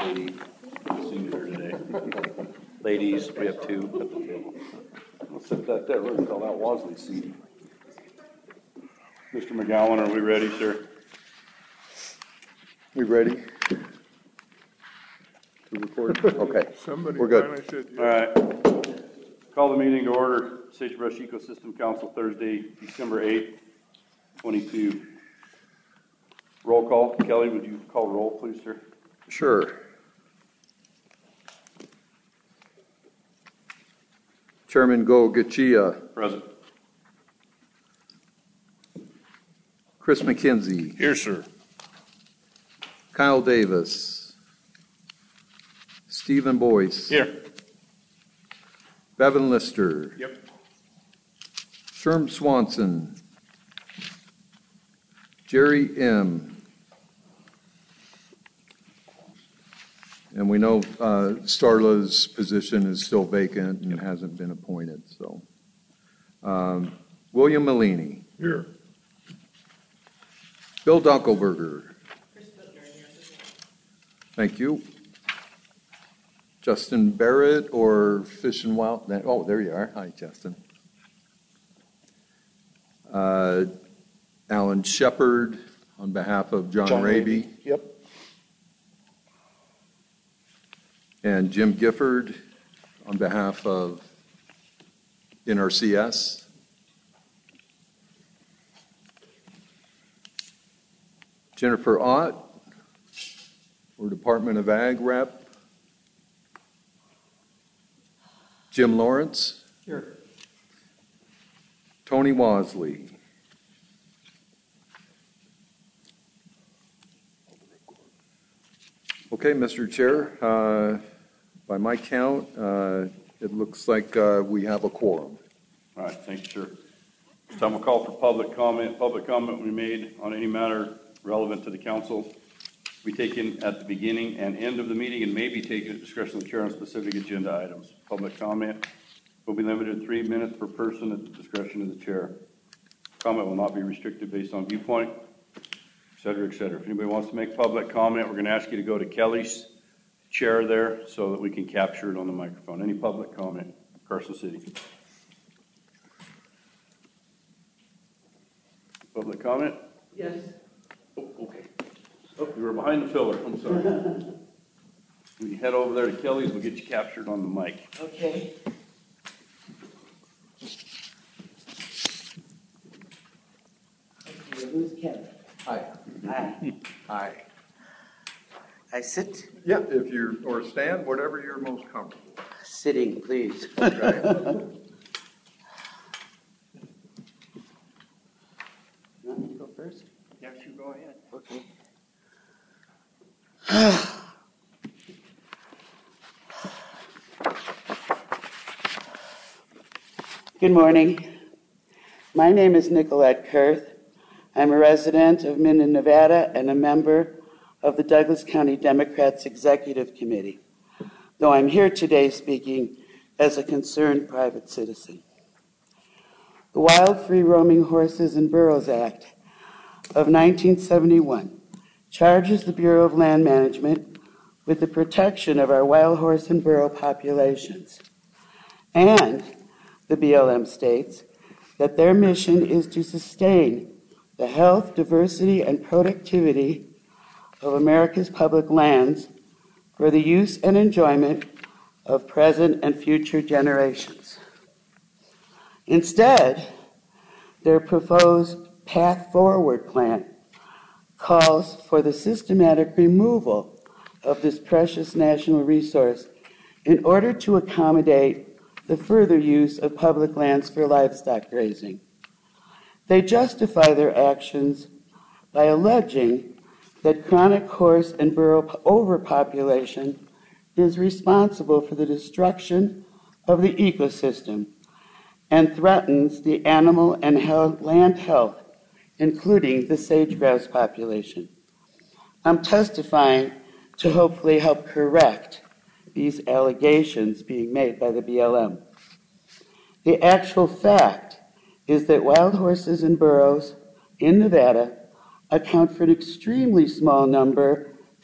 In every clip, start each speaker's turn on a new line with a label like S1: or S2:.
S1: lady senior today. Ladies, we have two at the table.
S2: We'll set that there. We're going to call that Wasley's seat. Mr. McGowan, are we ready, sir?
S3: We ready to record? Okay,
S4: Somebody
S3: we're good.
S4: finally said yes.
S2: All right. Call the meeting to order. Sagebrush Ecosystem Council, Thursday, December 8th, 22. Roll call. Kelly, would you call roll, please, sir?
S3: Sure. Chairman Go Gachia.
S2: Present.
S3: Chris McKenzie.
S4: Here, sir.
S3: Kyle Davis. Stephen Boyce.
S4: Here.
S3: Bevan Lister.
S4: Yep.
S3: Sherm Swanson. Jerry M. And we know Starla's position is still vacant and hasn't been appointed. So, William Malini.
S4: Here.
S3: Bill Dunkelberger. Thank you. Justin Barrett or Fish and Wild. Oh, there you are. Hi, Justin. Alan Shepard on behalf of John Raby.
S4: Yep.
S3: And Jim Gifford on behalf of NRCS. Jennifer Ott, or Department of Ag rep. Jim Lawrence.
S1: Here.
S3: Tony Wasley. Okay, Mr. Chair, by my count, it looks like we have a quorum.
S2: All right, thank you, sir. This time we'll call for public comment. Public comment will be made on any matter relevant to the council. Be taken at the beginning and end of the meeting and may be taken at discretion of the chair on specific agenda items. Public comment will be limited to 3 minutes per person at the discretion of the chair. Comment will not be restricted based on viewpoint, et cetera, et cetera. If anybody wants to make public comment, we're going to ask you to go to Kelly's chair there so that we can capture it on the microphone. Any public comment, Carson City? Public comment?
S5: Yes.
S2: Oh, okay. Oh, you were behind the pillar. I'm sorry. When you head over there to Kelly's, we'll get you captured on the mic.
S5: Okay. Okay, who's Kevin?
S3: Hi.
S5: Hi.
S3: Hi.
S5: I sit?
S3: Yeah, if you're, or stand, whatever you're most comfortable.
S5: Sitting, please.
S3: Okay.
S5: You want me to go first?
S4: Yes, you go ahead.
S5: Okay. Good morning. My name is Nicolette Kurth. I'm a resident of Minden, Nevada, and a member of the Douglas County Democrats Executive Committee, though I'm here today speaking as a concerned private citizen. The Wild Free Roaming Horses and Burros Act of 1971 charges the Bureau of Land Management with the protection of our wild horse and burro populations. And the BLM states that their mission is to sustain the health, diversity, and productivity of America's public lands for the use and enjoyment of present and future generations. Instead, their proposed Path Forward plan calls for the systematic removal of this precious national resource in order to accommodate the further use of public lands for livestock grazing. They justify their actions by alleging that chronic horse and burro overpopulation is responsible for the destruction of the ecosystem and threatens the animal and land health, including the sage-grouse population. I'm testifying to hopefully help correct these allegations being made by the BLM. The actual fact is that wild horses and burros in Nevada account for an extremely small number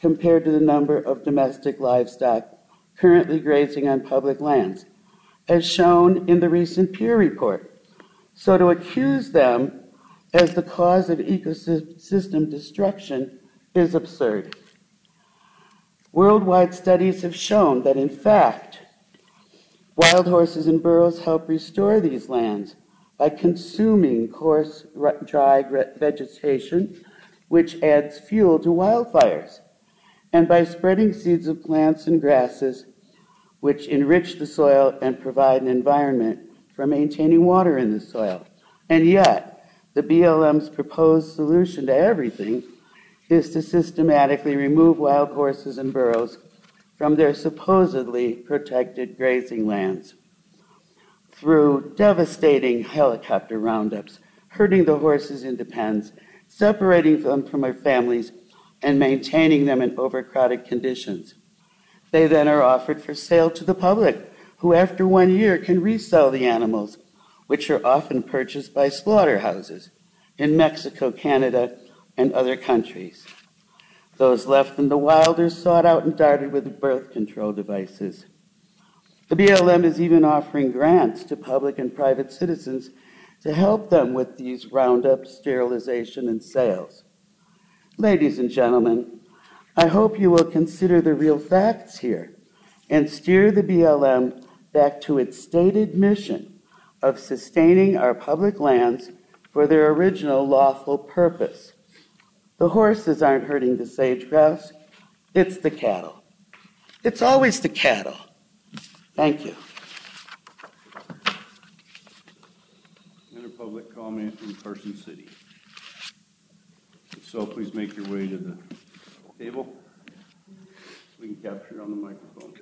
S5: compared to the number of domestic livestock currently grazing on public lands, as shown in the recent Pew report. So to accuse them as the cause of ecosystem destruction is absurd. Worldwide studies have shown that, in fact, wild horses and burros help restore these lands by consuming coarse, dry vegetation, which adds fuel to wildfires, and by spreading seeds of plants and grasses, which enrich the soil and provide an environment for maintaining water in the soil. And yet, the BLM's proposed solution to everything is to systematically remove wild horses and burros from their supposedly protected grazing lands through devastating helicopter roundups, herding the horses into pens, separating them from their families, and maintaining them in overcrowded conditions. They then are offered for sale to the public, who after 1 year can resell the animals, which are often purchased by slaughterhouses in Mexico, Canada, and other countries. Those left in the wild are sought out and darted with birth control devices. The BLM is even offering grants to public and private citizens to help them with these roundup, sterilization, and sales. Ladies and gentlemen, I hope you will consider the real facts here and steer the BLM back to its stated mission of sustaining our public lands for their original lawful purpose. The horses aren't herding the sage-grouse, it's the cattle. It's always the cattle. Thank you.
S2: Any public comment in Carson City? If so, please make your way to the table. We can capture it on the microphone.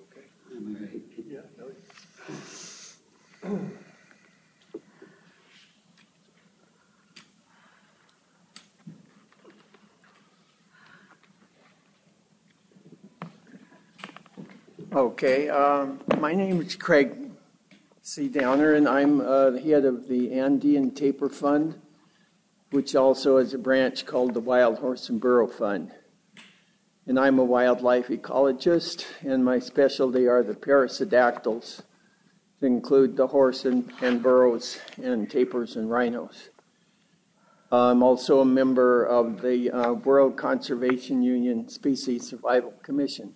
S4: Okay, my name is Craig C. Downer, and I'm the head of the Andean Tapir Fund, which also is a branch called the Wild Horse and Burro Fund. And I'm a wildlife ecologist, and my specialty are the parasidactyls, that include the horse and burros and tapirs and rhinos. I'm also a member of the World Conservation Union Species Survival Commission.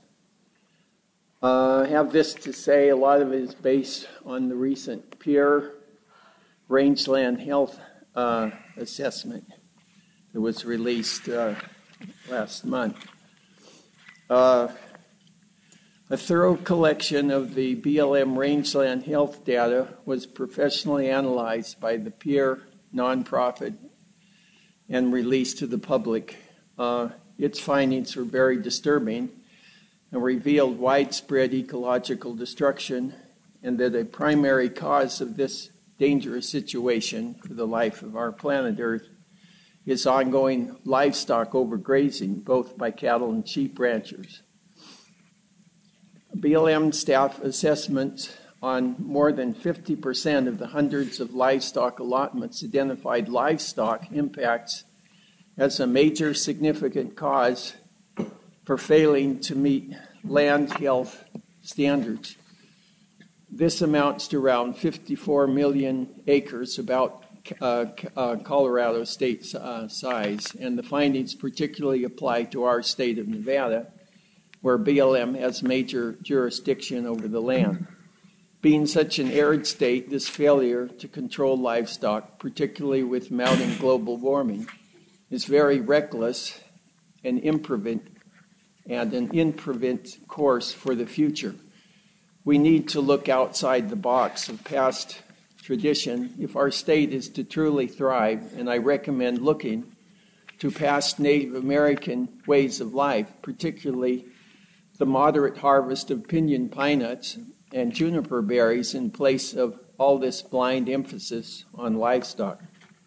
S4: I have this to say, a lot of it is based on the recent Peer Rangeland Health Assessment that was released last month. A thorough collection of the BLM rangeland health data was professionally analyzed by the Peer nonprofit and released to the public. Its findings were very disturbing and revealed widespread ecological destruction, and that a primary cause of this dangerous situation for the life of our planet Earth is ongoing livestock overgrazing, both by cattle and sheep ranchers. BLM staff assessments on more than 50% of the hundreds of livestock allotments identified livestock impacts as a major significant cause for failing to meet land health standards. This amounts to around 54 million acres, about Colorado state size, and the findings particularly apply to our state of Nevada, where BLM has major jurisdiction over the land. Being such an arid state, this failure to control livestock, particularly with mounting global warming, is very reckless and imprudent, and an imprudent course for the future. We need to look outside the box of past tradition if our state is to truly thrive, and I recommend looking to past Native American ways of life, particularly the moderate harvest of pinyon pine nuts and juniper berries in place of all this blind emphasis on livestock.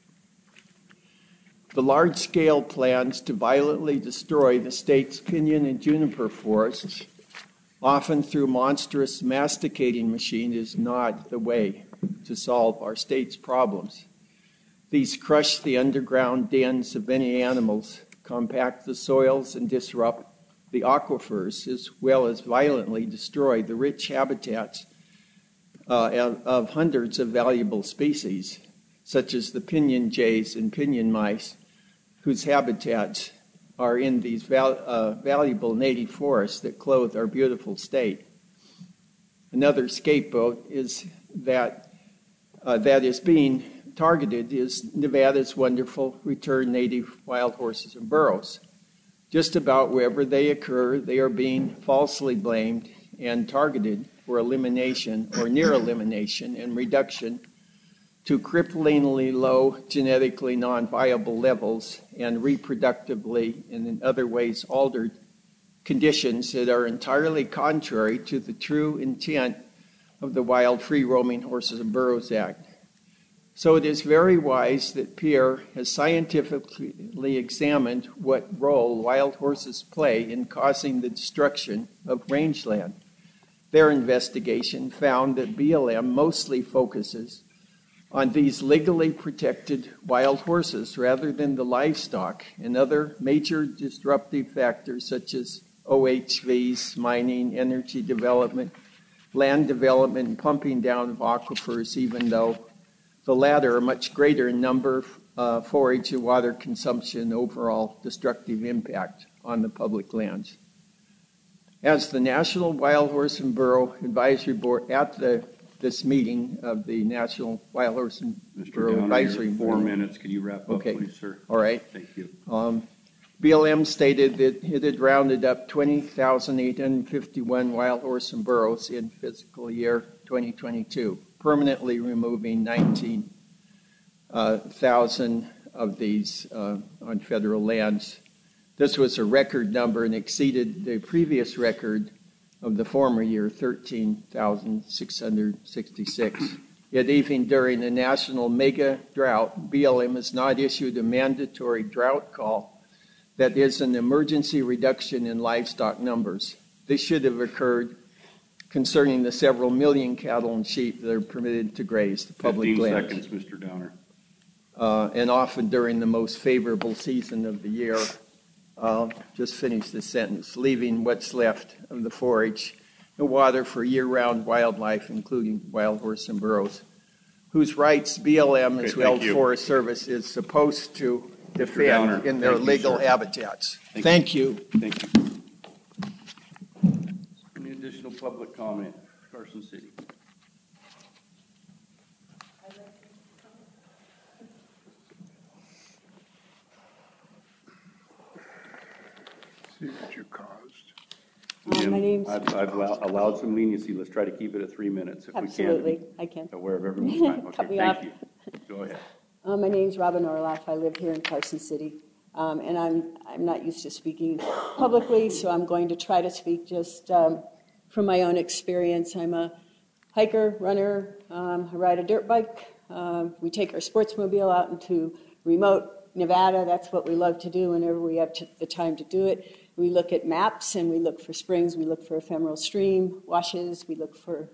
S4: The large-scale plans to violently destroy the state's pinyon and juniper forests, often through monstrous masticating machine, is not the way to solve our state's problems. These crush the underground dens of many animals, compact the soils, and disrupt the aquifers, as well as violently destroy the rich habitats of hundreds of valuable species, such as the pinyon jays and pinyon mice, whose habitats are in these valuable native forests that clothe our beautiful state. Another scapegoat is that is being targeted is Nevada's wonderful return native wild horses and burros. Just about wherever they occur, they are being falsely blamed and targeted for elimination or near elimination and reduction to cripplingly low genetically non-viable levels and reproductively and in other ways altered conditions that are entirely contrary to the true intent of the Wild Free Roaming Horses and Burros Act. So it is very wise that Pierre has scientifically examined what role wild horses play in causing the destruction of rangeland. Their investigation found that BLM mostly focuses on these legally protected wild horses rather than the livestock and other major disruptive factors such as OHVs, mining, energy development, land development, and pumping down of aquifers, even though the latter are much greater in number, forage and water consumption, and overall destructive impact on the public lands. As the National Wild Horse and Burro Advisory Board at this meeting of the National Wild Horse and Burro Advisory Board.
S2: 4 minutes. Can you wrap up,
S4: Okay.
S2: please, sir?
S4: All right.
S2: Thank you.
S4: BLM stated that it had rounded up 20,851 wild horse and burros in fiscal year 2022, permanently removing 19,000 of these on federal lands. This was a record number and exceeded the previous record of the former year, 13,666. Yet even during the national mega drought, BLM has not issued a mandatory drought call that is an emergency reduction in livestock numbers. This should have occurred concerning the several million cattle and sheep that are permitted to graze the public
S2: 15
S4: land.
S2: seconds, Mr. Downer.
S4: And often during the most favorable season of the year. I'll just finish this sentence. Leaving what's left of the forage and water for year-round wildlife, including wild horse and burros, whose rights BLM, as well as Forest Service, is supposed to defend
S2: Downer,
S4: in their
S2: thank you,
S4: legal
S2: sir.
S4: habitats.
S2: Thank
S4: you.
S2: Thank you. Any additional public comment? Carson City.
S6: See what you caused.
S2: Again,
S7: My name's-
S2: I've allowed some leniency. Let's try to keep it at 3 minutes if
S7: Absolutely,
S2: we
S7: I can.
S2: can. Aware of everyone's time.
S7: Cut
S2: Okay,
S7: me
S2: thank
S7: off.
S2: you. Go ahead.
S7: My name's Robin Orloff. I live here in Carson City. And I'm not used to speaking publicly, so I'm going to try to speak just from my own experience. I'm a hiker, runner. I ride a dirt bike. We take our sportsmobile out into remote Nevada. That's what we love to do whenever we have the time to do it. We look at maps and we look for springs. We look for ephemeral stream washes. We look for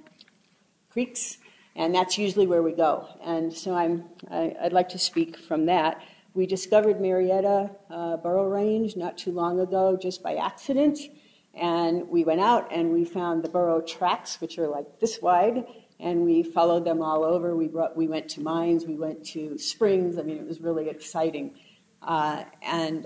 S7: creeks. And that's usually where we go. And so I'd like to speak from that. We discovered Marietta Burro Range not too long ago just by accident. And we went out and we found the burro tracks, which are like this wide, and we followed them all over. We went to mines, we went to springs. I mean, it was really exciting. And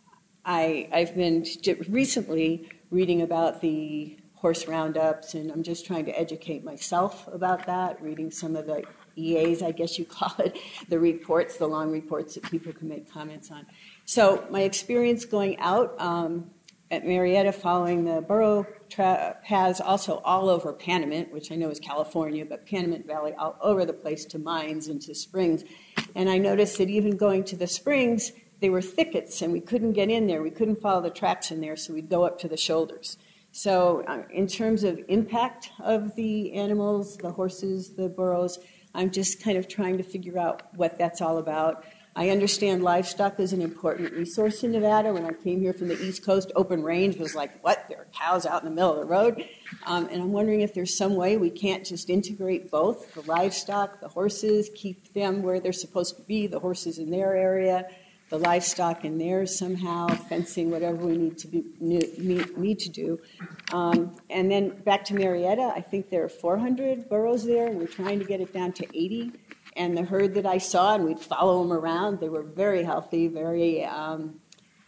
S7: I've been recently reading about the horse roundups, and I'm just trying to educate myself about that, reading some of the EAs, I guess you call it, the reports, the long reports that people can make comments on. So my experience going out at Marietta following the burro paths, also all over Panamint, which I know is California, but Panamint Valley all over the place to mines and to springs. And I noticed that even going to the springs, they were thickets and we couldn't get in there. We couldn't follow the tracks in there, so we'd go up to the shoulders. So in terms of impact of the animals, the horses, the burros, I'm just kind of trying to figure out what that's all about. I understand livestock is an important resource in Nevada. When I came here from the East Coast, open range was like, what? There are cows out in the middle of the road? And I'm wondering if there's some way we can't just integrate both, the livestock, the horses, keep them where they're supposed to be, the horses in their area, the livestock in there somehow, fencing, whatever we need to do. And then back to Marietta, I think there are 400 burros there, and we're trying to get it down to 80. And the herd that I saw, and we'd follow them around, they were very healthy, very, and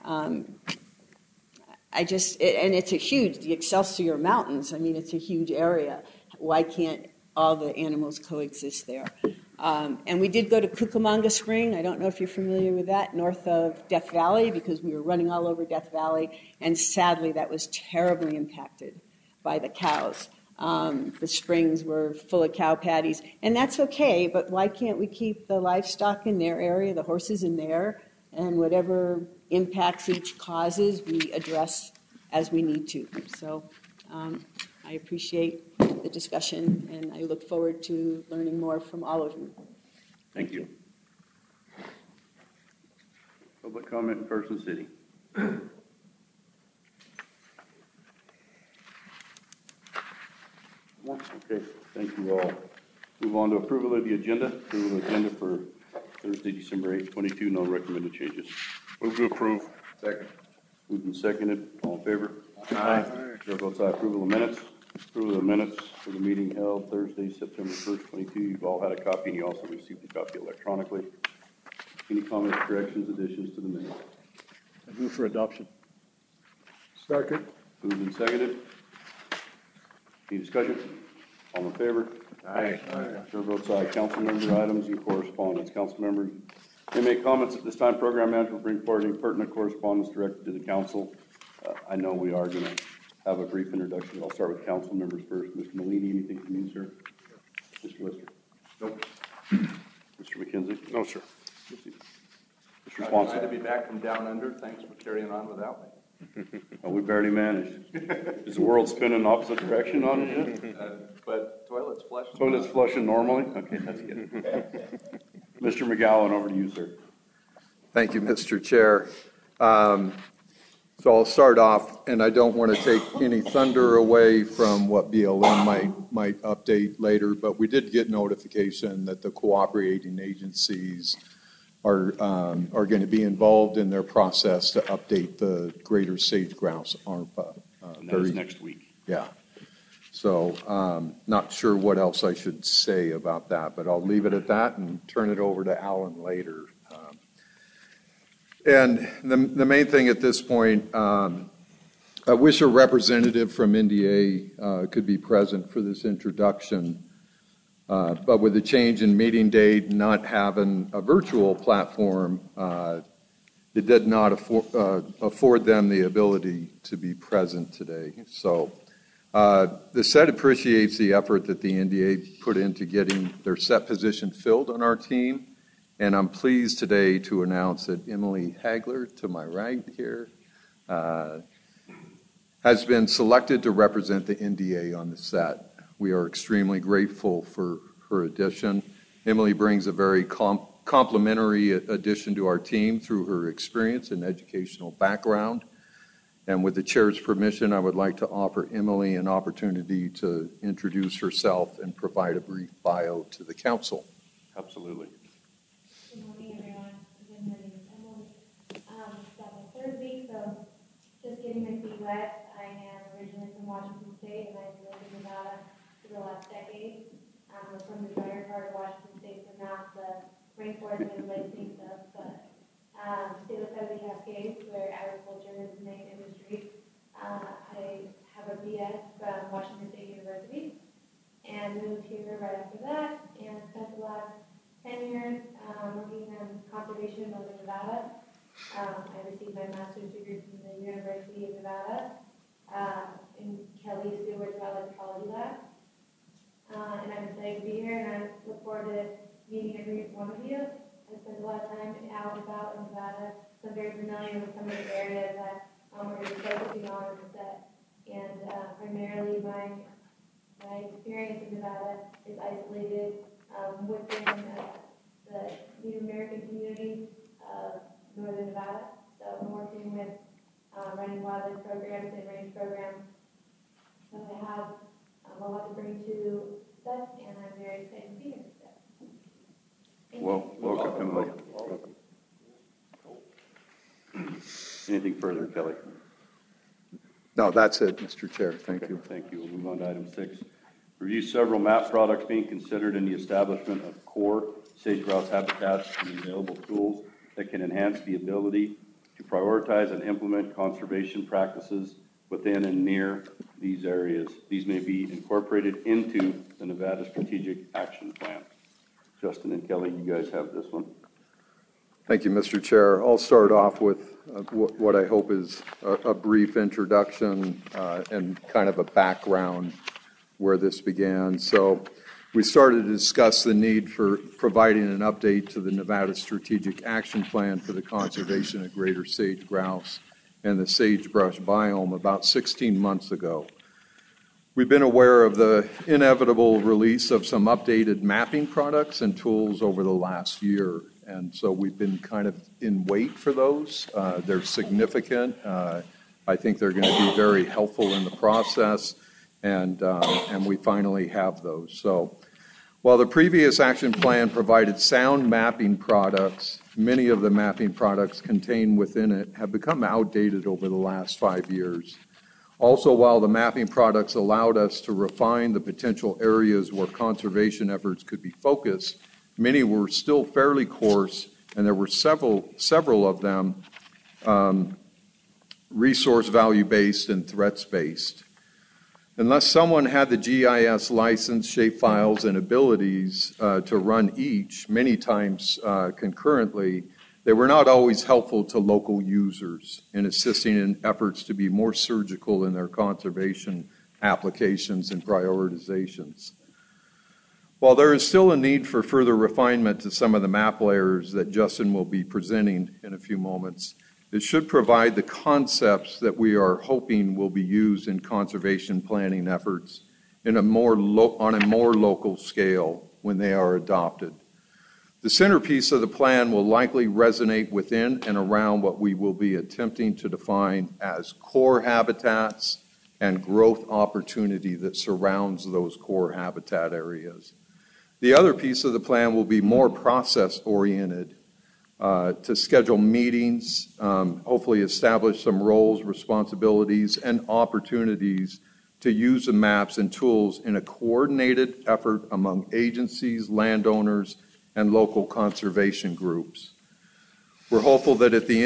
S7: it's a huge, the Excelsior Mountains, I mean, it's a huge area. Why can't all the animals coexist there? And we did go to Cucamonga Spring. I don't know if you're familiar with that, north of Death Valley, because we were running all over Death Valley, and sadly that was terribly impacted by the cows. The springs were full of cow patties, and that's okay, but why can't we keep the livestock in their area, the horses in there, and whatever impacts each causes we address as we need to. So I appreciate the discussion, and I look forward to learning more from all of you.
S2: Thank you. Public comment in Carson City. Okay, thank you all. Move on to approval of the agenda. Approval of the agenda for Thursday, December 8th, 22. No recommended changes.
S6: Move to approve.
S3: Second.
S2: Moved and seconded. All in favor?
S6: Aye.
S2: Chair votes aye. Approval of minutes. Approval of minutes for the meeting held Thursday, September 1st, 22. You've all had a copy, and you also received a copy electronically. Any comments, corrections, additions to the minutes?
S1: I move for adoption.
S6: Second.
S2: Moved and seconded. Any discussion? All in favor?
S6: Aye.
S2: Chair votes aye. Council member items and correspondence. Council members may make comments at this time. Program manager will bring forward any pertinent correspondence directed to the council. I know we are going to have a brief introduction. I'll start with council members first. Mr. Malini, anything from you, sir? Mr. Lister?
S6: Nope.
S2: Mr. McKenzie?
S6: No, sir.
S2: Mr.
S8: Glad
S2: Swanson?
S8: to be back from down under. Thanks for carrying on without me.
S2: Oh, we barely managed. Is the world spinning in the opposite direction on it yet?
S8: But toilets flush.
S2: Toilets flushing normally? Okay, that's good. Mr. McGowan, over to you, sir.
S3: Thank you, Mr. Chair. So I'll start off, and I don't want to take any thunder away from what BLM might update later, but we did get notification that the cooperating agencies are going to be involved in their process to update the greater sage-grouse ARPA.
S2: And that is next week.
S3: Yeah. So not sure what else I should say about that, but I'll leave it at that and turn it over to Alan later. And the main thing at this point, I wish a representative from NDA could be present for this introduction. But with the change in meeting date, not having a virtual platform, it did not afford them the ability to be present today. So the set appreciates the effort that the NDA put into getting their set position filled on our team. And I'm pleased today to announce that Emily Hagler, to my right here, has been selected to represent the NDA on the set. We are extremely grateful for her addition. Emily brings a very complementary addition to our team through her experience and educational background. And with the chair's permission, I would like to offer Emily an opportunity to introduce herself and provide a brief bio to the council.
S2: Absolutely.
S9: Good morning, everyone. Again, my name is Emily. It's about my third week, so just getting my feet wet. I am originally from Washington State, and I've lived in Nevada for the last decade. We're from the drier part of Washington State, so not the rainforest that everybody thinks of, but stay outside of the Cascades, where agriculture is the main industry. I have a BS from Washington State University, and moved here right after that, and spent the last 10 years working in conservation in Northern Nevada. I received my master's degree from the University of Nevada in Kelly Stewart's Wildlife Ecology Lab. And I'm excited to be here, and I look forward to meeting every one of you. I spent a lot of time out and about in Nevada, so I'm very familiar with some of the areas that we're going to be focusing on in the set. And primarily my experience in Nevada is isolated within the Native American communities of Northern Nevada. So I'm working with running wildlife programs and range programs. So I have a lot to bring to SET, and I'm very excited to be here.
S2: Well, welcome, Emily. Welcome. Anything further, Kelly?
S3: No, that's it, Mr. Chair. Thank you.
S2: Thank you. We'll move on to item 6. Review several map products being considered in the establishment of core sage grouse habitats and available tools that can enhance the ability to prioritize and implement conservation practices within and near these areas. These may be incorporated into the Nevada Strategic Action Plan. Justin and Kelly, you guys have this one.
S3: Thank you, Mr. Chair. I'll start off with what I hope is a brief introduction and kind of a background where this began. So we started to discuss the need for providing an update to the Nevada Strategic Action Plan for the conservation of greater sage grouse and the sagebrush biome about 16 months ago. We've been aware of the inevitable release of some updated mapping products and tools over the last year, and so we've been kind of in wait for those. They're significant. I think they're going to be very helpful in the process, and we finally have those. So while the previous action plan provided sound mapping products, many of the mapping products contained within it have become outdated over the last 5 years. Also, while the mapping products allowed us to refine the potential areas where conservation efforts could be focused, many were still fairly coarse, and there were several of them resource value-based and threats-based. Unless someone had the GIS license, shapefiles, and abilities to run each, many times concurrently, they were not always helpful to local users in assisting in efforts to be more surgical in their conservation applications and prioritizations. While there is still a need for further refinement to some of the map layers that Justin will be presenting in a few moments, it should provide the concepts that we are hoping will be used in conservation planning efforts on a more local scale when they are adopted. The centerpiece of the plan will likely resonate within and around what we will be attempting to define as core habitats and growth opportunity that surrounds those core habitat areas. The other piece of the plan will be more process-oriented to schedule meetings, hopefully establish some roles, responsibilities, and opportunities to use the maps and tools in a coordinated effort among agencies, landowners, and local conservation groups. We're hopeful that the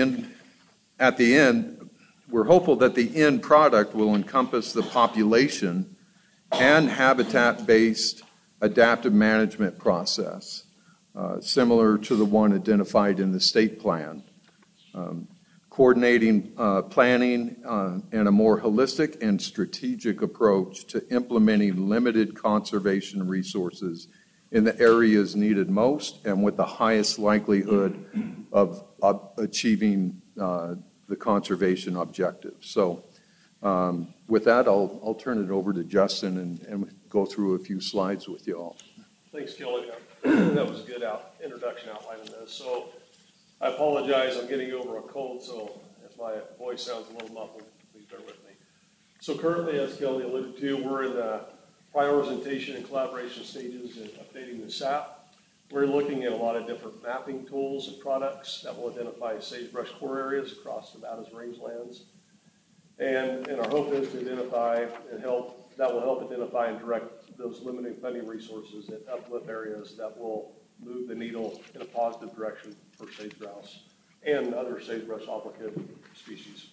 S3: end product will encompass the population and habitat-based adaptive management process, similar to the one identified in the state plan. Coordinating planning and a more holistic and strategic approach to implementing limited conservation resources in the areas needed most and with the highest likelihood of achieving the conservation objectives. So with that, I'll turn it over to Justin and go through a few slides with you all.
S6: Thanks, Kelly. That was a good introduction outline in this. So I apologize, I'm getting over a cold, so if my voice sounds a little muffled, please bear with me. So currently, as Kelly alluded to, we're in the prioritization and collaboration stages in updating the SAP. We're looking at a lot of different mapping tools and products that will identify sagebrush core areas across Nevada's rangelands. And our hope is to identify and that will help identify and direct those limited funding resources that uplift areas that will move the needle in a positive direction for sage grouse and other sagebrush applicant species.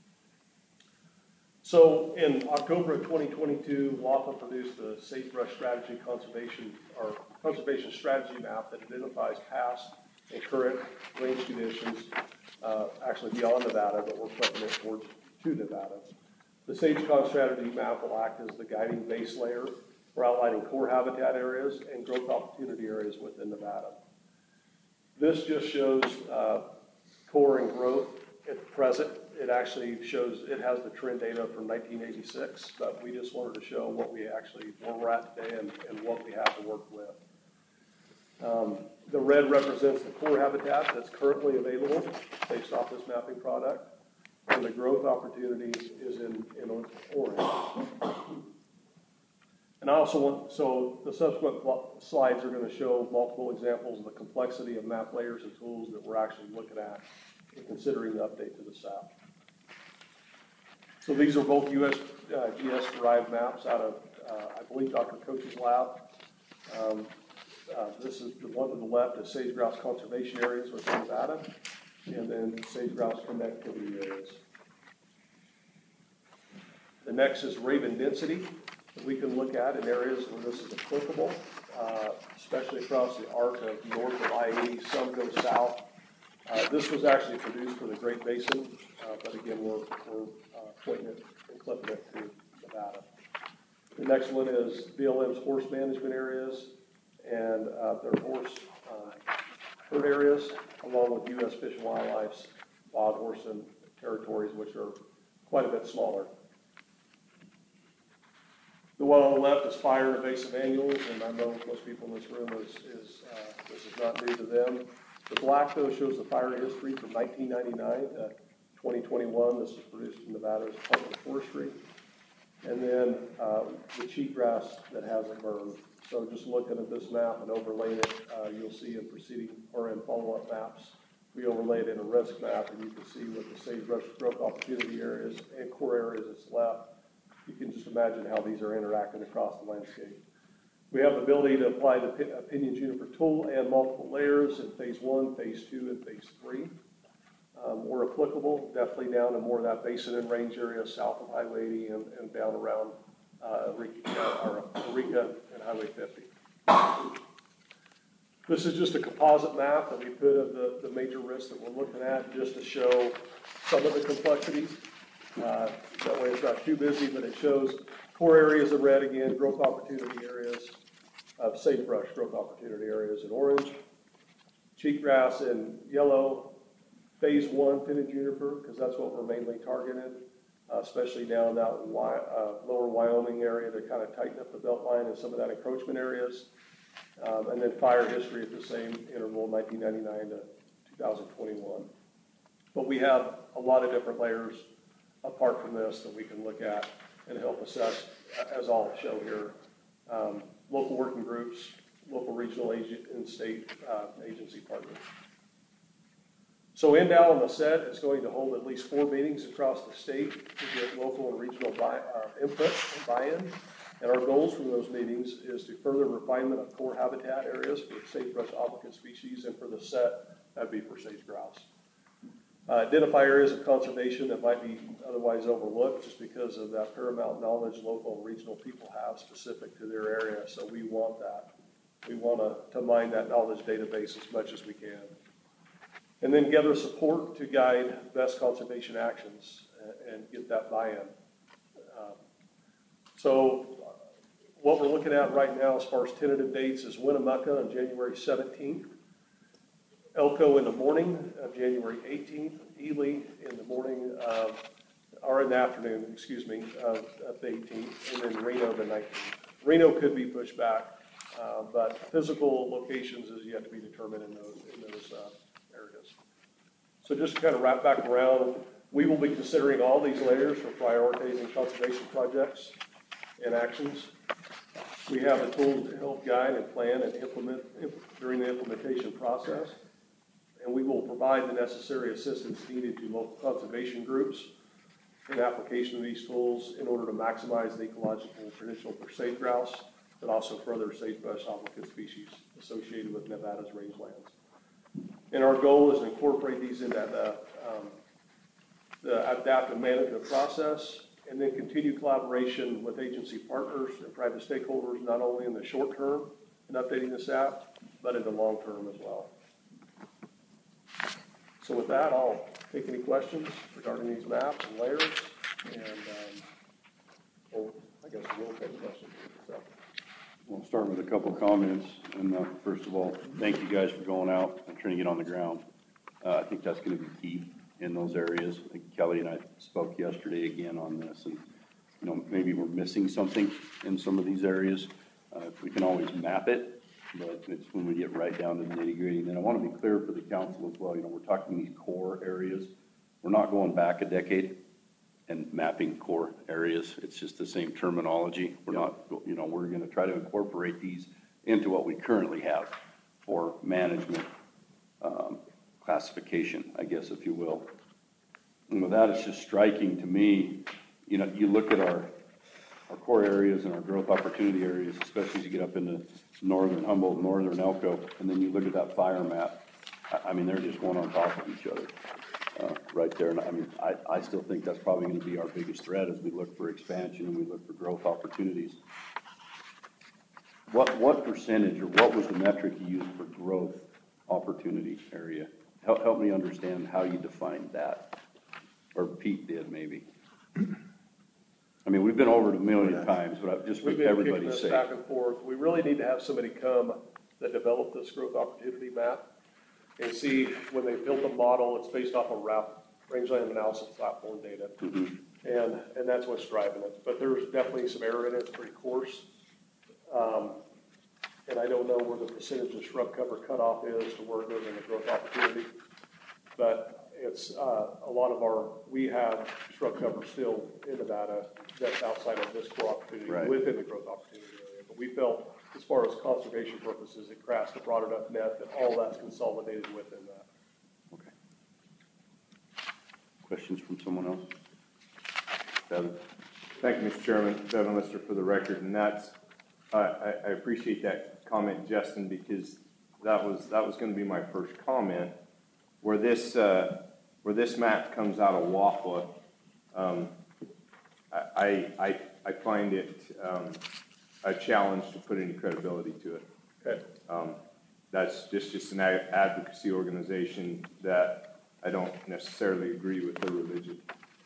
S6: So in October of 2022, WAPA produced the Sagebrush Strategy Conservation Strategy Map that identifies past and current range conditions, actually beyond Nevada, but we're flipping it towards to Nevada. The SageCon Strategy Map will act as the guiding base layer for outlining core habitat areas and growth opportunity areas within Nevada. This just shows core and growth at present. It actually shows, it has the trend data from 1986, but we just wanted to show what we actually, where we're at today and what we have to work with. The red represents the core habitat that's currently available based off this mapping product, and the growth opportunity is in orange. And I also want, so the subsequent slides are going to show multiple examples of the complexity of map layers and tools that we're actually looking at in considering the update to the SAP. So these are both USGS derived maps out of, I believe, Dr. Coach's lab. This is the one to the left is sage grouse conservation areas within Nevada, and then sage grouse connectivity areas. The next is raven density that we can look at in areas where this is applicable, especially across the arc of north of I-80, some go south. This was actually produced for the Great Basin, but again, we're pointing it and clipping it to Nevada. The next one is BLM's horse management areas and their horse herd areas, along with U.S. Fish and Wildlife's wild horse and territories, which are quite a bit smaller. The one on the left is fire and invasive annuals, and I know most people in this room this is not new to them. The black, though, shows the fire history from 1999 to 2021. This was produced in Nevada's Department of Forestry. And then the cheatgrass that hasn't burned. So just looking at this map and overlaying it, you'll see in preceding or in follow-up maps, we overlaid in a risk map, and you can see what the sagebrush growth opportunity areas and core areas that's left. You can just imagine how these are interacting across the landscape. We have the ability to apply the pinyon juniper tool and multiple layers in phase 1, phase 2, and phase 3. Where applicable, definitely down in more of that basin and range area south of Highway 80 and down around Eureka and Highway 50. This is just a composite map that we put of the major risks that we're looking at just to show some of the complexities. That way it's not too busy, but it shows core areas of red again, growth opportunity areas of sagebrush growth opportunity areas in orange, cheatgrass in yellow, phase 1 pinyon juniper, because that's what we're mainly targeted, especially down that lower Wyoming area to kind of tighten up the belt line and some of that encroachment areas. And then fire history at the same interval, 1999 to 2021. But we have a lot of different layers apart from this that we can look at and help assess, as I'll show here, local working groups, local regional and state agency partners. So NDOW on the set is going to hold at least 4 meetings across the state to get local and regional input and buy-in. And our goals from those meetings is to further refinement of core habitat areas for sagebrush obligate species, and for the set, that'd be for sage grouse. Identify areas of conservation that might be otherwise overlooked just because of that paramount knowledge local and regional people have specific to their area. So we want that. We want to mine that knowledge database as much as we can. And then gather support to guide best conservation actions and get that buy-in. So what we're looking at right now as far as tentative dates is Winnemucca on January 17th, Elko in the morning of January 18th, Ely in the morning or in the afternoon, excuse me, of the 18th, and then Reno the 19th. Reno could be pushed back, but physical locations is yet to be determined in those areas. So just to kind of wrap back around, we will be considering all these layers for prioritizing conservation projects and actions. We have the tools to help guide and plan and implement during the implementation process. And we will provide the necessary assistance needed to local conservation groups in application of these tools in order to maximize the ecological potential for sage grouse, but also further sagebrush obligate species associated with Nevada's rangelands. And our goal is to incorporate these into the adaptive management process, and then continue collaboration with agency partners and private stakeholders, not only in the short term in updating this app, but in the long term as well. So with that, I'll take any questions regarding these maps and layers, and I guess we'll take questions. So.
S2: We'll start with a couple of comments. And first of all, thank you guys for going out and trying to get on the ground. I think that's going to be key in those areas. I think Kelly and I spoke yesterday again on this, and maybe we're missing something in some of these areas. We can always map it, but it's when we get right down to the nitty-gritty. And I want to be clear for the council as well. We're talking these core areas. We're not going back a decade and mapping core areas. It's just the same terminology. We're not, we're going to try to incorporate these into what we currently have for management, classification, I guess, if you will. And with that, it's just striking to me, you know, you look at our core areas and our growth opportunity areas, especially as you get up into northern Humboldt, northern Elko, and then you look at that fire map. I mean, they're just one on top of each other right there. And I mean, I still think that's probably going to be our biggest threat as we look for expansion and we look for growth opportunities. What percentage or what was the metric you used for growth opportunity area? Help me understand how you defined that. Or Pete did, maybe. I mean, we've been over it a million times, but just for
S6: We've been kicking
S2: everybody's
S6: this
S2: sake.
S6: back and forth. We really need to have somebody come that developed this growth opportunity map and see when they built a model, it's based off of rangeland analysis platform data. And that's what's driving it. But there's definitely some error in it. It's pretty coarse. And I don't know where the percentage of shrub cover cutoff is to where it goes in the growth opportunity. But it's a lot of we have shrub cover still in Nevada that's outside of this core opportunity within the growth opportunity area. But we felt, as far as conservation purposes, it crafts a broad enough net that all that's consolidated within that.
S2: Okay. Questions from someone else? Devin?
S10: Thank you, Mr. Chairman. Devin Lister for the record, and that's I appreciate that comment, Justin, because that was going to be my first comment. Where this map comes out of WAFA, I find it a challenge to put any credibility to it.
S6: Okay.
S10: That's just an advocacy organization that I don't necessarily agree with their religion.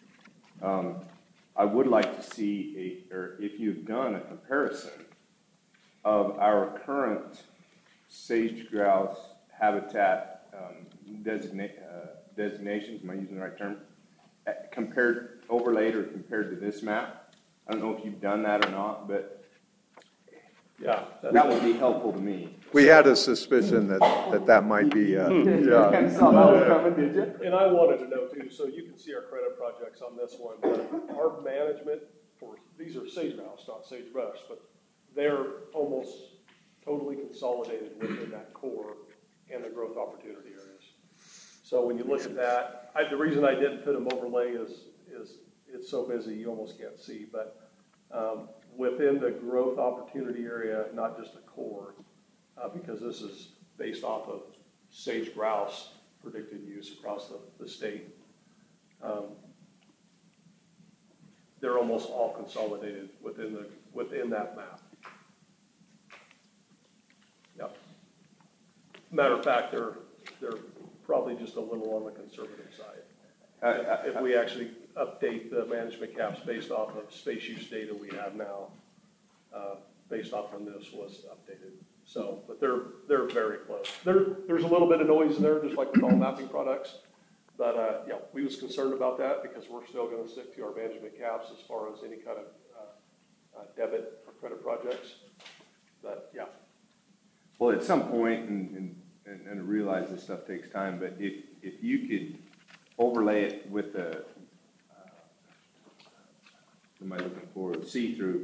S10: I would like to see or if you've done a comparison of our current sage grouse habitat designations, am I using the right term? Overlaid or compared to this map. I don't know if you've done that or not, but
S6: yeah,
S10: that would be helpful to me.
S3: We had a suspicion that might be,
S10: kind of saw that one coming, did you?
S6: And I wanted to know too, so you can see our credit projects on this one, but our management these are sage grouse, not sagebrush, but they're almost totally consolidated within that core and the growth opportunity areas. So when you look at that, the reason I didn't put them overlay is it's so busy you almost can't see, but within the growth opportunity area, not just the core, because this is based off of sage grouse predicted use across the state. They're almost all consolidated within that map. Yep. Matter of fact, they're probably just a little on the conservative side. If we actually update the management caps based off of space use data we have now, based off when this was updated. So, but they're very close. There's a little bit of noise in there, just like with all mapping products. But yeah, we was concerned about that because we're still going to stick to our management caps as far as any kind of debit or credit projects. But yeah.
S10: Well, at some point, and I realize this stuff takes time, but if you could overlay it with the what am I looking for? See-through.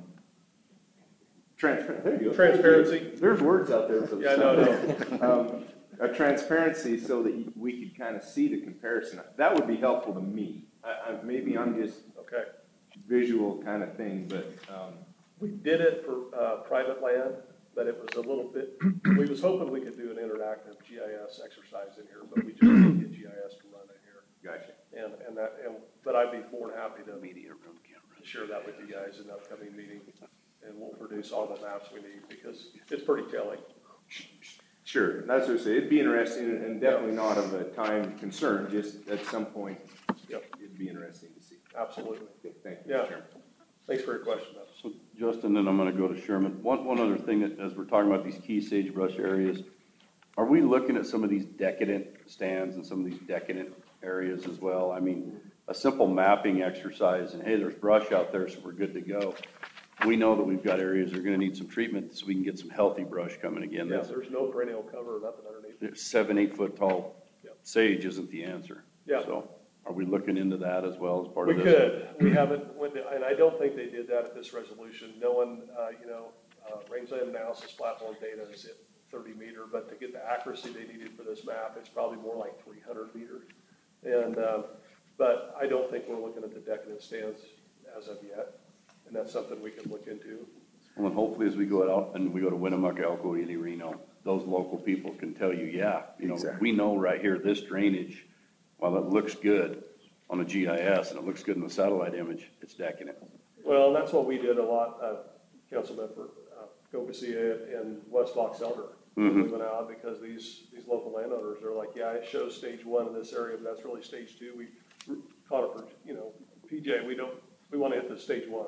S10: There you go.
S6: Transparency.
S10: There's words out there. For
S6: yeah, no.
S10: A transparency so that we could kind of see the comparison. That would be helpful to me. Maybe I'm just visual kind of thing, but
S6: we did it for private land, but it was a little bit. We was hoping we could do an interactive GIS exercise in here, but we just didn't get GIS to run in here.
S10: Gotcha.
S6: But I'd be more than happy to share that with you guys in the upcoming meeting, and we'll produce all the maps we need because it's pretty telling.
S10: Sure, that's what I say. It'd be interesting, and definitely not of a time concern. Just at some point, it'd be interesting to see.
S6: Absolutely.
S10: Thank you, Chairman.
S6: Thanks for your question.
S2: So, Justin, then I'm going to go to Sherman. One other thing that, as we're talking about these key sagebrush areas, are we looking at some of these decadent stands and some of these decadent areas as well? I mean, a simple mapping exercise, and hey, there's brush out there, so we're good to go. We know that we've got areas that are going to need some treatment so we can get some healthy brush coming again.
S6: Yeah, there's no perennial cover or nothing underneath.
S2: 7-8 foot tall sage isn't the answer.
S6: Yeah.
S2: So are we looking into that as well as part of this?
S6: We could. We haven't, and I don't think they did that at this resolution. No one, rangeland analysis platform data is 30 meter, but to get the accuracy they needed for this map, it's probably more like 300 meter. And, but I don't think we're looking at the decadent stands as of yet, and that's something we can look into.
S2: Well, and hopefully as we go out and we go to Winnemucca, Elko, Ely, Reno, those local people can tell you, yeah, you know,
S3: Exactly.
S2: we know right here, this drainage, while it looks good on a GIS and it looks good in the satellite image, it's decadent.
S6: Well, that's what we did a lot, Councilmember Gogacia and West Fox Elder.
S2: Mhm.
S6: We went out because these local landowners are like, yeah, it shows stage 1 in this area, but that's really stage 2. We caught it for, you know, PJ, we want to hit the stage 1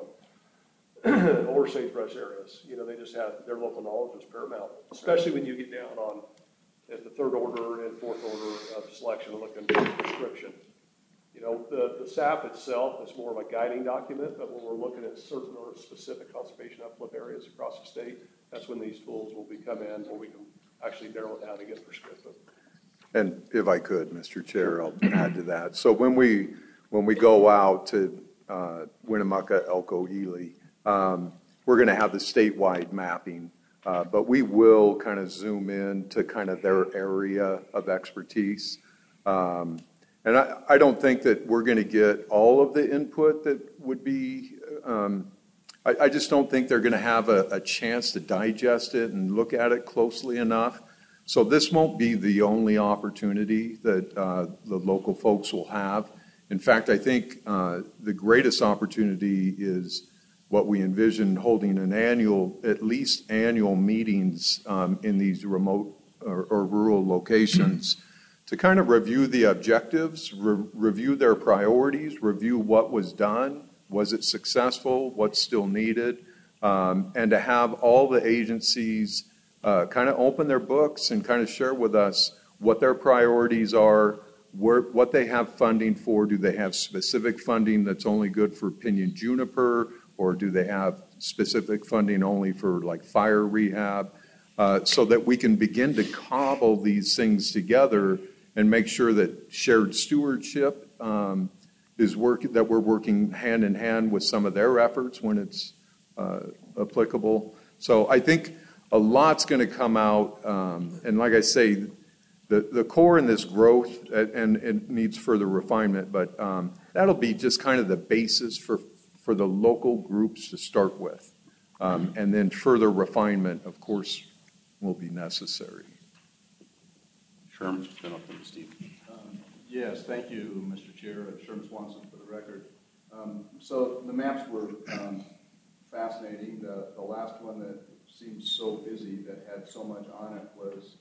S6: or sagebrush areas. You know, they just have, their local knowledge was paramount, especially when you get down on at the 3rd order and 4th order of selection looking for prescription. You know, the SAP itself is more of a guiding document, but when we're looking at certain or specific conservation uplift areas across the state, that's when these tools will come in where we can actually narrow it down and get prescriptive.
S3: And if I could, Mr. Chair, I'll add to that. So when we go out to Winnemucca, Elko, Ely, we're going to have the statewide mapping, but we will kind of zoom in to kind of their area of expertise. And I don't think that we're going to get all of the input that would be, I just don't think they're going to have a chance to digest it and look at it closely enough. So this won't be the only opportunity that the local folks will have. In fact, I think the greatest opportunity is what we envision holding at least annual meetings in these remote or rural locations to kind of review the objectives, review their priorities, review what was done, was it successful, what's still needed, and to have all the agencies kind of open their books and kind of share with us what their priorities are, what they have funding for. Do they have specific funding that's only good for pinyon juniper, or do they have specific funding only for like fire rehab, so that we can begin to cobble these things together and make sure that shared stewardship is working, that we're working hand in hand with some of their efforts when it's applicable. So I think a lot's going to come out, and like I say, the core in this growth, and it needs further refinement, but that'll be just kind of the basis for the local groups to start with. And then further refinement, of course, will be necessary.
S2: Sherman, then I'll come to Steve.
S11: Yes, thank you, Mr. Chair. Sherman Swanson for the record. So the maps were fascinating. The last one that seemed so busy, that had so much on it, was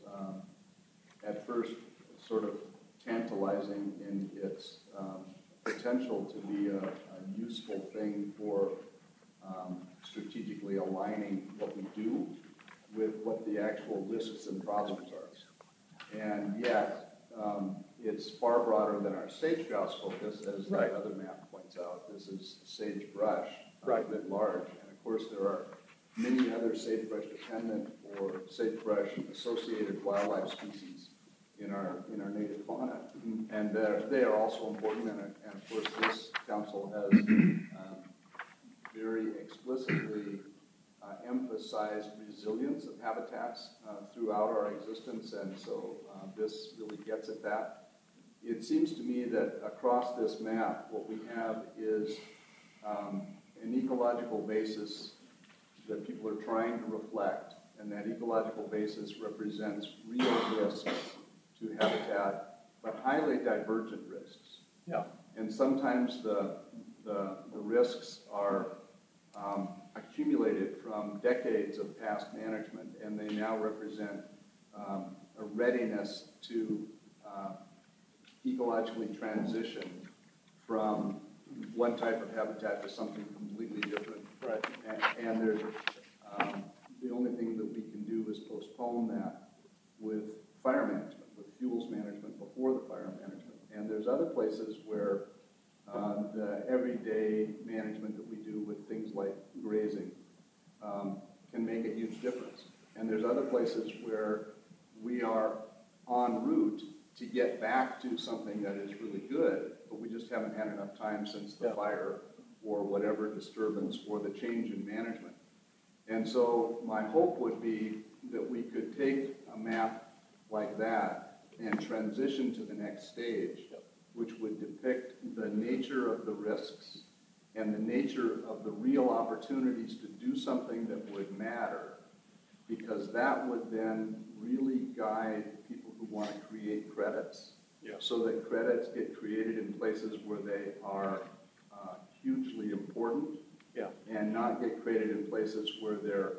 S11: at first sort of tantalizing in its potential to be a useful thing for strategically aligning what we do with what the actual risks and problems are. And yet, it's far broader than our sage grouse focus, as the other map points out. This is sagebrush, writ large. And of course, there are many other sagebrush dependent or sagebrush associated wildlife species in our native fauna. And they are also important. And of course, this council has very explicitly emphasized resilience of habitats throughout our existence, and so this really gets at that. It seems to me that across this map, what we have is an ecological basis that people are trying to reflect, and that ecological basis represents real risks to habitat, but highly divergent risks.
S6: Yeah.
S11: And sometimes the risks are accumulated from decades of past management, and they now represent a readiness to ecologically transition from one type of habitat to something completely different.
S6: Right.
S11: And there's the only thing that we can do is postpone that with fire management, with fuels management before the fire management. And there's other places where the everyday management that we do with things like grazing can make a huge difference. And there's other places where we are en route to get back to something that is really good, but we just haven't had enough time since the fire or whatever disturbance or the change in management. And so my hope would be that we could take a map like that and transition to the next stage, which would depict the nature of the risks and the nature of the real opportunities to do something that would matter, because that would then really guide people who want to create credits, so that credits get created in places where they are hugely important, and not get created in places where they're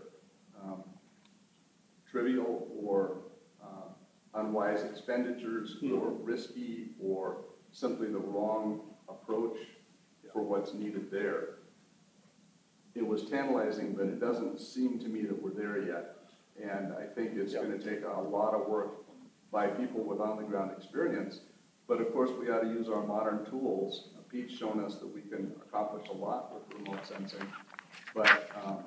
S11: trivial or unwise expenditures or risky or simply the wrong approach for what's needed there. It was tantalizing, but it doesn't seem to me that we're there yet. And I think it's going to take a lot of work by people with on-the-ground experience. But of course, we ought to use our modern tools. Pete's shown us that we can accomplish a lot with remote sensing, but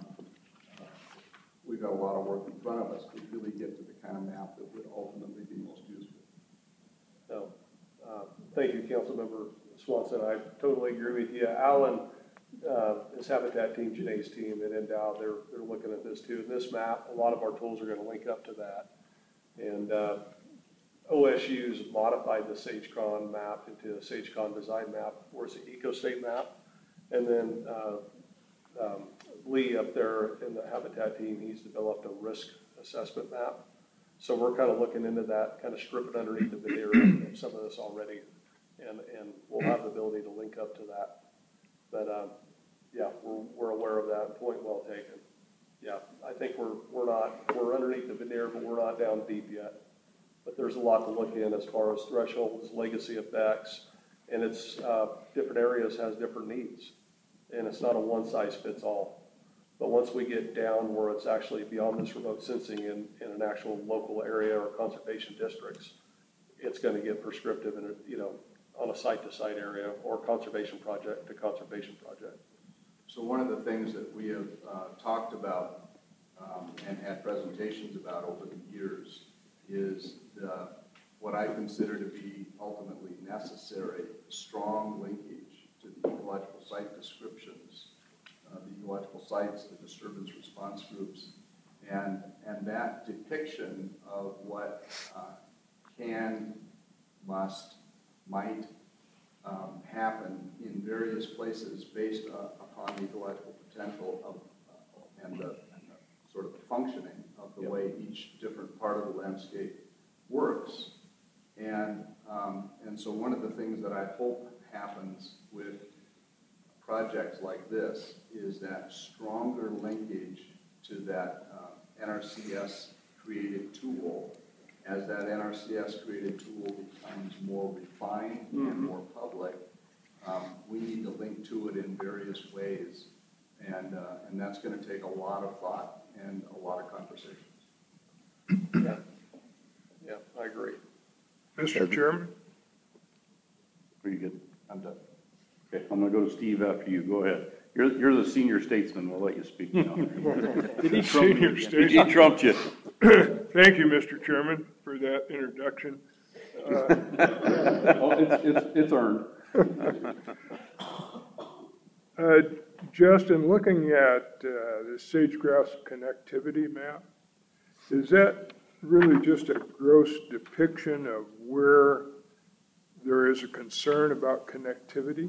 S11: we've got a lot of work in front of us to really get to the kind of map that would ultimately be most useful.
S6: So, thank you, Councilmember Swanson. I totally agree with you. Alan, his Habitat team, Janae's team at Endow, they're looking at this too. And this map, a lot of our tools are going to link up to that. And OSU's modified the SageCon map into a SageCon design map, or it's an EcoState map. And then Lee up there in the Habitat team, he's developed a risk assessment map. So we're kind of looking into that, kind of stripping underneath the veneer of some of this already. And we'll have the ability to link up to that. But yeah, we're aware of that. Point well taken. Yeah, I think we're underneath the veneer, but we're not down deep yet. But there's a lot to look in as far as thresholds, legacy effects, and it's different areas has different needs, and it's not a one size fits all. But once we get down where it's actually beyond this remote sensing in an actual local area or conservation districts, it's going to get prescriptive in on a site-to-site area or conservation project to conservation project.
S11: So one of the things that we have talked about and had presentations about over the years is what I consider to be ultimately necessary, strong linkage to the ecological site descriptions, the ecological sites, the disturbance response groups, and that depiction of what can, must, might happen in various places based upon the ecological potential of and the sort of the functioning of the way each different part of the landscape works. And so one of the things that I hope happens with projects like this is that stronger linkage to that NRCS created tool. As that NRCS created tool becomes more refined and more public, we need to link to it in various ways. And that's going to take a lot of thought and a lot of conversations.
S6: Yeah, I agree.
S12: Mr. Chairman?
S2: Are you good?
S11: I'm done.
S2: Okay, I'm going to go to Steve after you. Go ahead. You're the senior statesman. We'll let you speak now.
S12: Senior statesman.
S2: He trumped you.
S12: Thank you, Mr. Chairman, for that introduction.
S2: It's earned.
S12: Justin, looking at the sage-grouse connectivity map, is that really just a gross depiction of where there is a concern about connectivity?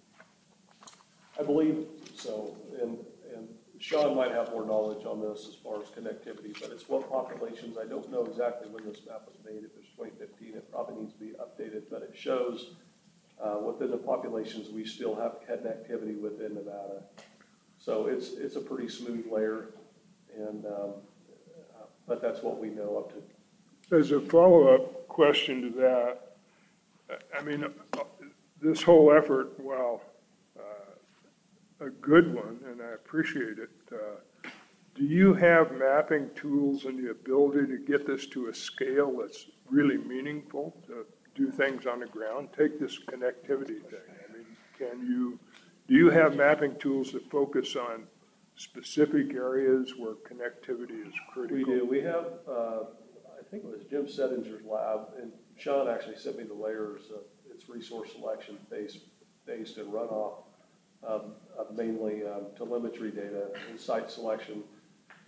S6: I believe so, and Sean might have more knowledge on this as far as connectivity, but it's what populations, I don't know exactly when this map was made, if it's 2015, it probably needs to be updated, but it shows within the populations we still have connectivity within Nevada. So it's a pretty smooth layer, and but that's what we know up to.
S12: As a follow-up question to that, I mean, this whole effort, while a good one, and I appreciate it, do you have mapping tools and the ability to get this to a scale that's really meaningful to do things on the ground? Take this connectivity thing. I mean, do you have mapping tools that focus on specific areas where connectivity is critical?
S6: We do. We have, I think it was Jim Settinger's lab, and Sean actually sent me the layers of its resource selection based and runoff of mainly telemetry data and site selection.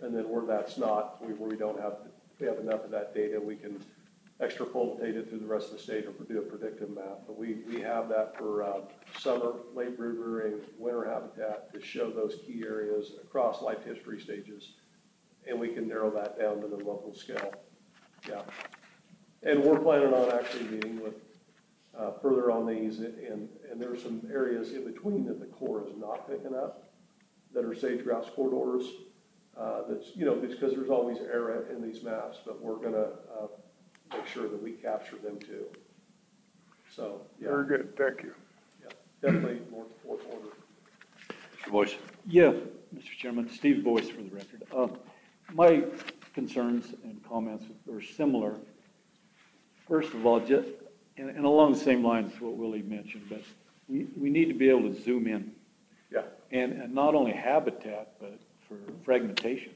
S6: And then where that's not, where we don't have, we have enough of that data, we can extrapolate it through the rest of the state or do a predictive map. But we have that for summer, late brood and winter habitat to show those key areas across life history stages. And we can narrow that down to the local scale. Yeah. And we're planning on actually meeting with further on these, and there's some areas in between that the Corps is not picking up that are sage grouse corridors. That's, because there's always error in these maps, but we're going to make sure that we capture them too. So, yeah.
S12: Very good, thank you.
S6: Yeah, definitely more fourth order.
S2: Mr. Boyce.
S1: Yeah, Mr. Chairman, Steve Boyce for the record. My concerns and comments are similar. First of all, just and along the same lines as what Willie mentioned, but we need to be able to zoom in.
S6: Yeah.
S1: And not only habitat, but for fragmentation.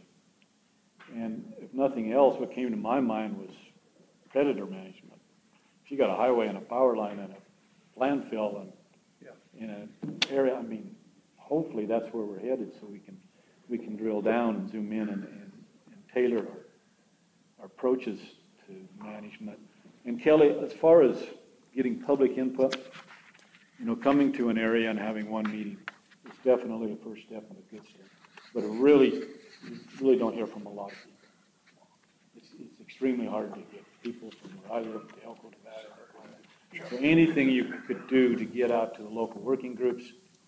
S1: And if nothing else, what came to my mind was predator management. If you got a highway and a power line and a landfill and in an area, I mean, hopefully that's where we're headed, so we can drill down and zoom in and tailor our approaches to management. And Kelly, as far as getting public input, coming to an area and having one meeting is definitely a first step and a good step. But you really don't hear from a lot of people. It's extremely hard to get people from where I live to Elko, Nevada. So anything you could do to get out to the local working groups,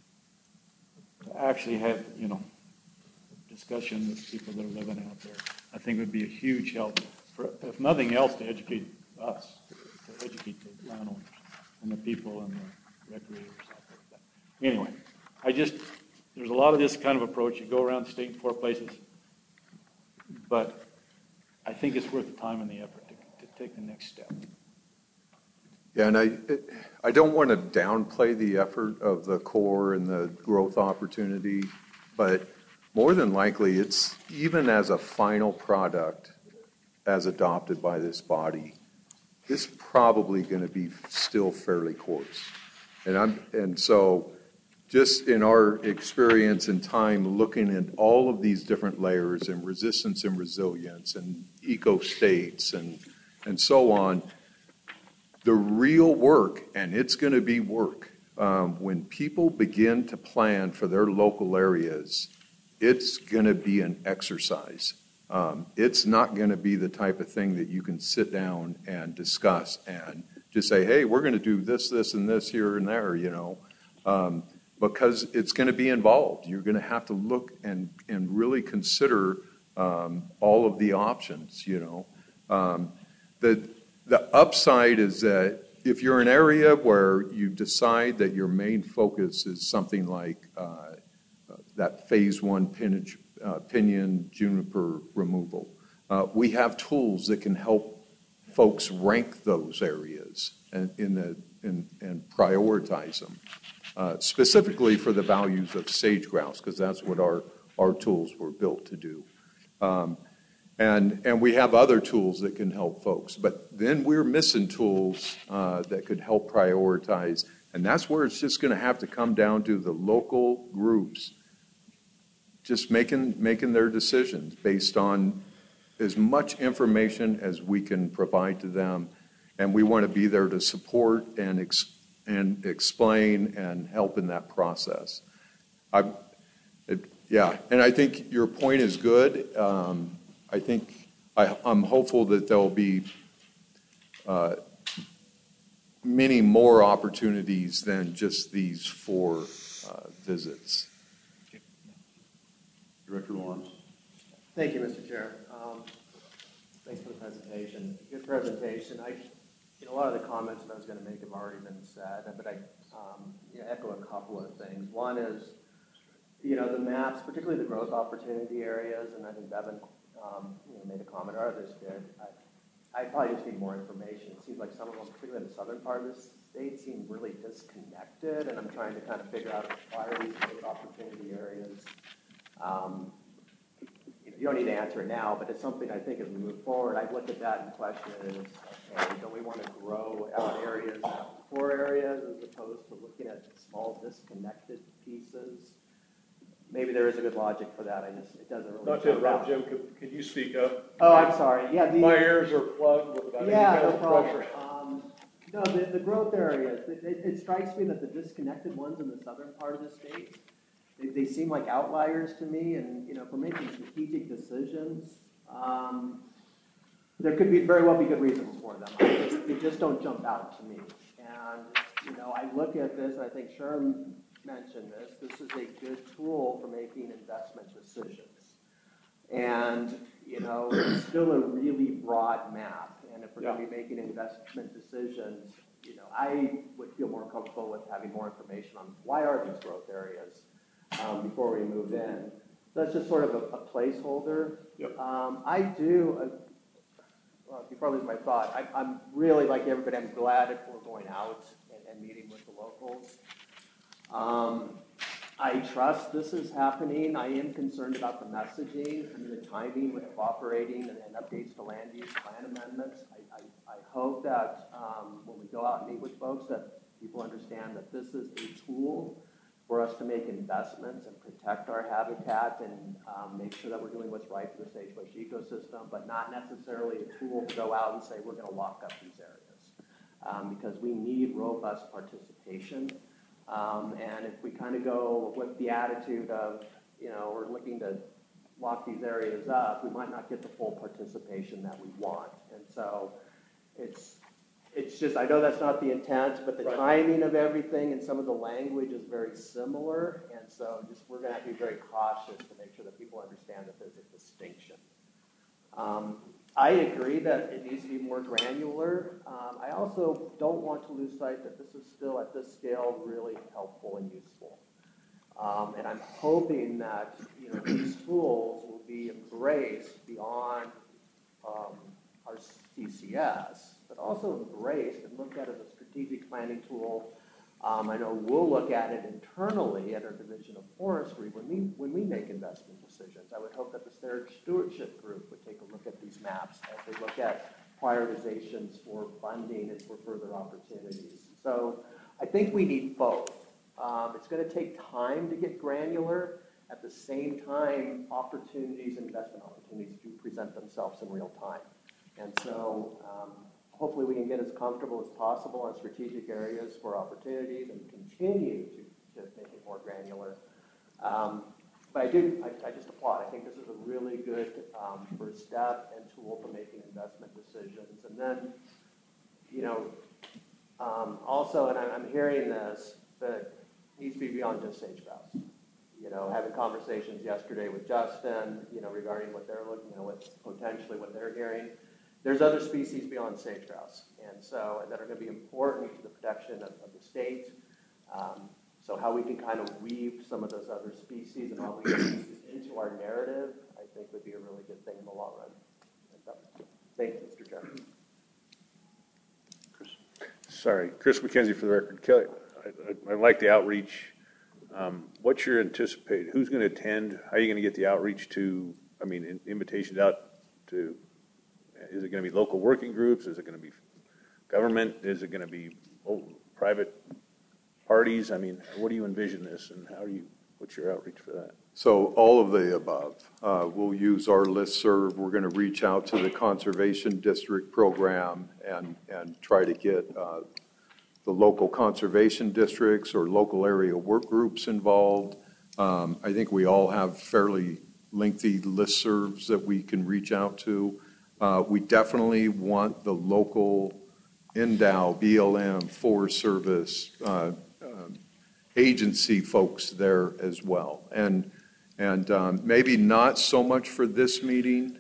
S1: to actually have, discussion with people that are living out there, I think would be a huge help for, if nothing else, to educate us, to educate the landowners and the people and the recreators out there. But anyway, there's a lot of this kind of approach. You go around the state in 4 places, but I think it's worth the time and the effort to take the next step.
S3: Yeah, and I don't want to downplay the effort of the Corps and the growth opportunity, but more than likely, it's even as a final product, as adopted by this body, it's probably going to be still fairly coarse. And so just in our experience and time looking at all of these different layers and resistance and resilience and eco-states and so on, the real work, and it's going to be work, when people begin to plan for their local areas, it's going to be an exercise. It's not going to be the type of thing that you can sit down and discuss and just say, hey, we're going to do this, this, and this here and there, because it's going to be involved. You're going to have to look and really consider all of the options, The upside is that if you're an area where you decide that your main focus is something like that phase 1 pinyon juniper removal, we have tools that can help folks rank those areas and prioritize them, specifically for the values of sage grouse, because that's what our tools were built to do. And we have other tools that can help folks, but then we're missing tools that could help prioritize, and that's where it's just going to have to come down to the local groups just making their decisions based on as much information as we can provide to them, and we want to be there to support and explain and help in that process. And I think your point is good. I think I'm hopeful that there'll be many more opportunities than just these 4 visits.
S2: Director Lawrence.
S13: Thank you, Mr. Chair. Thanks for the presentation. Good presentation. A lot of the comments that I was going to make have already been said, but I echo a couple of things. One is, the maps, particularly the growth opportunity areas, and I think Bevan made a comment, or others did. I probably just need more information. It seems like some of them, particularly in the southern part of the state, seem really disconnected, and I'm trying to kind of figure out why are these growth opportunity areas. You don't need to answer it now, but it's something I think as we move forward, I'd look at that and question is, okay, don't we want to grow out areas, core areas, as opposed to looking at small disconnected pieces? maybe there is a good logic for that. It doesn't really.
S6: Not to interrupt, Jim, could you speak up?
S13: Oh, I'm sorry. Yeah,
S6: my ears are plugged with about any kind of pressure.
S13: No, the growth areas, it strikes me that the disconnected ones in the southern part of the state, they seem like outliers to me, and, you know, if we're making strategic decisions, there could very well be good reasons for them. They just don't jump out to me. And, you know, I look at this, and I think Sherm mentioned this, this is a good tool for making investment decisions. And, you know, it's still a really broad map. And if we're going to be making investment decisions, you know, I would feel more comfortable with having more information on why are these growth areas before we move in. That's just sort of a placeholder. I do, before I lose my thought, I'm really, like everybody, I'm glad if we're going out and meeting with the locals. I trust this is happening. I am concerned about the messaging and the timing with cooperating and updates to land use plan amendments. I hope that when we go out and meet with folks that people understand that this is a tool for us to make investments and protect our habitat and make sure that we're doing what's right for the sagebrush ecosystem, but not necessarily a tool to go out and say we're going to lock up these areas because we need robust participation. And if we kind of go with the attitude of, you know, we're looking to lock these areas up, we might not get the full participation that we want. And so it's just, I know that's not the intent, but the timing of everything and some of the language is very similar. And so just we're going to have to be very cautious to make sure that people understand that there's a distinction. I agree that it needs to be more granular. I also don't want to lose sight that this is still, at this scale, really helpful and useful. And I'm hoping that, you know, these tools will be embraced beyond our CCS, but also embraced and looked at as a strategic planning tool. I know we'll look at it internally at our Division of Forestry when we make investment decisions. I would hope that the stewardship group would take a look at these maps as they look at prioritizations for funding and for further opportunities. So I think we need both. It's going to take time to get granular. At the same time, investment opportunities do present themselves in real time. And so hopefully we can get as comfortable as possible on strategic areas for opportunities and continue to make it more granular. But I just applaud. I think this is a really good first step and tool for making investment decisions. And then, you know, also, and I'm hearing this, but it needs to be beyond just sage-grouse. You know, having conversations yesterday with Justin, you know, regarding what they're looking, you know, what's potentially what they're hearing. There's other species beyond sage-grouse, and so that are going to be important to the protection of the state. So how we can kind of weave some of those other species and all these species into our narrative, I think would be a really good thing in the long run. Thank you, Mr. Chairman.
S14: Sorry, Chris McKenzie for the record. Kelly, I like the outreach. What's your anticipate? Who's going to attend? How are you going to get the outreach to? I mean, invitations out to. Is it going to be local working groups? Is it going to be government? Is it going to be private parties? I mean, what do you envision this, and what's your outreach for that?
S3: So all of the above. We'll use our listserv. We're going to reach out to the Conservation District program and try to get the local conservation districts or local area work groups involved. I think we all have fairly lengthy listservs that we can reach out to. We definitely want the local NDOW, BLM, Forest Service, agency folks there as well. And maybe not so much for this meeting,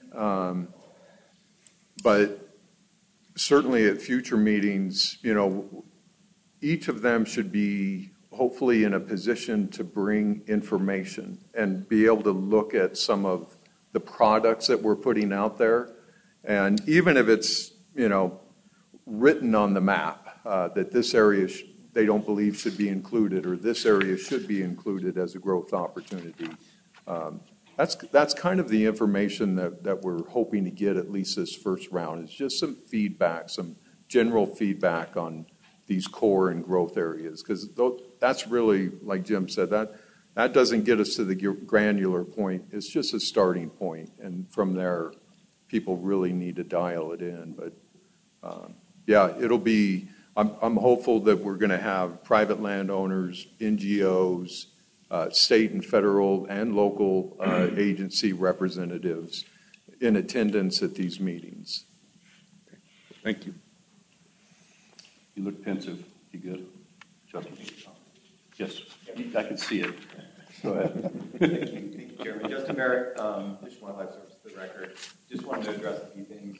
S3: but certainly at future meetings, you know, each of them should be hopefully in a position to bring information and be able to look at some of the products that we're putting out there. And even if it's, you know, written on the map that this area they don't believe should be included or this area should be included as a growth opportunity, that's kind of the information that we're hoping to get at least this first round. It's just some feedback, some general feedback on these core and growth areas, because that's really, like Jim said, That doesn't get us to the granular point. It's just a starting point, and from there, people really need to dial it in. But yeah, it'll be. I'm hopeful that we're going to have private landowners, NGOs, state and federal and local agency representatives in attendance at these meetings.
S14: Thank you.
S2: You look pensive. You good? Justin? Yes, I can see it. Go ahead.
S15: Thank you, Chairman. Justin Barrett, Fish and Wildlife Service, for the record. Just wanted to address a few things.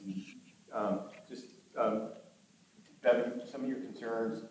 S15: Bevan, some of your concerns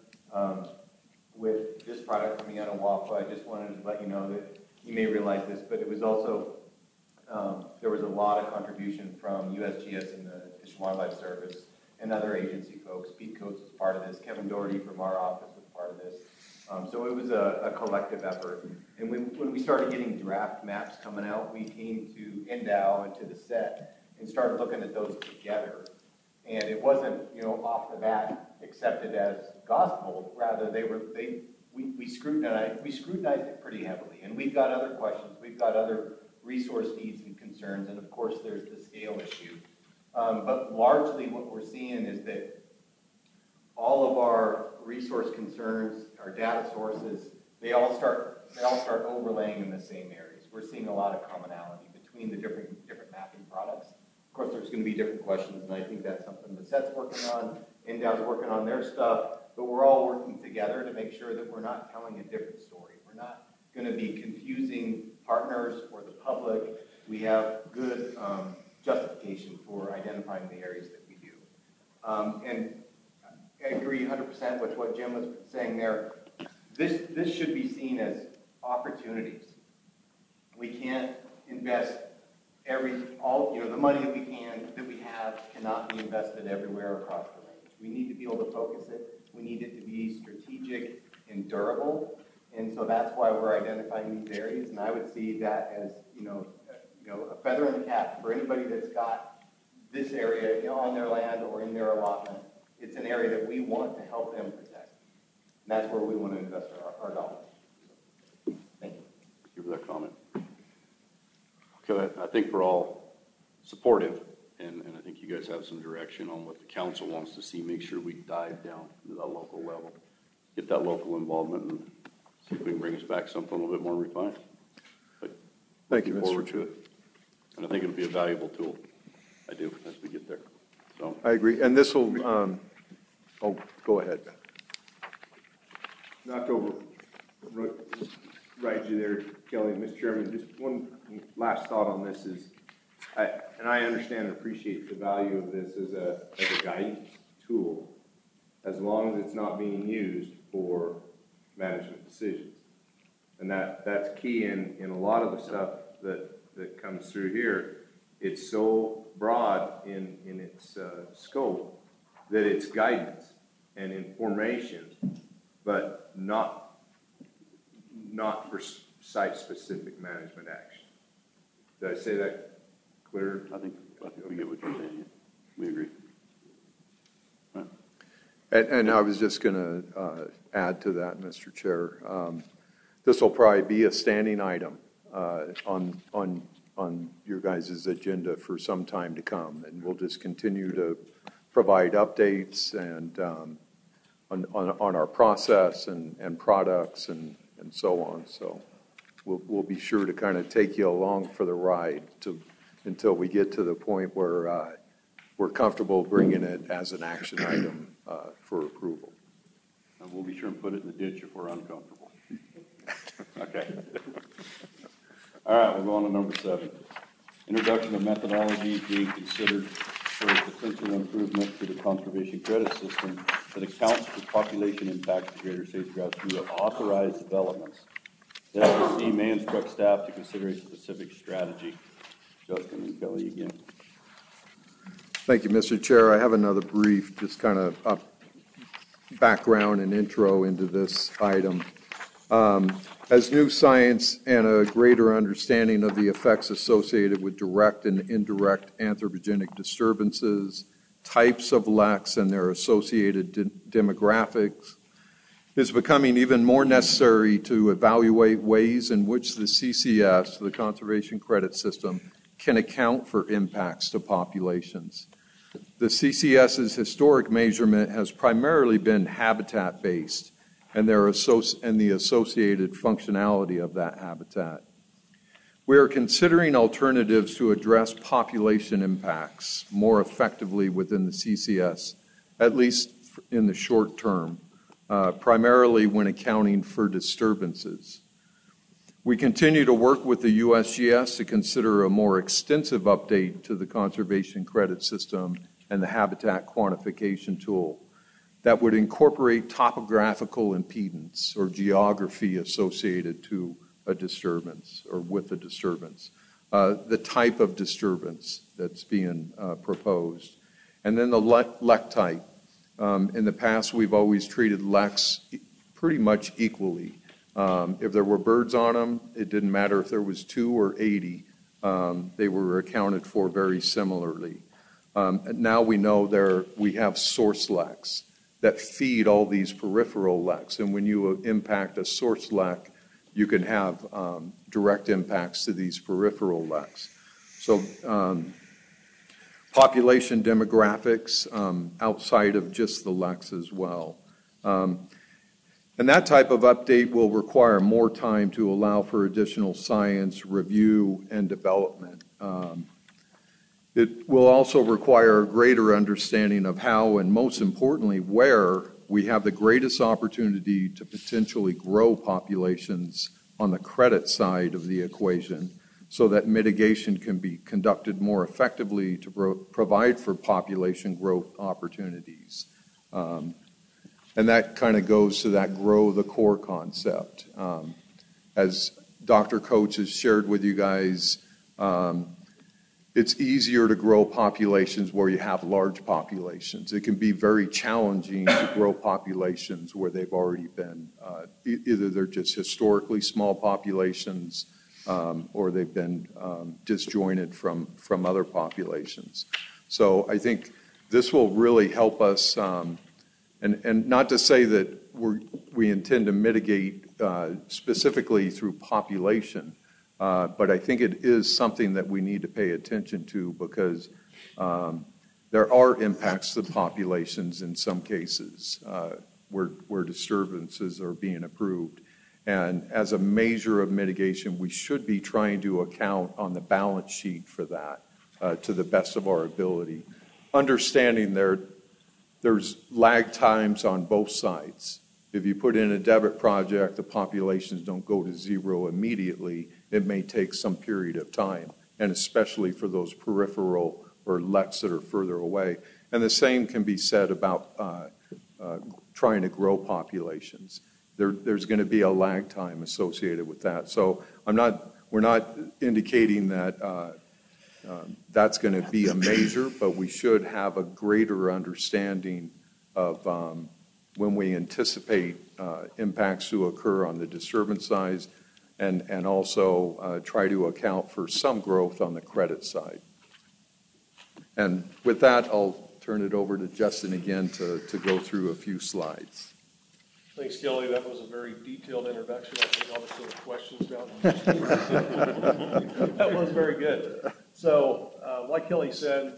S15: with this product coming out of WAFA, I just wanted to let you know that you may realize this, but it was also, there was a lot of contribution from USGS and the Fish and Wildlife Service and other agency folks. Pete Coates was part of this. Kevin Doherty from our office was part of this. So it was a collective effort. And when we started getting draft maps coming out, we came to NDOW and to the set and started looking at those together. And it wasn't, off the bat accepted as gospel. Rather, we scrutinized it pretty heavily. And we've got other questions. We've got other resource needs and concerns. And of course, there's the scale issue. But largely what we're seeing is that all of our resource concerns, our data sources, they all start overlaying in the same areas. We're seeing a lot of commonality between the different mapping products. Of course, there's going to be different questions, and I think that's something the SET's working on, NDOW's working on their stuff, but we're all working together to make sure that we're not telling a different story. We're not going to be confusing partners or the public. We have good justification for identifying the areas that we do. And I agree 100% with what Jim was saying there. This should be seen as opportunities. We can't invest the money that we have cannot be invested everywhere across the range. We need to be able to focus it. We need it to be strategic and durable. And so that's why we're identifying these areas. And I would see that as, a feather in the cap for anybody that's got this area on their land or in their allotment. It's an area that we want to help them protect. And that's where we want to invest our dollars. Thank you.
S2: Thank you for that comment. Okay, I think we're all supportive, and I think you guys have some direction on what the council wants to see. Make sure we dive down to that local level, get that local involvement, and see if we can bring us back something a little bit more refined. But
S3: thank you,
S2: Mr. Forward to it. And I think it'll be a valuable tool. I do, as we get there. So
S3: I agree. And this will, go ahead.
S10: Not to override you there, Kelly. Mr. Chairman, just one last thought on this is, I understand and appreciate the value of this as a guidance tool, as long as it's not being used for management decisions. And that's key in a lot of the stuff that comes through here. It's so broad in its scope that it's guidance and information, but not for site-specific management action. Did I say that clear?
S2: I think we get what you're saying. We agree. Right.
S3: And I was just going to add to that, Mr. Chair. This will probably be a standing item on your guys' agenda for some time to come, and we'll just continue to provide updates and on our process and products and so on. So we'll be sure to kind of take you along for the ride until we get to the point where we're comfortable bringing it as an action item for approval.
S2: And we'll be sure and put it in the ditch if we're uncomfortable. Okay. All right, we'll go on to number 7. Introduction of methodology being considered for potential improvement to the conservation credit system that accounts for population impact to greater sage-grouse via authorized developments. The FCC may instruct staff to consider a specific strategy. Justin and Kelly again.
S3: Thank you, Mr. Chair. I have another brief, just kind of background and intro into this item. As new science and a greater understanding of the effects associated with direct and indirect anthropogenic disturbances, types of LECs and their associated demographics, is becoming even more necessary to evaluate ways in which the CCS, the Conservation Credit System, can account for impacts to populations. The CCS's historic measurement has primarily been habitat-based and the associated functionality of that habitat. We are considering alternatives to address population impacts more effectively within the CCS, at least in the short term, primarily when accounting for disturbances. We continue to work with the USGS to consider a more extensive update to the Conservation Credit System and the habitat quantification tool that would incorporate topographical impedance or geography associated to a disturbance or with a disturbance, the type of disturbance that's being proposed, and then the LEC type. In the past, we've always treated LECs pretty much equally. If there were birds on them, it didn't matter if there was 2 or 80. They were accounted for very similarly. Now we know we have source LECs that feed all these peripheral LECs. And when you impact a source LEC, you can have direct impacts to these peripheral LECs. So population demographics outside of just the LECs as well. And that type of update will require more time to allow for additional science, review, and development. It will also require a greater understanding of how, and most importantly, where we have the greatest opportunity to potentially grow populations on the credit side of the equation so that mitigation can be conducted more effectively to provide for population growth opportunities. And that kind of goes to that grow the core concept. As Dr. Coates has shared with you guys, it's easier to grow populations where you have large populations. It can be very challenging to grow populations where they've already been, either they're just historically small populations or they've been disjointed from other populations. So I think this will really help us, and not to say that we intend to mitigate specifically through population, but I think it is something that we need to pay attention to because there are impacts to populations in some cases where disturbances are being approved. And as a measure of mitigation, we should be trying to account on the balance sheet for that to the best of our ability. Understanding there's lag times on both sides. If you put in a debit project, the populations don't go to zero immediately. It may take some period of time, and especially for those peripheral or LECs that are further away. And the same can be said about trying to grow populations. There's going to be a lag time associated with that. So we're not indicating that that's going to be a measure, but we should have a greater understanding of when we anticipate impacts to occur on the disturbance side and also try to account for some growth on the credit side. And with that, I'll turn it over to Justin again to go through a few slides.
S6: Thanks, Kelly. That was a very detailed introduction. I think all the sort of questions down. That was very good. So, like Kelly said,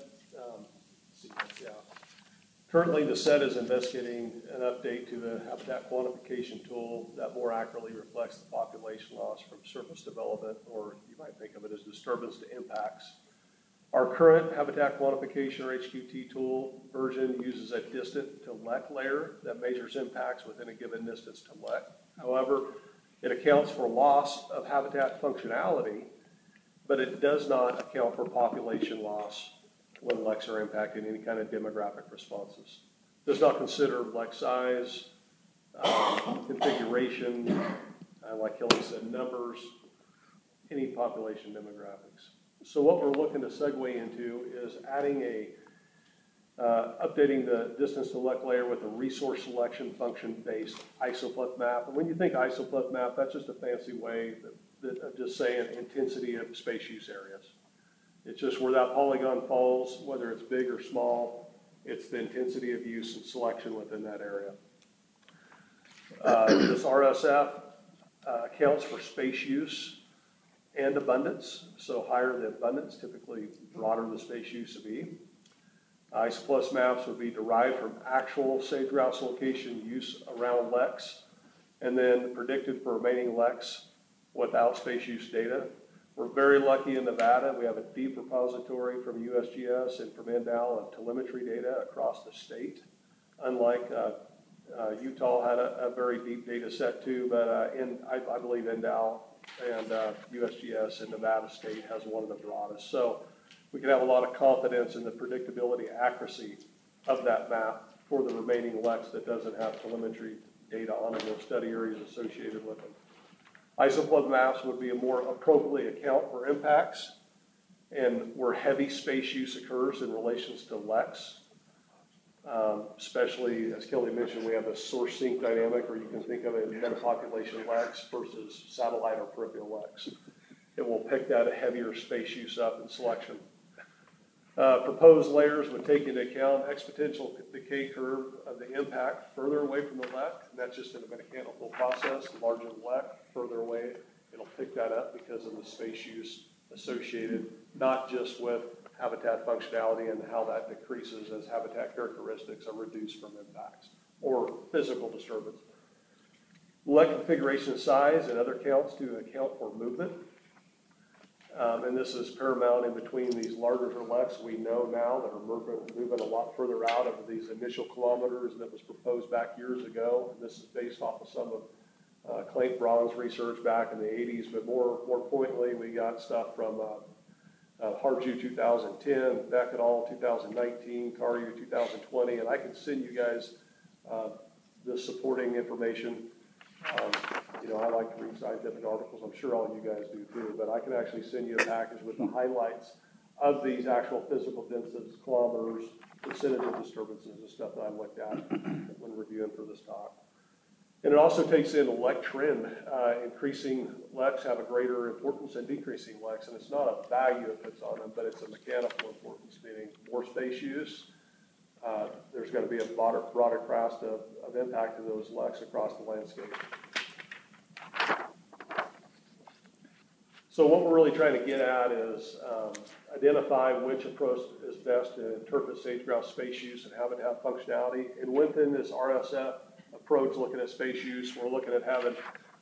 S6: currently the SET is investigating an update to the habitat quantification tool that more accurately reflects the population loss from surface development, or you might think of it as disturbance to impacts. Our current habitat quantification, or HQT tool version, uses a distant to LEC layer that measures impacts within a given distance to LEC. However, it accounts for loss of habitat functionality, but it does not account for population loss when LECs are impacting any kind of demographic responses. It does not consider LEC size, configuration, like Kelly said, numbers, any population demographics. So what we're looking to segue into is adding updating the distance to LEC layer with a resource selection function-based isopleth map. And when you think isopleth map, that's just a fancy way of just saying intensity of space use areas. It's just where that polygon falls, whether it's big or small, it's the intensity of use and selection within that area. This RSF accounts for space use and abundance. So higher the abundance, typically broader the space use will be. ISOPLUS maps would be derived from actual sage-grouse location use around LECs, and then predicted for remaining LECs without space use data. We're very lucky in Nevada. We have a deep repository from USGS and from NDAL of telemetry data across the state. Unlike Utah had a very deep data set too, but I believe NDAL and USGS in Nevada State has one of the broadest. So we can have a lot of confidence in the predictability accuracy of that map for the remaining LECs that doesn't have telemetry data on them or study areas associated with them. ISOPLUS maps would be a more appropriately account for impacts and where heavy space use occurs in relations to LECs. Especially, as Kelly mentioned, we have a source sink dynamic, or you can think of it as metapopulation LECs versus satellite or peripheral LECs. It will pick that heavier space use up in selection. Proposed layers would take into account exponential decay curve of the impact further away from the LEC, and that's just in a mechanical process. The larger the LEC, further away, it'll pick that up because of the space use associated, not just with habitat functionality and how that decreases as habitat characteristics are reduced from impacts or physical disturbance. LEC configuration size and other counts to account for movement. And this is paramount in between these larger LECs we know now that are moving a lot further out of these initial kilometers that was proposed back years ago. And this is based off of some of Clayton Braun's research back in the 80s, but more pointedly, we got stuff from Harju 2010, Beck et al. 2019, Caryu 2020, and I can send you guys the supporting information. I like to read scientific articles. I'm sure all you guys do too, but I can actually send you a package with the highlights of these actual physical densities, kilometers, percentage of disturbances and stuff that I looked at when reviewing for this talk. And it also takes in a LEC trend. Increasing LECs have a greater importance than decreasing LECs, and it's not a value it puts on them, but it's a mechanical importance, meaning more space use. There's going to be a broader class of impact of those LECs across the landscape. So what we're really trying to get at is identify which approach is best to interpret sage-grouse space use and habitat functionality. And within this RSF approach, looking at space use, we're looking at having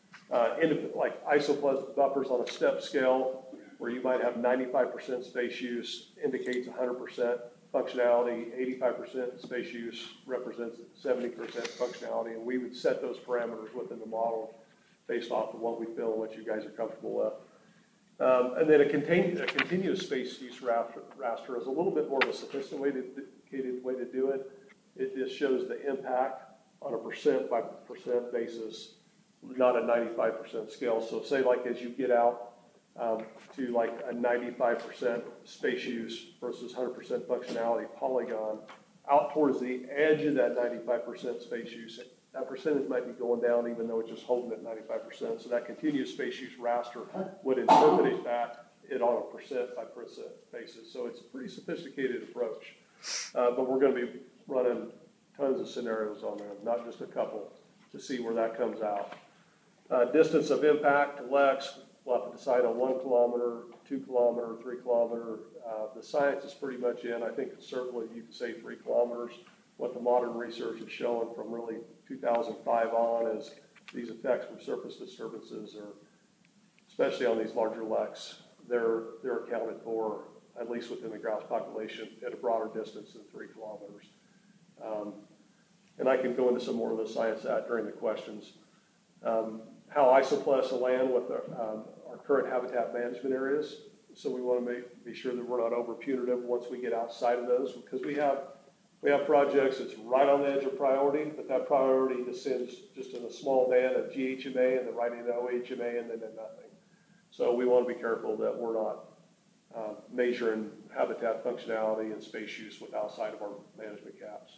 S6: like ISOPLUS buffers on a step scale, where you might have 95% space use indicates 100% functionality, 85% space use represents 70% functionality, and we would set those parameters within the model based off of what we feel and what you guys are comfortable with. And then a continuous space use raster is a little bit more of a sophisticated way to do it. It just shows the impact on a percent by percent basis, not a 95% scale. So say like as you get out to like a 95% space use versus 100% functionality polygon, out towards the edge of that 95% space use, that percentage might be going down even though it's just holding at 95%. So that continuous space use raster would interpret it on a percent by percent basis. So it's a pretty sophisticated approach. But we're going to be running tons of scenarios on them, not just a couple, to see where that comes out. Distance of impact to LECs, we'll have to decide on 1 kilometer, 2 kilometer, 3 kilometer. The science is pretty much in. I think certainly you can say 3 kilometers. What the modern research is showing from really 2005 on is these effects from surface disturbances are, especially on these larger LECs, they're accounted for, at least within the grouse population, at a broader distance than 3 kilometers. And I can go into some more of the science during the questions. How ISOPLUS align with our current habitat management areas. So we want to be sure that we're not over punitive once we get outside of those, because we have projects that's right on the edge of priority, but that priority descends just in a small band of GHMA and then right into OHMA and then nothing. So we want to be careful that we're not measuring habitat functionality and space use with outside of our management caps.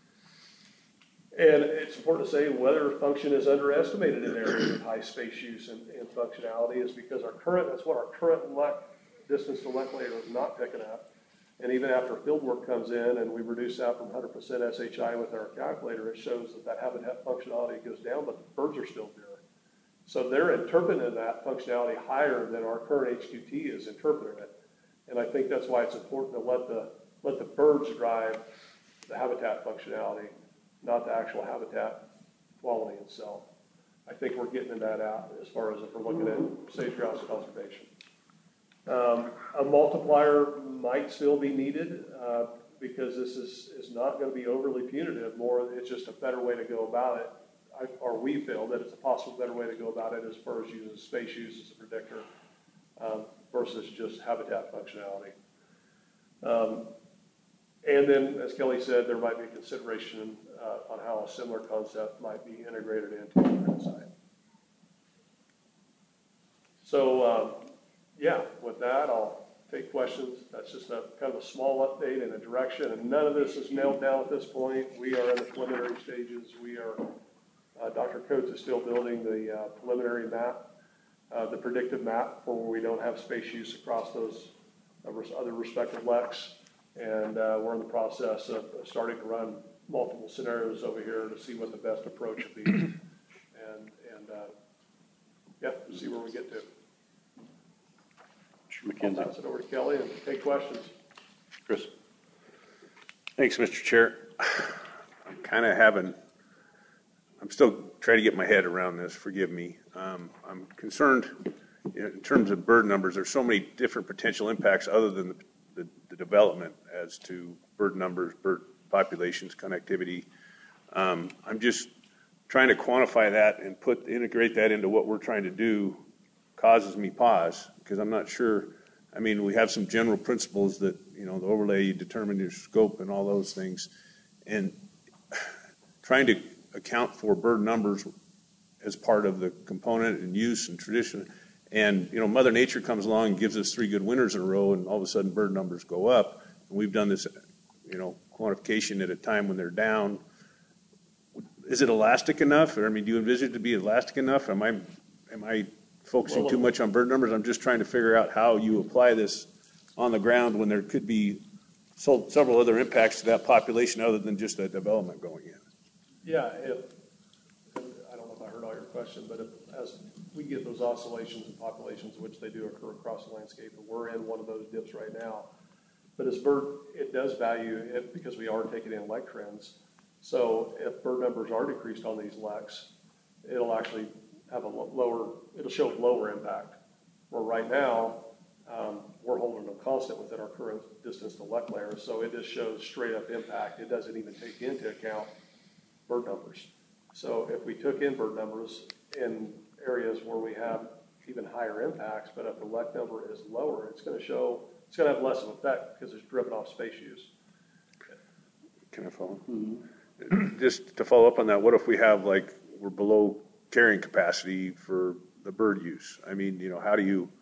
S6: And it's important to say weather function is underestimated in areas of high space use and functionality is because that's what our current distance to LEC layer is not picking up. And even after field work comes in and we reduce that from 100% SHI with our calculator, it shows that habitat functionality goes down, but the birds are still there. So they're interpreting that functionality higher than our current HQT is interpreting it. And I think that's why it's important to let the birds drive the habitat functionality, not the actual habitat quality itself. I think we're getting that out as far as if we're looking at sage grouse conservation. A multiplier might still be needed because this is not going to be overly punitive. More, it's just a better way to go about it. Or we feel that it's a possible better way to go about it as far as using space use as a predictor versus just habitat functionality. And then, as Kelly said, there might be consideration on how a similar concept might be integrated into the print site. So, yeah, with that, I'll take questions. That's just a kind of a small update and a direction, and none of this is nailed down at this point. We are in the preliminary stages. We are, Dr. Coates is still building the preliminary map, the predictive map for where we don't have space use across those other respective LECs. And we're in the process of starting to run multiple scenarios over here to see what the best approach would be. and yeah, see where we get to.
S2: McKenzie.
S6: I'll pass it over to Kelly and take questions.
S2: Chris.
S14: Thanks, Mr. Chair. I'm still trying to get my head around this, forgive me. I'm concerned in terms of bird numbers. There's so many different potential impacts other than the development as to bird numbers, bird populations, connectivity. I'm just trying to quantify that and integrate that into what we're trying to do causes me pause because I'm not sure. I mean, we have some general principles that, the overlay, you determine your scope and all those things. And trying to account for bird numbers as part of the component and use and tradition. And, Mother Nature comes along and gives us 3 good winters in a row, and all of a sudden bird numbers go up. And we've done this, quantification at a time when they're down. Is it elastic enough? Or, do you envisage it to be elastic enough? Am I focusing too much on bird numbers? I'm just trying to figure out how you apply this on the ground when there could be several other impacts to that population other than just that development going in.
S6: Yeah, I don't know if I heard all your question, but as we get those oscillations in populations, which they do occur across the landscape, and we're in one of those dips right now. But as bird, it does value it because we are taking in LEC trends. So if bird numbers are decreased on these LECs, it'll actually have it'll show lower impact. Where right now, we're holding them constant within our current distance to LEC layers, so it just shows straight up impact. It doesn't even take into account bird numbers. So if we took in bird numbers in areas where we have even higher impacts, but if the LEC number is lower, it's going to have less of an effect because it's driven off space use.
S14: Can I follow? Mm-hmm. Just to follow up on that, what if we have we're below carrying capacity for the bird use? How do you,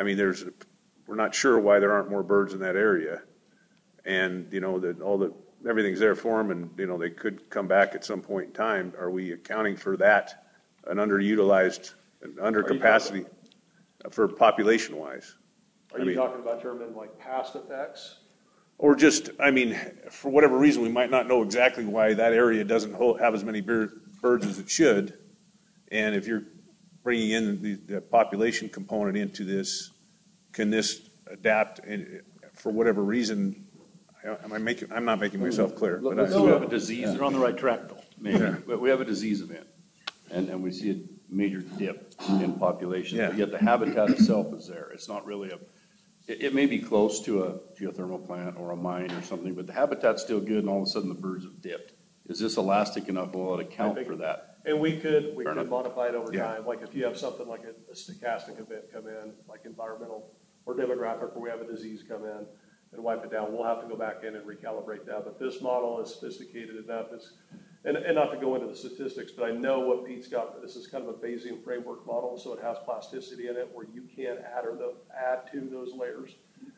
S14: we're not sure why there aren't more birds in that area. And, everything's there for them and, they could come back at some point in time. Are we accounting for that, an underutilized, under capacity for population wise?
S6: Are you talking about terming past effects?
S14: Or just, for whatever reason, we might not know exactly why that area doesn't have as many birds as it should. And if you're bringing in the population component into this, can this adapt for whatever reason? I'm not making myself clear.
S2: But we have a disease. They're on the right track, though. Maybe. Yeah. But we have a disease event, and we see a major dip in population. Yeah. But yet the habitat itself is there. It's not really it may be close to a geothermal plant or a mine or something, but the habitat's still good, and all of a sudden the birds have dipped. Is this elastic enough? Will it account for that?
S6: And we could modify it over time. Like if you have something like a stochastic event come in, like environmental or demographic, where we have a disease come in and wipe it down, we'll have to go back in and recalibrate that. But this model is sophisticated enough. And not to go into the statistics, but I know what Pete's got. This is kind of a Bayesian framework model, so it has plasticity in it where you can't add to those layers.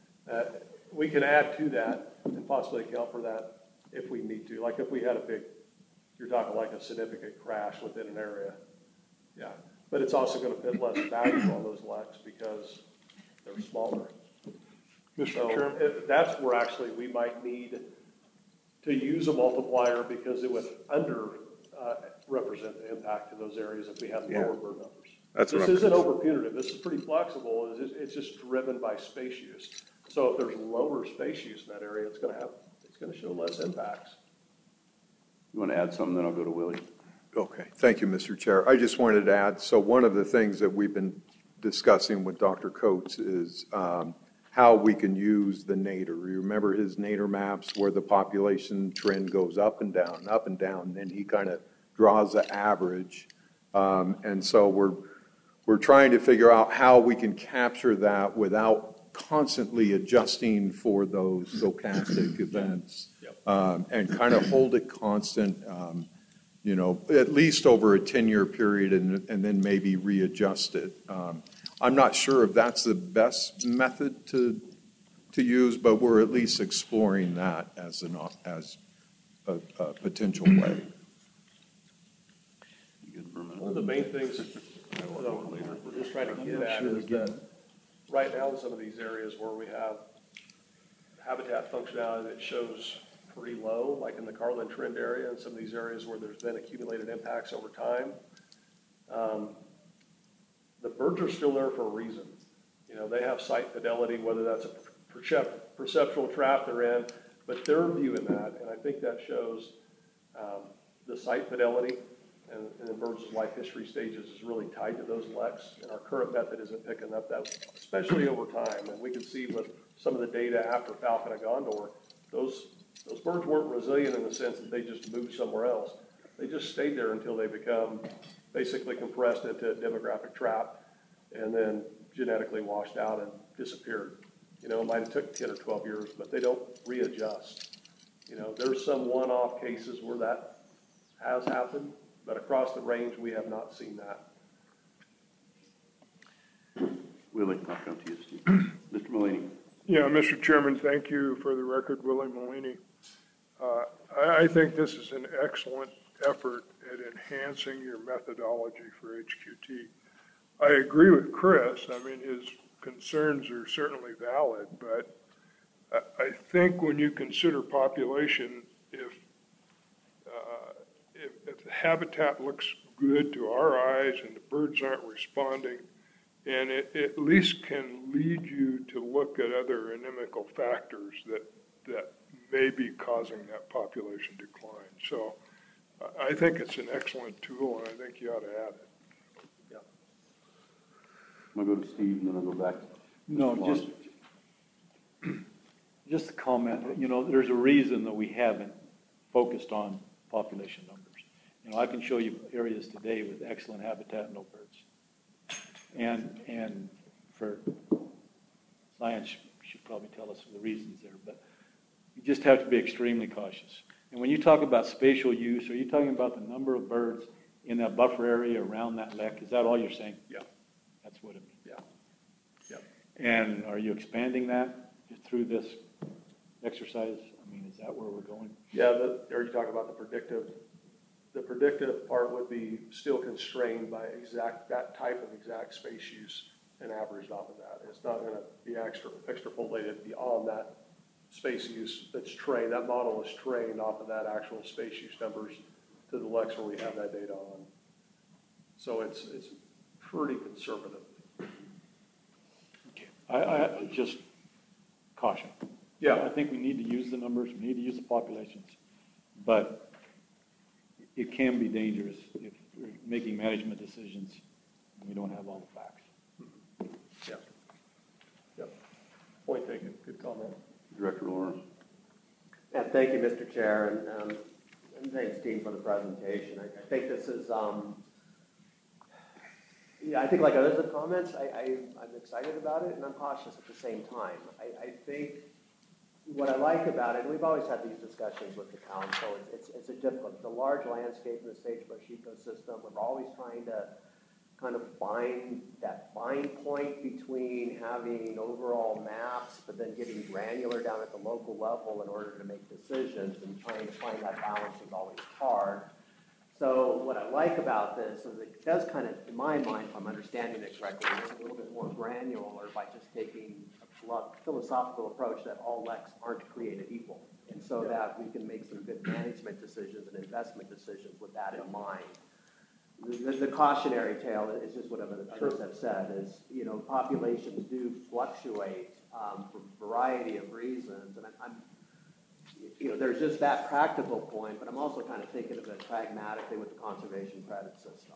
S6: We can add to that and possibly account for that if we need to. Like if we had you're talking like a significant crash within an area. Yeah. But it's also going to put less value on those LECs because they're smaller.
S12: Mr.
S6: So
S12: Chairman?
S6: that's where actually we might need to use a multiplier because it would represent the impact of those areas if we had lower bird numbers.
S14: That's what
S6: This
S14: I'm
S6: isn't
S14: concerned.
S6: over punitive. This is pretty flexible. It's just driven by space use. So if there's lower space use in that area, it's going to show less impacts.
S2: You want to add something, then I'll go to Willie.
S3: Okay, thank you, Mr. Chair. I just wanted to add, so one of the things that we've been discussing with Dr. Coates is how we can use the nadir. You remember his nadir maps where the population trend goes up and down, and then he kind of draws the average. And so we're trying to figure out how we can capture that without constantly adjusting for those stochastic events, and kind of hold it constant, at least over a 10-year period, and then maybe readjust it. I'm not sure if that's the best method to use, but we're at least exploring that as a potential way.
S6: One of the main things we're just trying to get at is that right now in some of these areas where we have habitat functionality that shows pretty low, like in the Carlin Trend area and some of these areas where there's been accumulated impacts over time, the birds are still there for a reason. They have sight fidelity, whether that's a perceptual trap they're in, but they're viewing that, and I think that shows the sight fidelity and the birds' life history stages is really tied to those leks, and our current method isn't picking up that, especially over time. And we can see with some of the data after Falcon and Gondor, those birds weren't resilient in the sense that they just moved somewhere else. They just stayed there until they become basically compressed into a demographic trap and then genetically washed out and disappeared. It might have took 10 or 12 years, but they don't readjust. There's some one-off cases where that has happened, but across the range, we have not seen that.
S2: Willie, I'll come to you, Steve. Mr. Mulaney.
S12: Yeah, Mr. Chairman, thank you. For the record, Willie Mulaney. I think this is an excellent effort at enhancing your methodology for HQT. I agree with Chris. I mean, his concerns are certainly valid, but I think when you consider population, if the habitat looks good to our eyes and the birds aren't responding, and it at least can lead you to look at other inimical factors that may be causing that population decline. So I think it's an excellent tool, and I think you ought to add it.
S6: Yeah.
S2: I'm going to go to Steve, and then I'll go back.
S1: No, just a comment. There's a reason that we haven't focused on population numbers. I can show you areas today with excellent habitat, no birds. And for science should probably tell us the reasons there, but you just have to be extremely cautious. And when you talk about spatial use, are you talking about the number of birds in that buffer area around that lek? Is that all you're saying?
S6: Yeah.
S1: That's what it means.
S6: Yeah.
S1: And are you expanding that through this exercise? I mean, is that where we're going?
S6: Yeah, are you talking about the predictive? The predictive part would be still constrained by that type of exact space use and averaged off of that. It's not going to be extrapolated beyond that space use that's trained. That model is trained off of that actual space use numbers to the leks where we have that data on. So it's pretty conservative.
S1: Okay. I just caution.
S6: Yeah.
S1: I think we need to use the numbers, we need to use the populations, but it can be dangerous if we're making management decisions and we don't have all the facts.
S6: Yeah. Yeah. Point taken. Good comment.
S2: Director Lawrence.
S13: Yeah, thank you, Mr. Chair, and thanks, Dean, for the presentation. I think this is, I think like others have comments, I'm excited about it and I'm cautious at the same time. I think what I like about it, and we've always had these discussions with the council, it's a difficult, the large landscape in the sagebrush ecosystem, we're always trying to kind of find that fine point between having overall maps, but then getting granular down at the local level in order to make decisions, and trying to find that balance is always hard. So what I like about this is it does kind of, in my mind, if I'm understanding it correctly, it's a little bit more granular by just taking a philosophical approach that all LECs aren't created equal. And so that we can make some good management decisions and investment decisions with that in mind. The cautionary tale is just what others have said is, populations do fluctuate for a variety of reasons. And there's just that practical point, but I'm also kind of thinking of it pragmatically with the conservation credit system.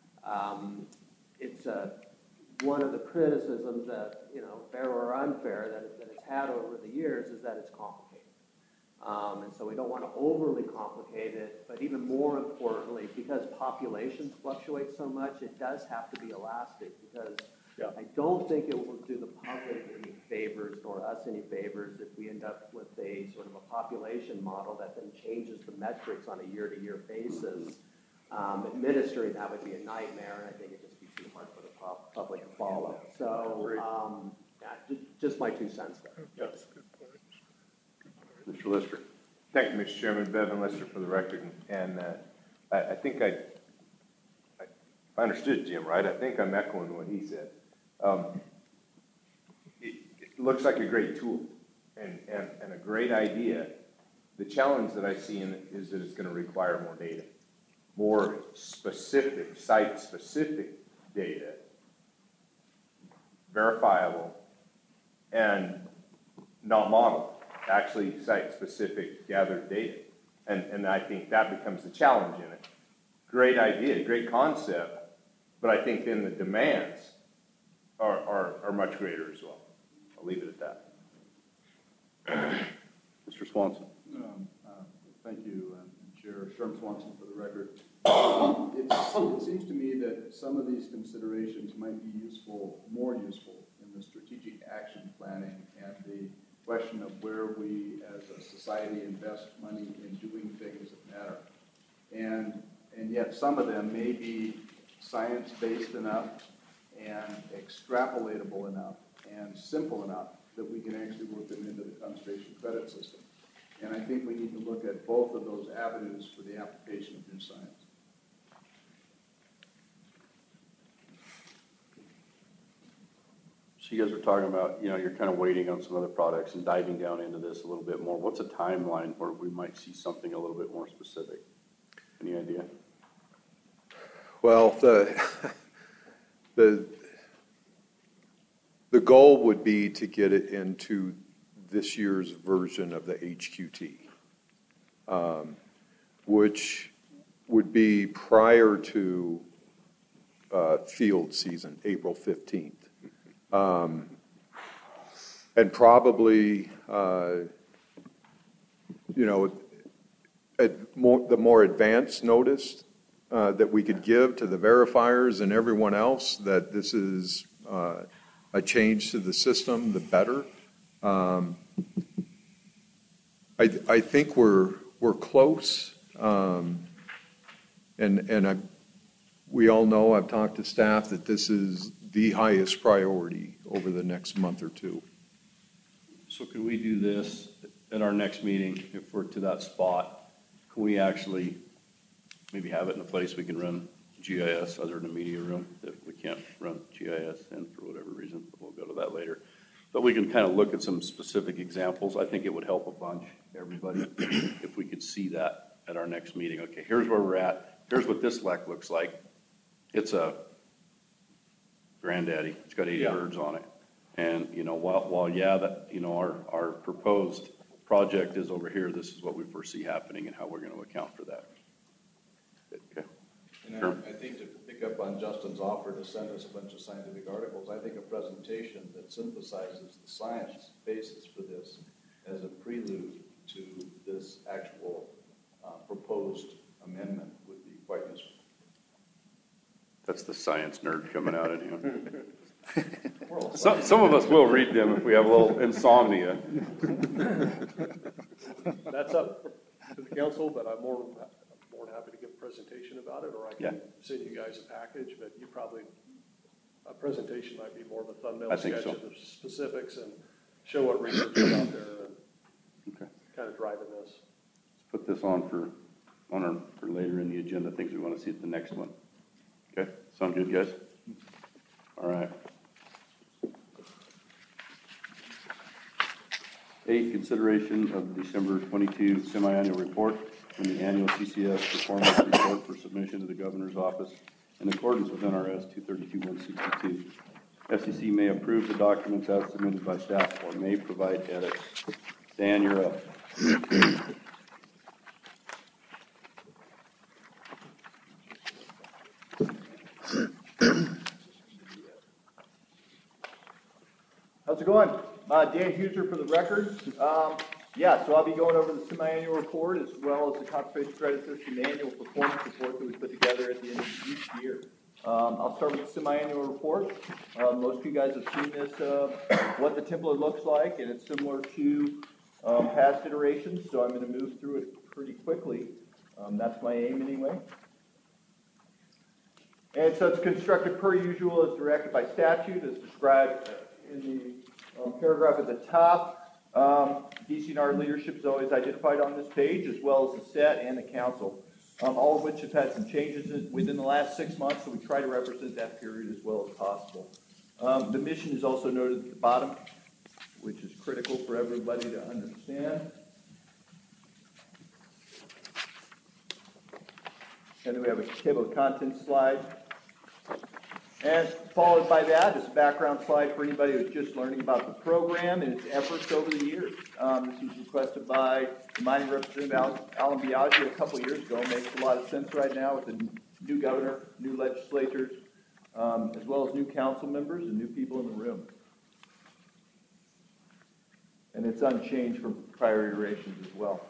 S13: It's one of the criticisms that, fair or unfair, that it's had over the years is that it's complicated. And so we don't want to overly complicate it, but even more importantly, because populations fluctuate so much, it does have to be elastic because I don't think it will do the public any favors nor us any favors if we end up with a sort of a population model that then changes the metrics on a year-to-year basis. Administering that would be a nightmare, and I think it'd just be too hard for the public to follow. So, just my 2 cents there.
S12: Yes, good point.
S2: Mr. Lister.
S10: Thank you, Mr. Chairman. Bevan Lister for the record. And I think if I understood Jim right, I think I'm echoing what he said. It looks like a great tool and a great idea. The challenge that I see in it is that it's going to require more data, more specific, site-specific data, verifiable, and not modeled, actually site-specific gathered data. And I think that becomes the challenge in it. Great idea, great concept, but I think then the demands are much greater as well. I'll leave it at that.
S2: Mr. Swanson.
S11: Thank you, Chair. Sherm Swanson for the record. It seems to me that some of these considerations might be more useful in the strategic action planning and the question of where we as a society invest money in doing things that matter. And yet some of them may be science-based enough and extrapolatable enough and simple enough that we can actually work them into the conservation credit system. And I think we need to look at both of those avenues for the application of new science.
S2: So you guys were talking about, you're kind of waiting on some other products and diving down into this a little bit more. What's a timeline where we might see something a little bit more specific? Any idea?
S3: Well, the goal would be to get it into this year's version of the HQT, which would be prior to field season, April 15th. And probably, the more advanced notice that we could give to the verifiers and everyone else that this is a change to the system, the better. I think we're close, we all know, I've talked to staff, that this is the highest priority over the next month or two.
S2: So can we do this at our next meeting, if we're to that spot? Can we actually maybe have it in a place we can run GIS other than a media room? If we can't run GIS in for whatever reason, we'll go to that later. But we can kind of look at some specific examples. I think it would help a bunch, everybody, if we could see that at our next meeting. Okay, here's where we're at. Here's what this LEC looks like. It's a granddaddy. It's got 80 birds on it. And, our proposed project is over here, this is what we foresee happening and how we're going to account for that. Okay.
S11: And I think to pick up on Justin's offer to send us a bunch of scientific articles, I think a presentation that synthesizes the science basis for this as a prelude to this actual proposed amendment would be quite useful.
S2: That's the science nerd coming out in here. Some of us will read them if we have a little insomnia.
S6: That's up to the council, but I'm more than happy to give a presentation about it, or I can send you guys a package, but a presentation might be more of a thumbnail sketch of the specifics and show what research is out there and kind of driving this.
S2: Let's put this on for later in the agenda, things we want to see at the next one. Okay, sound good, guys? All right. 8, consideration of the December 22 semi-annual report and the annual CCS performance report for submission to the governor's office in accordance with NRS 232-162. FCC may approve the documents as submitted by staff or may provide edits. Dan, you're up.
S16: How's it going? Dan Huser for the record. So I'll be going over the semi-annual report as well as the Conservation Credit System annual performance report that we put together at the end of each year. I'll start with the semi-annual report. Most of you guys have seen this, what the template looks like, and it's similar to past iterations, so I'm going to move through it pretty quickly. That's my aim anyway. And so it's constructed per usual as directed by statute, as described in the paragraph at the top. DCNR leadership is always identified on this page, as well as the set and the council, all of which have had some changes within the last 6 months, so we try to represent that period as well as possible. The mission is also noted at the bottom, which is critical for everybody to understand. And then we have a table of contents slide. And followed by that is a background slide for anybody who's just learning about the program and its efforts over the years. This was requested by the mining representative, Alan Biaggi, a couple years ago. It makes a lot of sense right now with the new governor, new legislators, as well as new council members and new people in the room. And it's unchanged from prior iterations as well.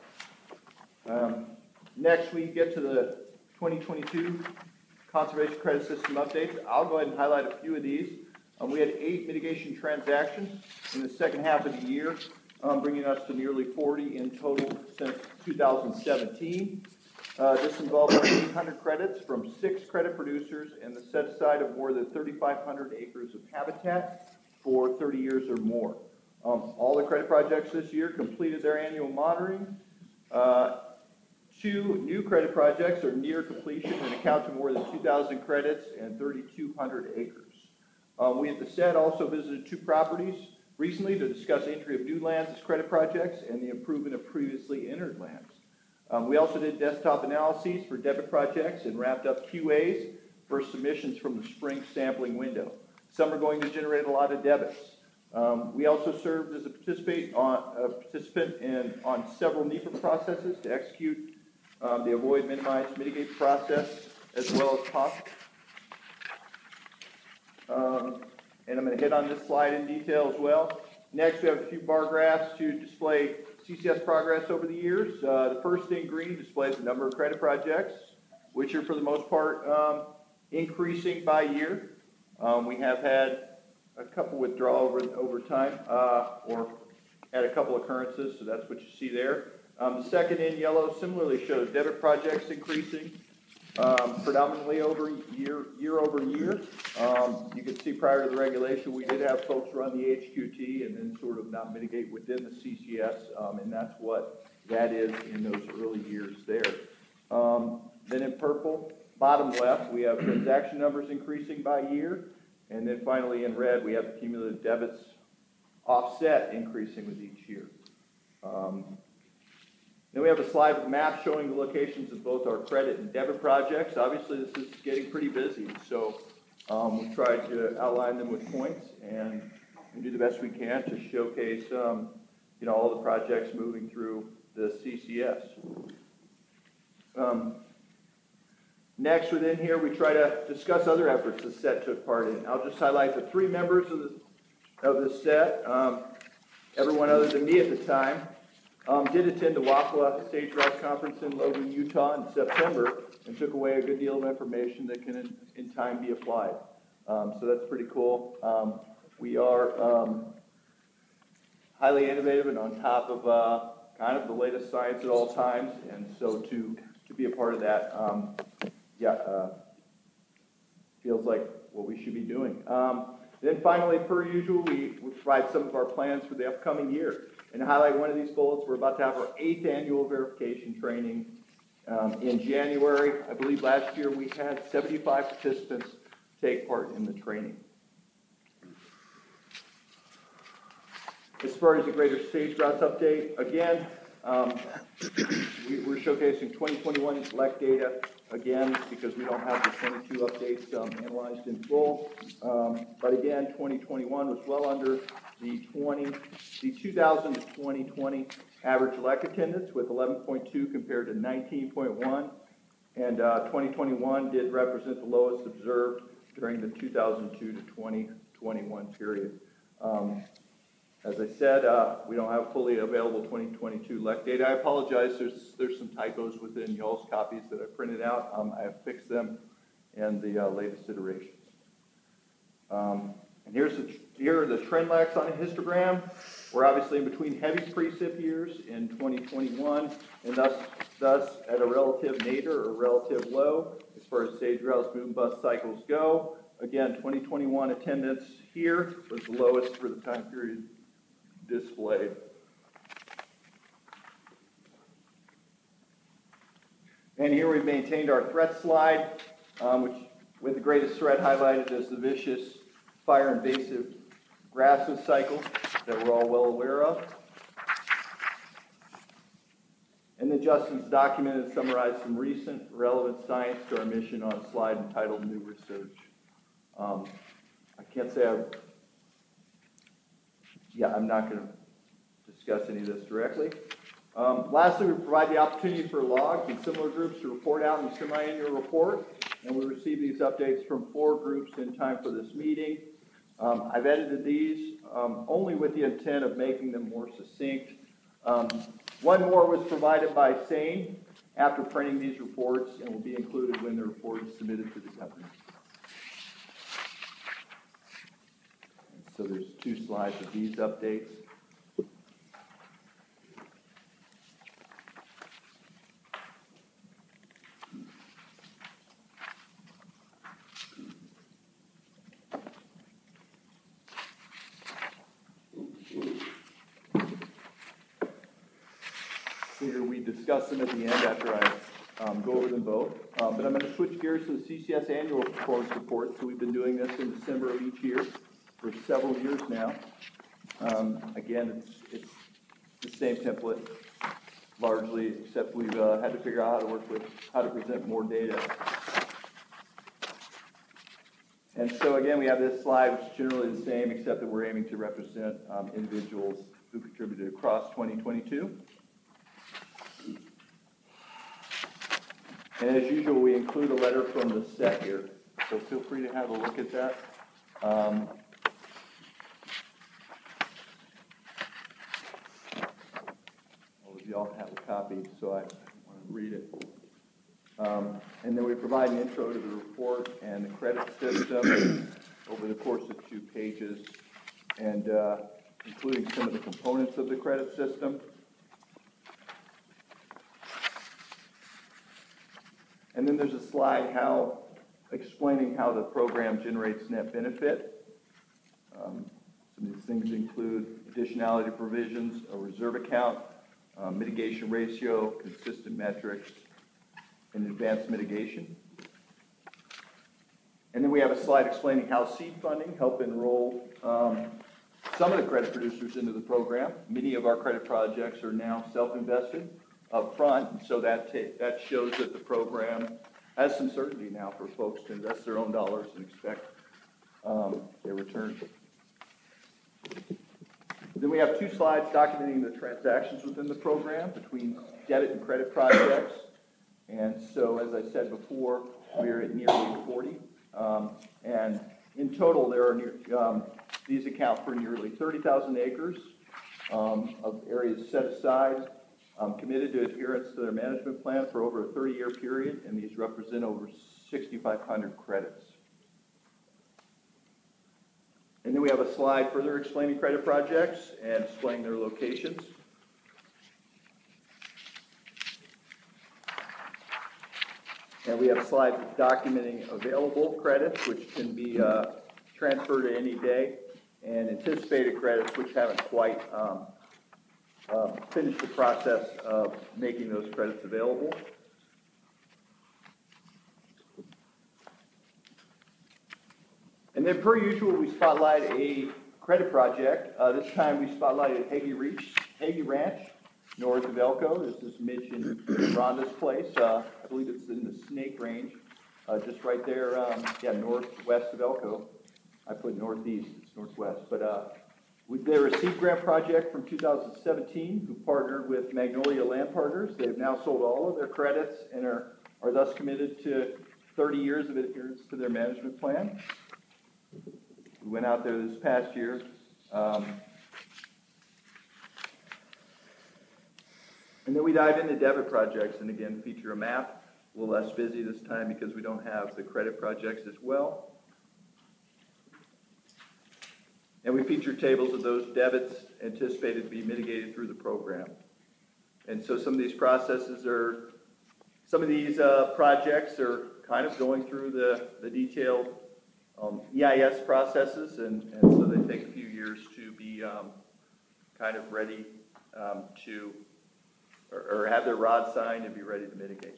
S16: Next, we get to the 2022 Conservation Credit System updates. I'll go ahead and highlight a few of these. We had 8 mitigation transactions in the second half of the year, bringing us to nearly 40 in total since 2017. This involved 800 credits from 6 credit producers and the set aside of more than 3,500 acres of habitat for 30 years or more. All the credit projects this year completed their annual monitoring. 2 new credit projects are near completion and account to more than 2,000 credits and 3,200 acres. We at the SED also visited 2 properties recently to discuss entry of new lands as credit projects and the improvement of previously entered lands. We also did desktop analyses for debit projects and wrapped up QAs for submissions from the spring sampling window. Some are going to generate a lot of debits. We also served as a participant on several NEPA processes to execute the avoid, minimize, mitigate process as well as possible. And I'm going to hit on this slide in detail as well. Next, we have a few bar graphs to display CCS progress over the years. The first in green displays the number of credit projects, which are for the most part increasing by year. We have had a couple withdraw over time or had a couple occurrences, so that's what you see there. The second in yellow similarly shows debit projects increasing predominantly over year over year. You can see prior to the regulation, we did have folks run the HQT and then sort of not mitigate within the CCS, and that's what that is in those early years there. Then in purple, bottom left, we have transaction numbers increasing by year, and then finally in red, we have the cumulative debits offset increasing with each year. Then we have a slide with maps showing the locations of both our credit and debit projects. Obviously, this is getting pretty busy, so we've tried to outline them with points and do the best we can to showcase, all the projects moving through the CCS. Next, within here, we try to discuss other efforts the SET took part in. I'll just highlight the 3 members of the SET. Everyone other than me at the time did attend the WAPA Sagebrush Conference in Logan, Utah in September and took away a good deal of information that can in time be applied. So that's pretty cool. We are highly innovative and on top of kind of the latest science at all times, and so to be a part of that, feels like what we should be doing. Then finally, per usual, we provide some of our plans for the upcoming year. And to highlight one of these bullets, we're about to have our 8th annual verification training in January. I believe last year we had 75 participants take part in the training. As far as the Greater Sage Routes update, again, we're showcasing 2021 elect data again because we don't have the 22 updates analyzed in full. But again, 2021 was well under the 2000 to 2020 average elect attendance with 11.2 compared to 19.1. And 2021 did represent the lowest observed during the 2002 to 2021 period. As I said, we don't have fully available 2022 elect data. I apologize, there's some typos within y'all's copies that I printed out. I have fixed them in the latest iterations. And here are the trend lags on a histogram. We're obviously in between heavy precip years in 2021, and thus at a relative nadir or relative low as far as sage routes, boom bust cycles go. Again, 2021 attendance here was the lowest for the time period displayed. And here we've maintained our threat slide, which with the greatest threat highlighted as the vicious fire invasive grasses cycle that we're all well aware of. And then Justin's documented and summarized some recent relevant science to our mission on a slide entitled New Research. I can't say I'm not going to discuss any of this directly. Lastly, we provide the opportunity for logs and similar groups to report out in the semi-annual report, and we receive these updates from 4 groups in time for this meeting. I've edited these only with the intent of making them more succinct. One more was provided by SANE after printing these reports and will be included when the report is submitted to the company. So there's 2 slides of these updates. Here we discuss them at the end after I go over them both. But I'm going to switch gears to the CCS annual performance report. So we've been doing this in December of each year for several years now. Again, it's the same template largely, except we've had to figure out how to present more data. And so again, we have this slide, which is generally the same, except that we're aiming to represent individuals who contributed across 2022. And as usual, we include a letter from the SET here, so feel free to have a look at that. All of y'all have a copy, so I want to read it. And then we provide an intro to the report and the credit system over the course of 2 pages, and including some of the components of the credit system. And then there's a slide explaining how the program generates net benefit. Some of these things include additionality provisions, a reserve account, mitigation ratio, consistent metrics, and advanced mitigation. And then we have a slide explaining how seed funding helped enroll some of the credit producers into the program. Many of our credit projects are now self-invested up front, and so that shows that the program has some certainty now for folks to invest their own dollars and expect their return. Then we have 2 slides documenting the transactions within the program between debit and credit projects. And so, as I said before, we're at nearly 40. And in total, there are these account for nearly 30,000 acres of areas set aside, committed to adherence to their management plan for over a 30-year period, and these represent over 6,500 credits. And then we have a slide further explaining credit projects and displaying their locations. And we have slides documenting available credits, which can be transferred at any day, and anticipated credits, which haven't quite finished the process of making those credits available. And then, per usual, we spotlight a credit project. This time we spotlighted Hagee Ranch, north of Elko. This is Mitch and Rhonda's place. I believe it's in the Snake Range, just right there, northwest of Elko. I put northeast, it's northwest. But they're a seed grant project from 2017 who partnered with Magnolia Land Partners. They've now sold all of their credits and are thus committed to 30 years of adherence to their management plan. We went out there this past year. And then we dive into debit projects and again feature a map. A little less busy this time because we don't have the credit projects as well. And we feature tables of those debits anticipated to be mitigated through the program. And so some of these projects are kind of going through the detailed EIS processes, and so they take a few years to be kind of ready or have their rod signed and be ready to mitigate.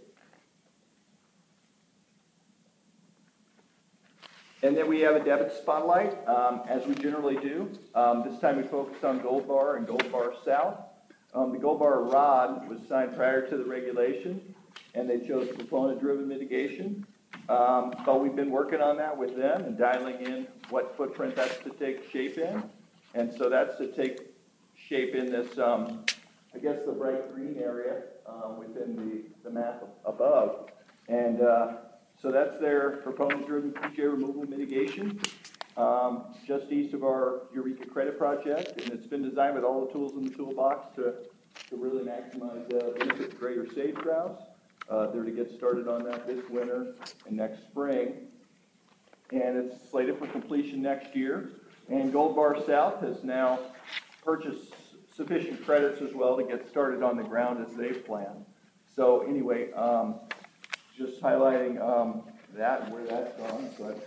S16: And then we have a debit spotlight, as we generally do. This time we focused on Gold Bar and Gold Bar South. The Gold Bar rod was signed prior to the regulation, and they chose proponent-driven mitigation. But we've been working on that with them and dialing in what footprint that's to take shape in. And so that's to take shape in this, I guess, the bright green area within the map above. And so that's their proponent-driven PJ removal mitigation, just east of our Eureka Credit Project. And it's been designed with all the tools in the toolbox to really maximize the benefit of greater sage grouse. They're to get started on that this winter and next spring. And it's slated for completion next year. And Gold Bar South has now purchased sufficient credits as well to get started on the ground as they've planned. So anyway, just highlighting that and where that's gone.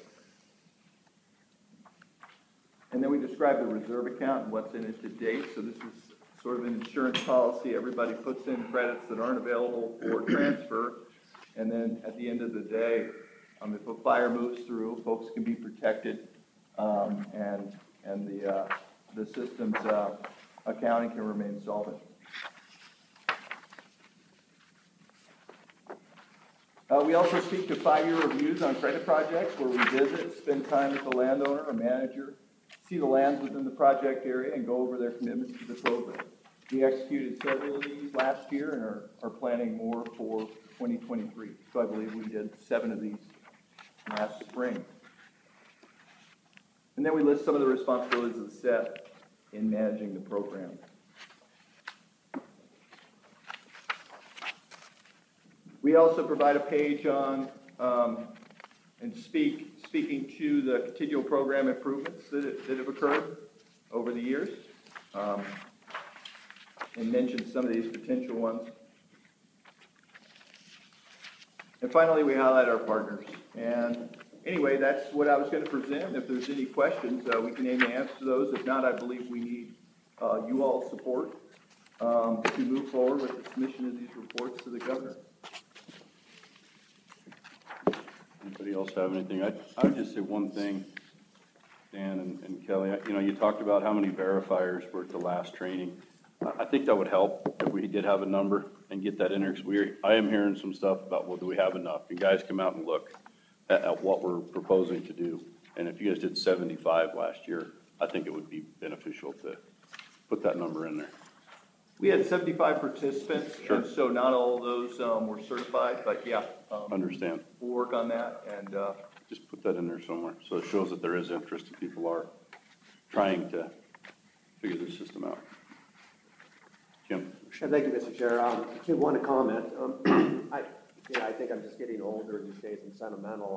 S16: And then we describe the reserve account and what's in it to date. So this is sort of an insurance policy. Everybody puts in credits that aren't available for transfer. And then at the end of the day, if a fire moves through, folks can be protected, and the system's accounting can remain solvent. We also speak to 5-year reviews on credit projects where we visit, spend time with the landowner or manager, see the lands within the project area, and go over their commitments to the program. We executed several of these last year and are planning more for 2023. So I believe we did 7 of these last spring. And then we list some of the responsibilities of the staff in managing the program. We also provide a page on and speaking to the continual program improvements that have occurred over the years, and mention some of these potential ones. And finally, we highlight our partners. And anyway, that's what I was going to present. If there's any questions, we can aim to answer those. If not, I believe we need you all's support to move forward with the submission of these reports to the governor.
S2: Anybody else have anything? I would just say one thing, Dan and Kelly. You talked about how many verifiers were at the last training. I think that would help if we did have a number and get that in there. Because I am hearing some stuff about, well, do we have enough? You guys come out and look at what we're proposing to do. And if you guys did 75 last year, I think it would be beneficial to put that number in there.
S16: We had 75 participants,
S2: sure.
S16: And so not all of those were certified, but yeah.
S2: Understand.
S16: We'll work on that and
S2: just put that in there somewhere so it shows that there is interest and people are trying to figure this system out. Jim.
S13: Thank you, Mr. Chair. I did want to comment. I think I'm just getting older these days and sentimental.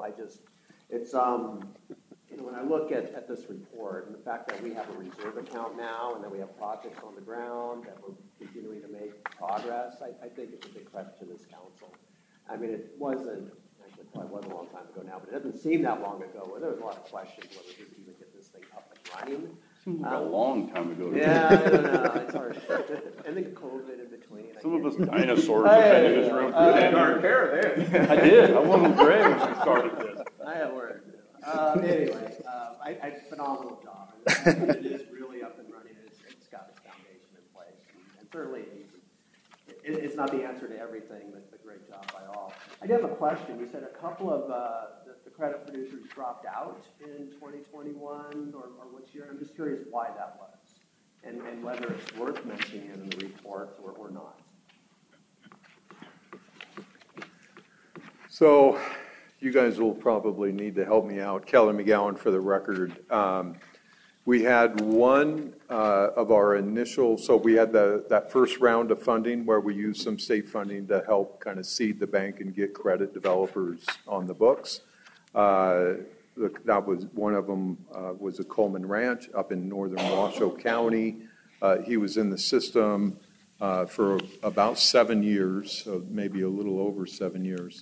S13: When I look at this report and the fact that we have a reserve account now and that we have projects on the ground, that we're continuing to make progress, I think it's a big credit to this council. I mean, it wasn't, actually it probably was a long time ago now, but it doesn't seem that long ago where there was a lot of questions whether we could even get this thing up and running.
S2: Seems like a long time ago.
S13: Yeah, I don't know. It's hard. And then COVID in between.
S2: Some of us dinosaurs have been in this room.
S13: You had dark hair then.
S2: I did. I wasn't gray when she started this.
S13: I have work. Anyway, phenomenal job. It is really up and running. It's got its foundation in place. And certainly, it's not the answer to everything, but a great job by all. I do have a question. You said a couple of the credit producers dropped out in 2021 or which year? I'm just curious why that was and whether it's worth mentioning in the report or not.
S3: So you guys will probably need to help me out. Kelly McGowan for the record. We had one of our initial, so we had that first round of funding where we used some state funding to help kind of seed the bank and get credit developers on the books. That was one of them was a Coleman Ranch up in northern Washoe County. He was in the system for about 7 years, so maybe a little over 7 years.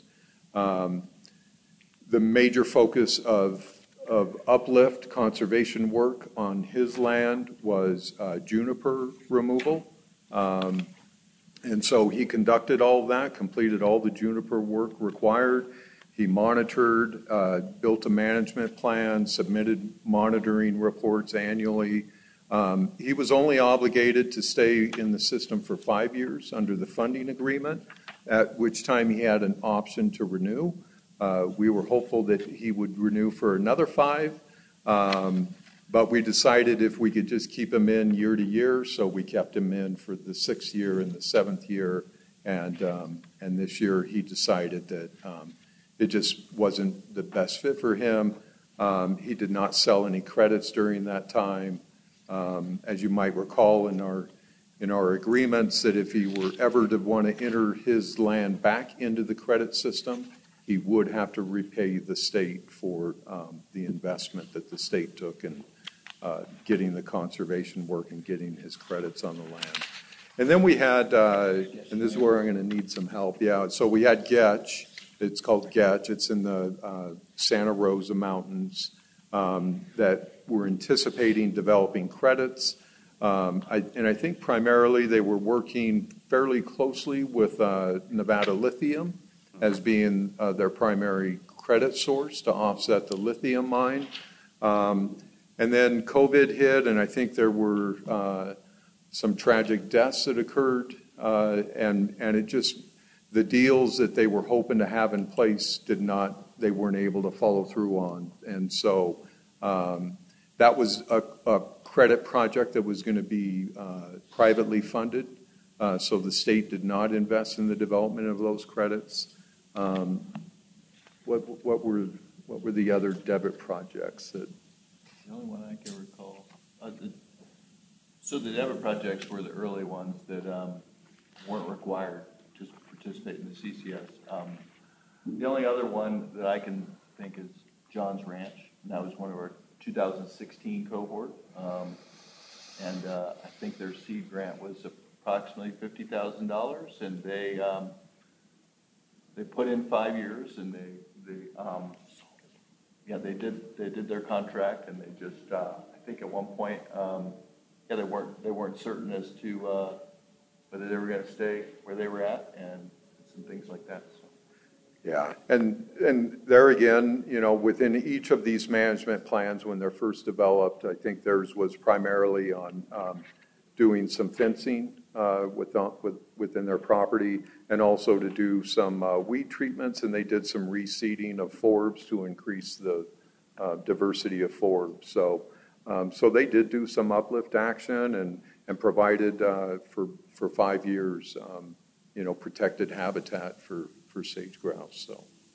S3: The major focus of uplift conservation work on his land was juniper removal. And so he conducted all of that, completed all the juniper work required. He monitored, built a management plan, submitted monitoring reports annually. He was only obligated to stay in the system for 5 years under the funding agreement, at which time he had an option to renew. We were hopeful that he would renew for another 5, but we decided if we could just keep him in year to year, so we kept him in for the 6th year and the 7th year, and this year he decided that it just wasn't the best fit for him. He did not sell any credits during that time. As you might recall in our agreements, that if he were ever to want to enter his land back into the credit system, he would have to repay the state for the investment that the state took in getting the conservation work and getting his credits on the land. And then we had, and this is where I'm going to need some help. Yeah, so we had Getch. It's called Getch. It's in the Santa Rosa Mountains that we're anticipating developing credits. And I think primarily they were working fairly closely with Nevada Lithium as being their primary credit source to offset the lithium mine. And then COVID hit, and I think there were some tragic deaths that occurred, and it just, the deals that they were hoping to have in place they weren't able to follow through on. And so that was a credit project that was going to be privately funded, so the state did not invest in the development of those credits. What were the other debit projects that?
S17: The only one I can recall. So the debit projects were the early ones that weren't required to participate in the CCS. The only other one that I can think is John's Ranch, and that was one of our 2016 cohort. And I think their seed grant was approximately $50,000, and they put in 5 years, and they did their contract, and they just I think at one point they weren't certain as to whether they were going to stay where they were at and some things like that. So.
S3: Yeah, and there again, within each of these management plans when they're first developed, I think theirs was primarily on doing some fencing within their property, and also to do some weed treatments, and they did some reseeding of forbs to increase the diversity of forbs. So they did do some uplift action and provided for 5 years, protected habitat for sage grouse.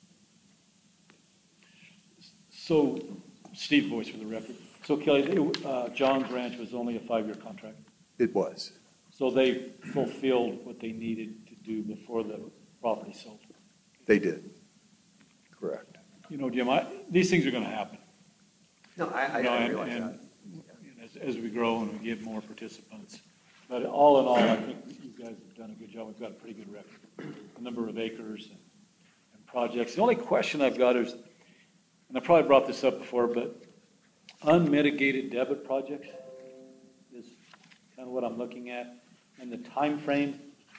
S1: So, Steve Boyce for the record. So Kelly, John's Ranch was only a 5-year contract?
S3: It was.
S1: So they fulfilled what they needed to do before the property sold?
S3: They did. Correct.
S1: Jim, these things are going to happen.
S13: No, I realize that.
S1: As we grow and we get more participants. But all in all, I think you guys have done a good job. We've got a pretty good record. A number of acres and projects. The only question I've got is, and I probably brought this up before, but unmitigated debit projects is kind of what I'm looking at. And the time frame,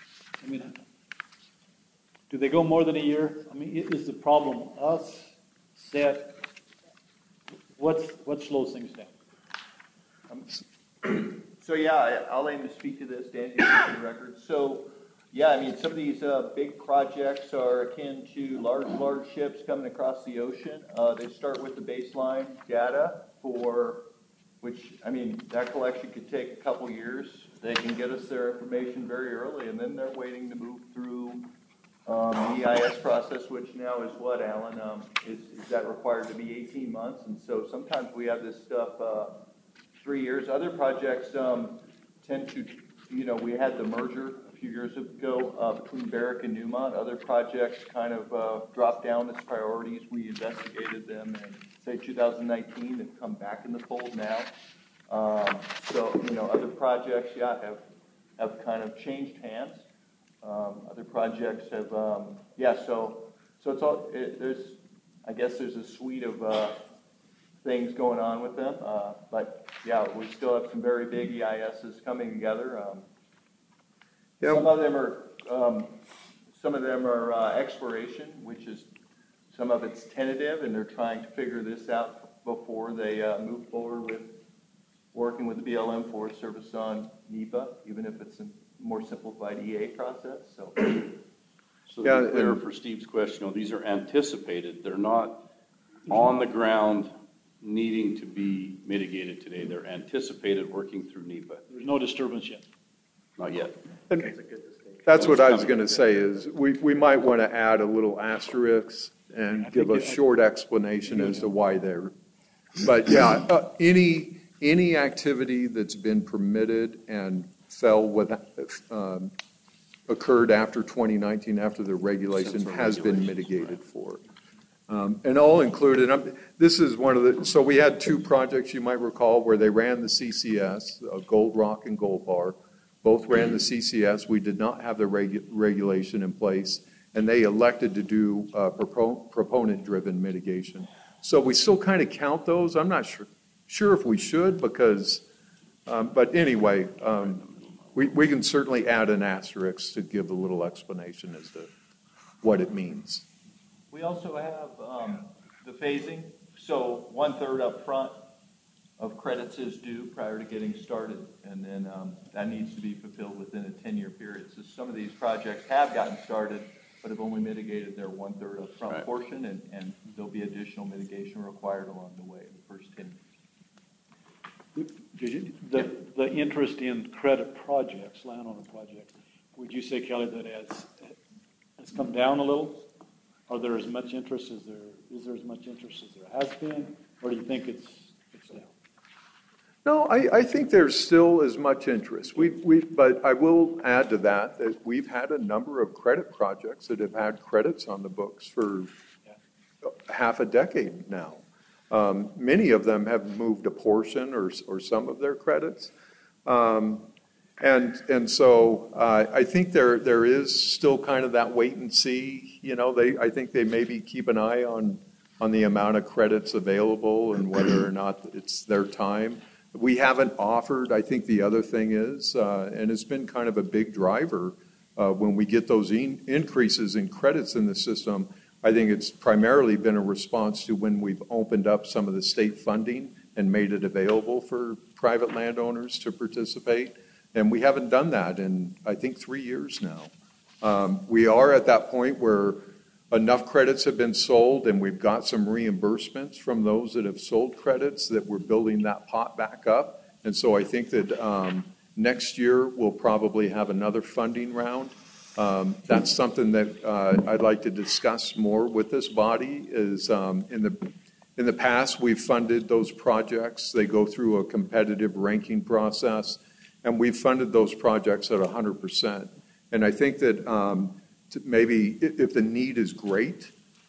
S1: do they go more than a year? Is the problem us, set? What slows things down?
S16: So yeah, I'll aim to speak to this, Dan, for the record. So yeah, I mean, some of these big projects are akin to large ships coming across the ocean. They start with the baseline data which, I mean, that collection could take a couple years. They can get us their information very early, and then they're waiting to move through the EIS process, which now is what, Alan? Is that required to be 18 months? And so sometimes we have this stuff 3 years. Other projects tend to, we had the merger a few years ago between Barrick and Newmont. Other projects kind of dropped down as priorities. We investigated them in, say, 2019. They've come back in the fold now. So, other projects, have kind of changed hands. Other projects have, so it's all, I guess there's a suite of things going on with them. But yeah, we still have some very big EISs coming together. Some of them are exploration, which is, some of it's tentative, and they're trying to figure this out before they move forward with working with the BLM Forest Service on NEPA, even if it's a more simplified EA process. So
S2: to be clear for Steve's question, these are anticipated. They're not on the ground needing to be mitigated today. They're anticipated working through NEPA.
S1: There's no disturbance yet.
S2: Not yet.
S3: That's what I was going to say is we might want to add a little asterisk and give a short explanation as to why they're. But yeah, any activity that's been permitted and occurred after 2019, after the regulation, has been mitigated for. And all included, this is one of the, so we had two projects you might recall where they ran the CCS, Gold Rock and Gold Bar. Both ran the CCS. We did not have the regulation in place, and they elected to do proponent-driven mitigation. So we still kind of count those. I'm not sure if we should because, but anyway, we can certainly add an asterisk to give a little explanation as to what it means.
S16: We also have the phasing. So 1/3 up front of credits is due prior to getting started, and then that needs to be fulfilled within a 10-year period. So some of these projects have gotten started, but have only mitigated their 1/3 up front portion, and there'll be additional mitigation required along the way in the first 10 years.
S1: The interest in credit projects, landowner projects, would you say, Kelly, that has come down a little? Are there as much interest as is there as much interest as there has been, or do you think it's down?
S3: No, I think there's still as much interest. But I will add to that we've had a number of credit projects that have had credits on the books for half a decade now. Many of them have moved a portion or some of their credits. And so I think there is still kind of that wait and see. I think they maybe keep an eye on the amount of credits available and whether or not it's their time. We haven't offered, I think the other thing is, and it's been kind of a big driver, when we get those increases in credits in the system, I think it's primarily been a response to when we've opened up some of the state funding and made it available for private landowners to participate. And we haven't done that in, I think, 3 years now. We are at that point where enough credits have been sold and we've got some reimbursements from those that have sold credits that we're building that pot back up. And so I think that next year we'll probably have another funding round. That's something that I'd like to discuss more with this body is in the past we've funded those projects. They go through a competitive ranking process and we've funded those projects at 100%. And I think that maybe if the need is great,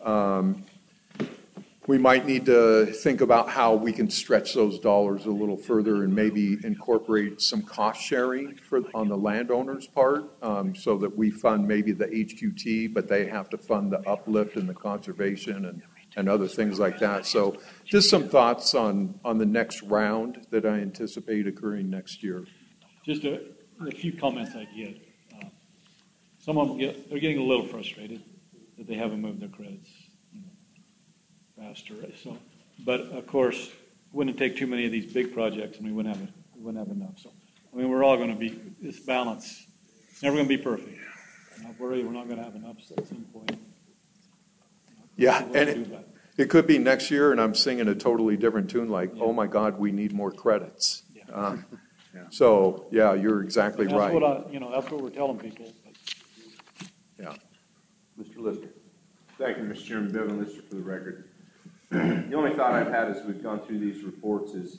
S3: we might need to think about how we can stretch those dollars a little further and maybe incorporate some cost sharing on the landowner's part so that we fund maybe the HQT, but they have to fund the uplift and the conservation and other things like that. So just some thoughts on the next round that I anticipate occurring next year.
S1: Just a few comments I get. Some of them they're getting a little frustrated that they haven't moved their credits faster. So, but of course, wouldn't take too many of these big projects and we wouldn't have enough. So, I mean, we're all going to be, this balance, it's never going to be perfect. I'm not worried, we're not going to have enough at some point.
S3: Yeah, and it could be next year and I'm singing a totally different tune like, oh my God, we need more credits. So, yeah, you're exactly
S1: that's
S3: right.
S1: That's what we're telling people. But.
S3: Yeah.
S2: Mr. Lister.
S10: Thank you, Mr. Chairman. Bevan Lister for the record. The only thought I've had as we've gone through these reports is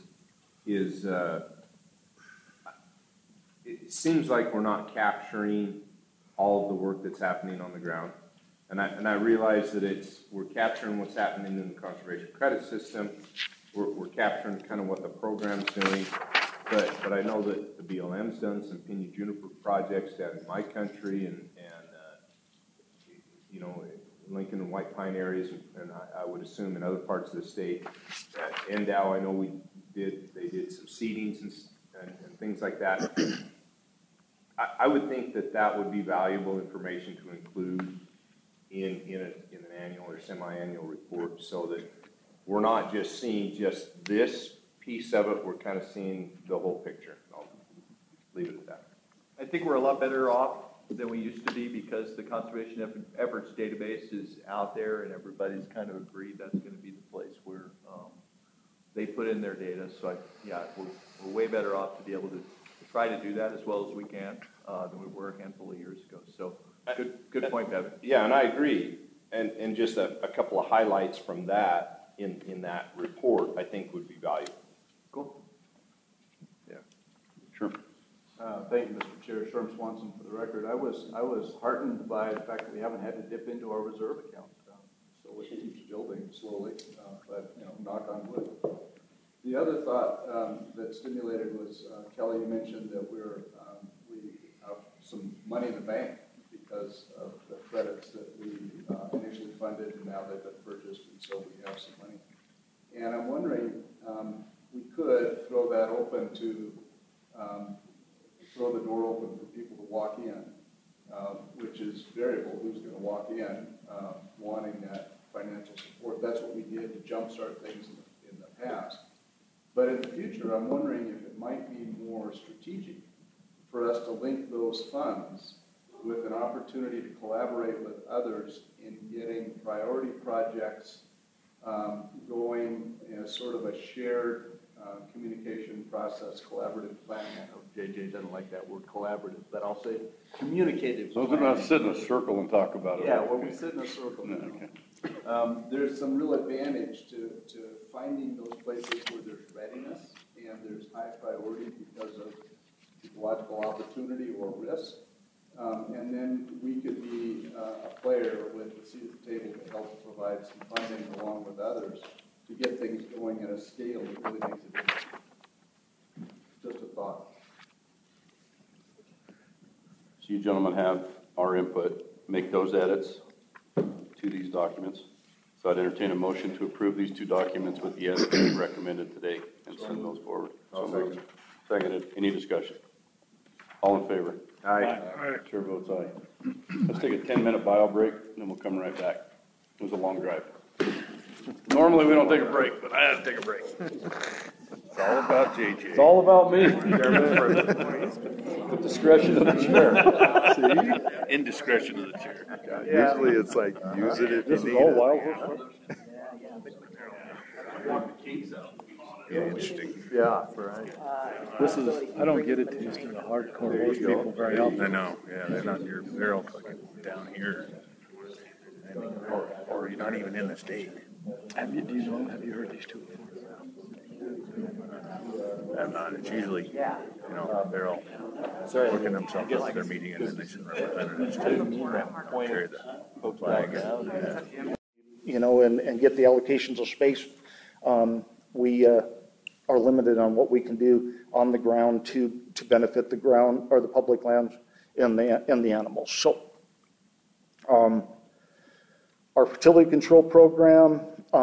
S10: it seems like we're not capturing all of the work that's happening on the ground. And I realize that we're capturing what's happening in the conservation credit system. We're capturing kind of what the program's doing. But I know that the BLM's done some pinyon juniper projects down in my country and Lincoln and White Pine areas, and I would assume in other parts of the state. Endow, I know they did some seedings and things like that. I would think that would be valuable information to include in an annual or semi-annual report, so that we're not just seeing just this piece of it, we're kind of seeing the whole picture. I'll leave it at that.
S8: I think we're a lot better off than we used to be because the conservation efforts database is out there and everybody's kind of agreed that's going to be the place where they put in their data. So we're way better off to be able to try to do that as well as we can than we were a handful of years ago. So good point, Bevan.
S10: Yeah, and I agree. And just a couple of highlights from that in that report I think would be valuable.
S8: Cool.
S11: Yeah.
S2: Sure.
S11: Thank you, Mr. Chair. Sherm Swanson for the record. I was heartened by the fact that we haven't had to dip into our reserve account. So it keeps building slowly, but knock on wood. The other thought that stimulated was, Kelly, you mentioned that we have some money in the bank because of the credits that we initially funded and now they've been purchased, and so we have some money. And I'm wondering, we could throw that open to throw the door open for people to walk in, which is variable, who's going to walk in wanting that financial support. That's what we did to jumpstart things in the past. But in the future, I'm wondering if it might be more strategic for us to link those funds with an opportunity to collaborate with others in getting priority projects going in a sort of a shared communication process, collaborative planning. I know JJ doesn't like that word collaborative, but I'll say communicative.
S2: Those are not sit in a circle and talk about it.
S11: Yeah, well, we sit in a circle.
S2: No, okay.
S11: There's some real advantage to finding those places where there's readiness and there's high priority because of ecological opportunity or risk. And then we could be a player with a seat at the table to help provide some funding along with others to get things going at a scale that really makes a difference. Just a thought.
S2: So you gentlemen have our input, make those edits to these documents. So I'd entertain a motion to approve these two documents with the edits recommended today and send those forward. So moved. Seconded. Any discussion? All in favor?
S10: Aye.
S2: Chair votes aye. Let's take a 10-minute bio break, and then we'll come right back. It was a long drive. Normally, we don't take a break, but I had to take a break.
S14: It's all about JJ.
S2: It's all about me. The discretion of the chair.
S14: See? Indiscretion of the chair.
S3: Usually it's like, use it if you need it.
S1: All Wild Horse?
S14: Yeah, interesting.
S1: Yeah, right. I don't get a taste of the hardcore horse people very often.
S14: I know, yeah, they're all fucking down here. Or you're not even in the state.
S1: Have you heard these two before?
S14: I'm not, it's usually, they're all working themselves up to their meeting and then they send representatives to carry the flag.
S18: And get the allocations of space. We are limited on what we can do on the ground to benefit the ground or the public lands and the animals. So, our fertility control program,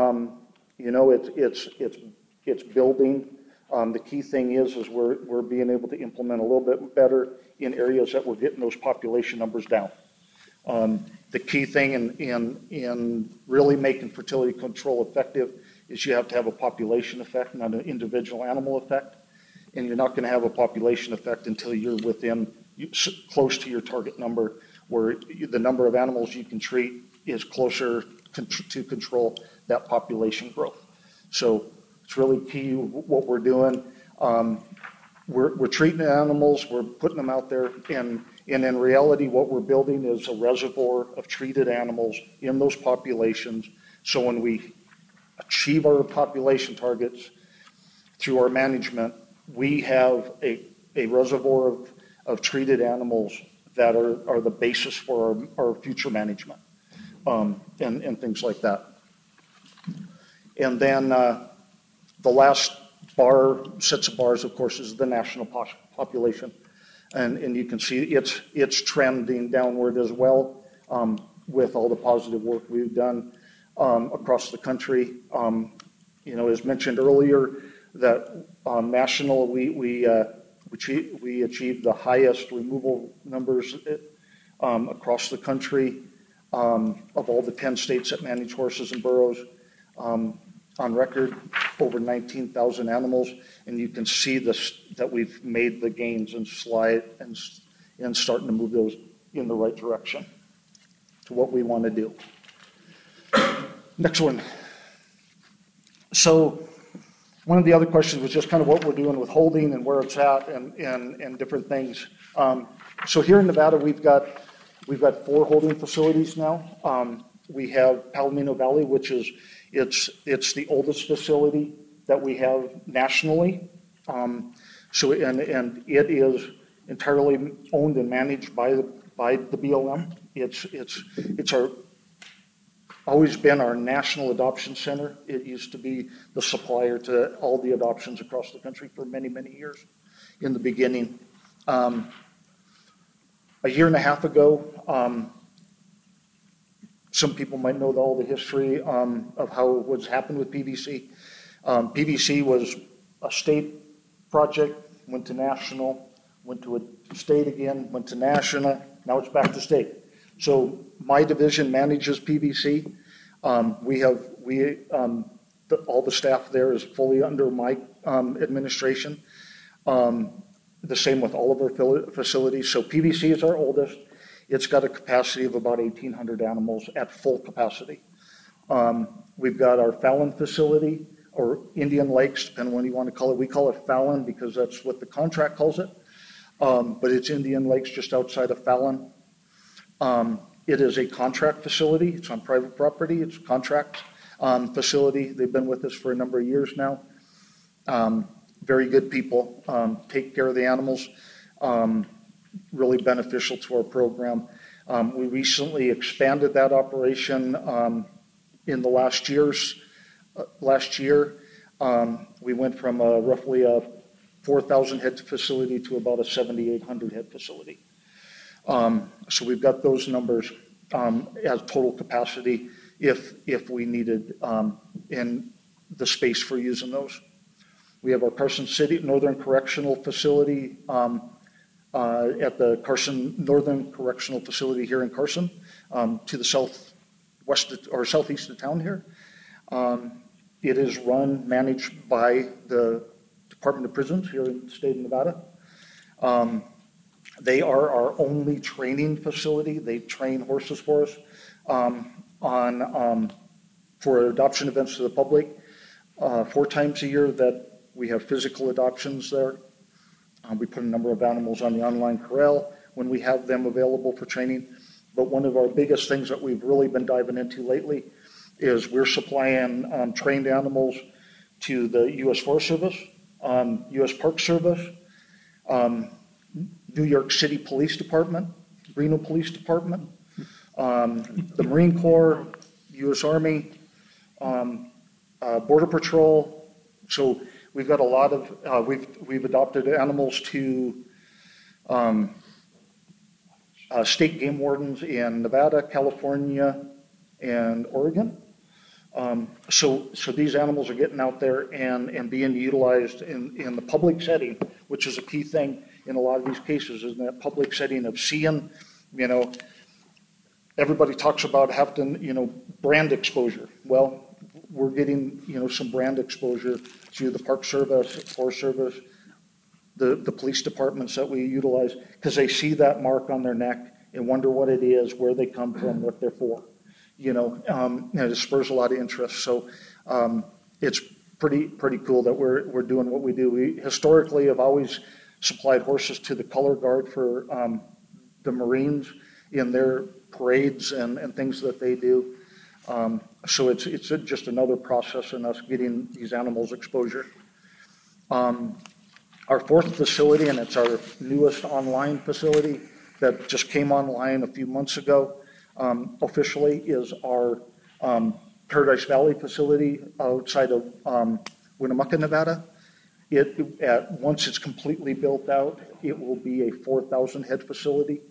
S18: it's building. The key thing is we're being able to implement a little bit better in areas that we're getting those population numbers down. The key thing in really making fertility control effective is you have to have a population effect, not an individual animal effect. And you're not going to have a population effect until you're within, close to your target number, where the number of animals you can treat is closer to control that population growth. So it's really key what we're doing. We're treating animals, we're putting them out there, and in reality, what we're building is a reservoir of treated animals in those populations. So when we achieve our population targets through our management, we have a reservoir of treated animals that are the basis for our future management, and things like that. And then the last sets of bars, of course, is the national population. And you can see it's trending downward as well, with all the positive work we've done across the country. As mentioned earlier, that national, we achieved the highest removal numbers across the country of all the 10 states that manage horses and burros. On record, over 19,000 animals, and you can see that we've made the gains and slide and starting to move those in the right direction to what we want to do. Next one. So one of the other questions was just kind of what we're doing with holding and where it's at and different things. So here in Nevada, we've got 4 holding facilities now. We have Palomino Valley, which is it's the oldest facility that we have nationally. And it is entirely owned and managed by the BLM. It's always been our national adoption center. It used to be the supplier to all the adoptions across the country for many, many years in the beginning. A year and a half ago, some people might know all the history of how what's happened with PVC. PVC was a state project, went to national, went to a state again, went to national, now it's back to state. So my division manages PVC. All the staff there is fully under my administration. The same with all of our facilities. So PVC is our oldest. It's got a capacity of about 1,800 animals at full capacity. We've got our Fallon facility, or Indian Lakes, depending on what you want to call it. We call it Fallon because that's what the contract calls it. But it's Indian Lakes just outside of Fallon. It is a contract facility. It's on private property. It's a contract facility. They've been with us for a number of years now. Very good people. Take care of the animals. Really beneficial to our program. We recently expanded that operation in the last year. We went from roughly a 4,000 head facility to about a 7,800 head facility. So we've got those numbers as total capacity if we needed in the space for using those. We have our Carson City Northern Correctional Facility at the Carson Northern Correctional Facility here in Carson, to the southwest or southeast of town here. It is managed by the Department of Prisons here in the state of Nevada. They are our only training facility. They train horses for us for adoption events to the public. 4 times a year that we have physical adoptions there. We put a number of animals on the online corral when we have them available for training. But one of our biggest things that we've really been diving into lately is we're supplying trained animals to the U.S. Forest Service, U.S. Park Service, New York City Police Department, Reno Police Department, the Marine Corps, U.S. Army, Border Patrol. So we've got a lot of, we've adopted animals to state game wardens in Nevada, California, and Oregon. So these animals are getting out there and being utilized in the public setting, which is a key thing in a lot of these cases, is in that public setting of seeing, everybody talks about having, brand exposure. Well, we're getting, some brand exposure through the Park Service, Forest Service, the police departments that we utilize, because they see that mark on their neck and wonder what it is, where they come from, what they're for. And it spurs a lot of interest. So it's pretty cool that we're doing what we do. We historically have always supplied horses to the color guard for the Marines in their parades and things that they do. So it's just another process in us getting these animals exposure. Our fourth facility, and it's our newest online facility that just came online a few months ago, officially, is our Paradise Valley facility outside of Winnemucca, Nevada. Once it's completely built out, it will be a 4,000 head facility.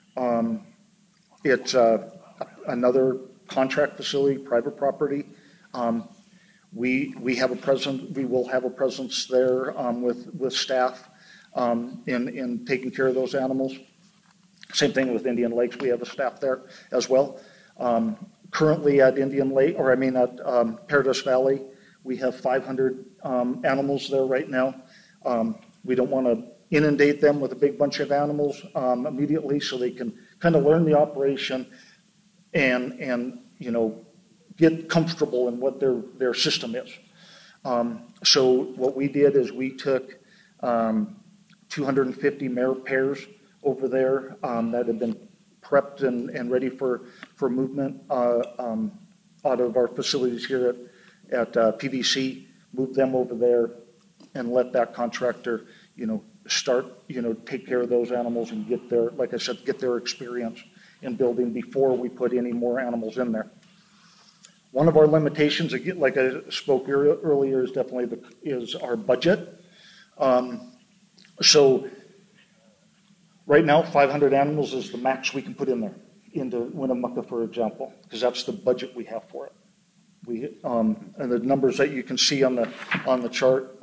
S18: It's another contract facility, private property. We will have a presence there with staff in taking care of those animals. Same thing with Indian Lakes. We have a staff there as well. Currently at at Paradise Valley, we have 500 animals there right now. We don't want to inundate them with a big bunch of animals immediately, so they can kind of learn the operation and get comfortable in what their system is. So what we did is we took 250 mare pairs over there that had been prepped and ready for movement out of our facilities here at PVC, moved them over there and let that contractor, start, take care of those animals and get their experience in building before we put any more animals in there. One of our limitations, again, like I spoke earlier, is definitely is our budget. So right now, 500 animals is the max we can put in there, into Winnemucca, for example, because that's the budget we have for it. And the numbers that you can see on the chart,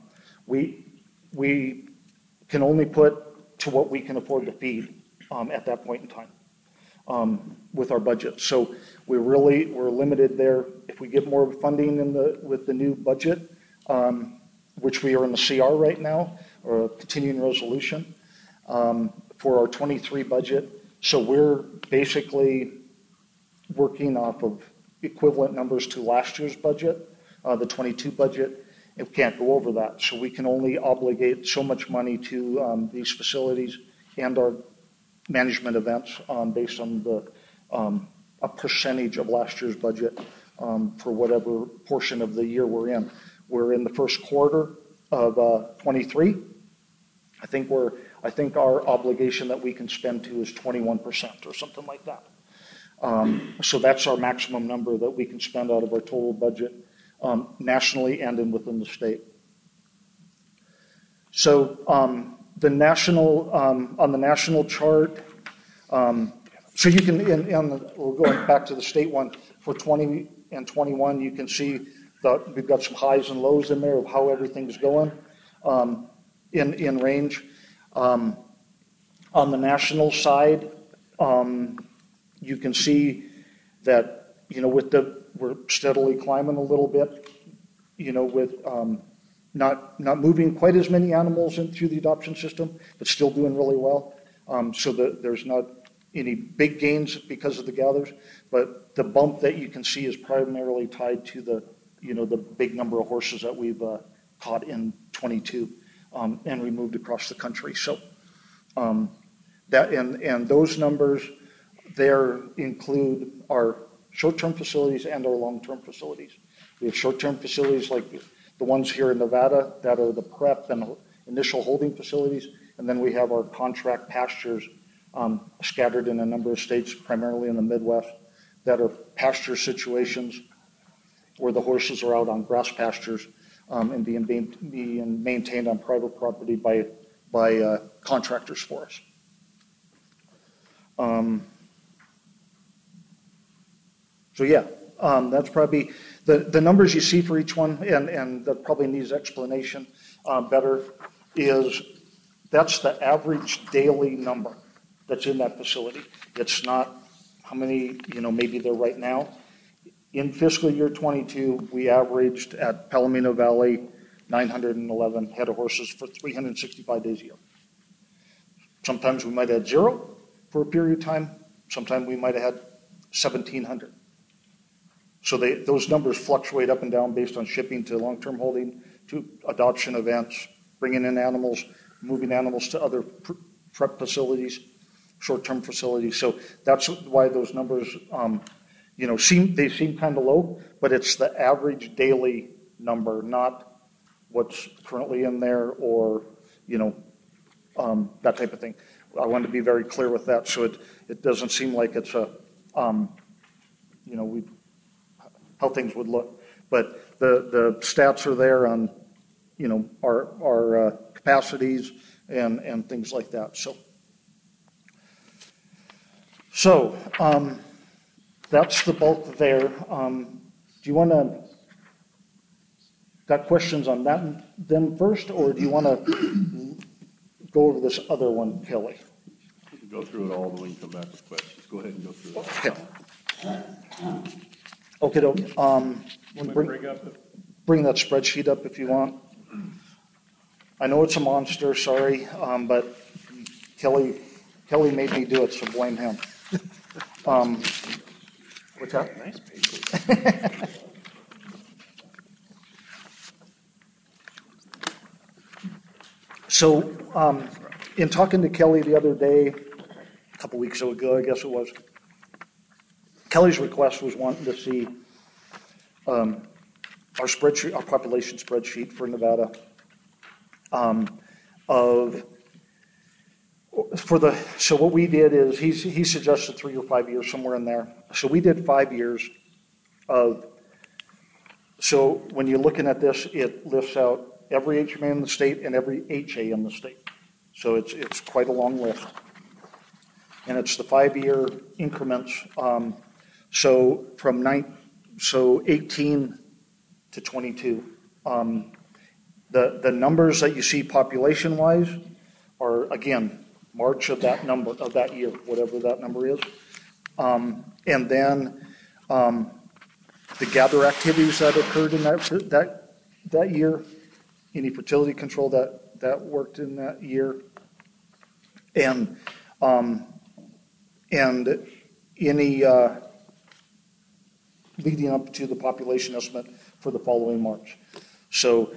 S18: we can only put to what we can afford to feed at that point in time with our budget. So we're limited there. If we get more funding with the new budget, which we are in the CR right now, or a continuing resolution, for our 23 budget. So we're basically working off of equivalent numbers to last year's budget, the 22 budget. It can't go over that. So we can only obligate so much money to these facilities and our management events based on a percentage of last year's budget for whatever portion of the year we're in. We're in the first quarter of 23. I think our obligation that we can spend to is 21% or something like that. So that's our maximum number that we can spend out of our total budget nationally and within the state. So on the national chart, so you can, we're going back to the state one, for 20 and 21, you can see that we've got some highs and lows in there of how everything's going in range. On the national side, you can see that, we're steadily climbing a little bit, with not moving quite as many animals in through the adoption system, but still doing really well. So there's not any big gains because of the gathers, but the bump that you can see is primarily tied to the big number of horses that we've caught in 22 and removed across the country. So that and those numbers there include our short-term facilities and our long-term facilities. We have short-term facilities like the ones here in Nevada that are the prep and initial holding facilities, and then we have our contract pastures scattered in a number of states, primarily in the Midwest, that are pasture situations where the horses are out on grass pastures and being maintained on private property by contractors for us. So yeah, that's probably the numbers you see for each one, and that probably needs explanation better, is that's the average daily number that's in that facility. It's not how many, maybe there right now. In fiscal year 22, we averaged at Palomino Valley 911 head of horses for 365 days a year. Sometimes we might have had 0 for a period of time. Sometimes we might have had 1,700. So those numbers fluctuate up and down based on shipping to long-term holding, to adoption events, bringing in animals, moving animals to other prep facilities, short-term facilities. So that's why those numbers, seem kind of low, but it's the average daily number, not what's currently in there or, that type of thing. I wanted to be very clear with that, so it doesn't seem like it's a, how things would look. But the stats are there on, our capacities and things like that. So that's the bulk there. Do you want to, got questions on them first, or do you want to go over this other one, Kelly?
S2: We can go through it all, then we can come back with questions. Go ahead and go through it.
S18: Okay. Bring that spreadsheet up if you want. I know it's a monster, sorry, but Kelly made me do it, so blame him. What's that?
S14: Nice paper.
S18: So, in talking to Kelly the other day, a couple weeks ago, I guess it was, Kelly's request was wanting to see our spreadsheet, our population spreadsheet for Nevada, so what we did is he suggested 3 or 5 years, somewhere in there. So we did 5 years so when you're looking at this, it lists out every HMA in the state and every HA in the state. So it's quite a long list. And it's the 5-year increments. So from 18 to 22. The numbers that you see population-wise are, again, March of that number, of that year, whatever that number is. And then the gather activities that occurred in that year, any fertility control that worked in that year, and any leading up to the population estimate for the following March. So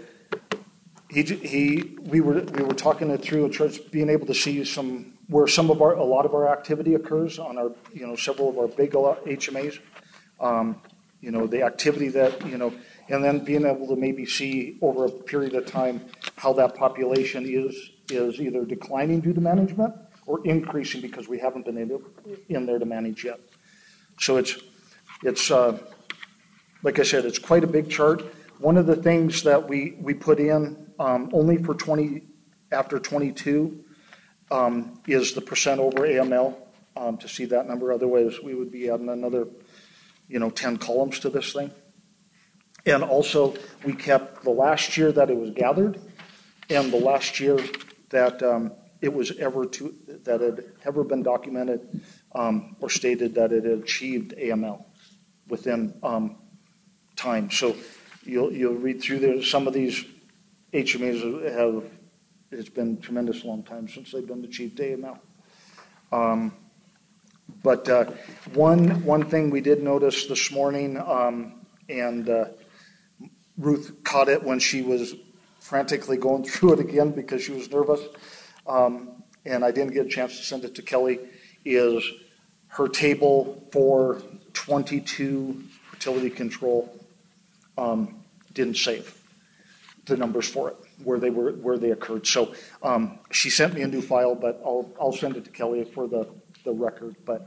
S18: we were talking it through and being able to see where a lot of our activity occurs on our, several of our big HMAs. The activity that, and then being able to maybe see over a period of time how that population is either declining due to management or increasing because we haven't been able in there to manage yet. So it's like I said, it's quite a big chart. One of the things that we put in only for after 22 is the percent over AML to see that number. Otherwise, we would be adding another 10 columns to this thing. And also, we kept the last year that it was gathered and the last year that it was that had ever been documented or stated that it had achieved AML within time. So you'll read through there. Some of these HMAs it's been a tremendous long time since they've been achieved AML. But one thing we did notice this morning, and Ruth caught it when she was frantically going through it again because she was nervous, and I didn't get a chance to send it to Kelly, is her table for 22 fertility control didn't save the numbers for it where they occurred. So she sent me a new file, but I'll send it to Kelly for the record. But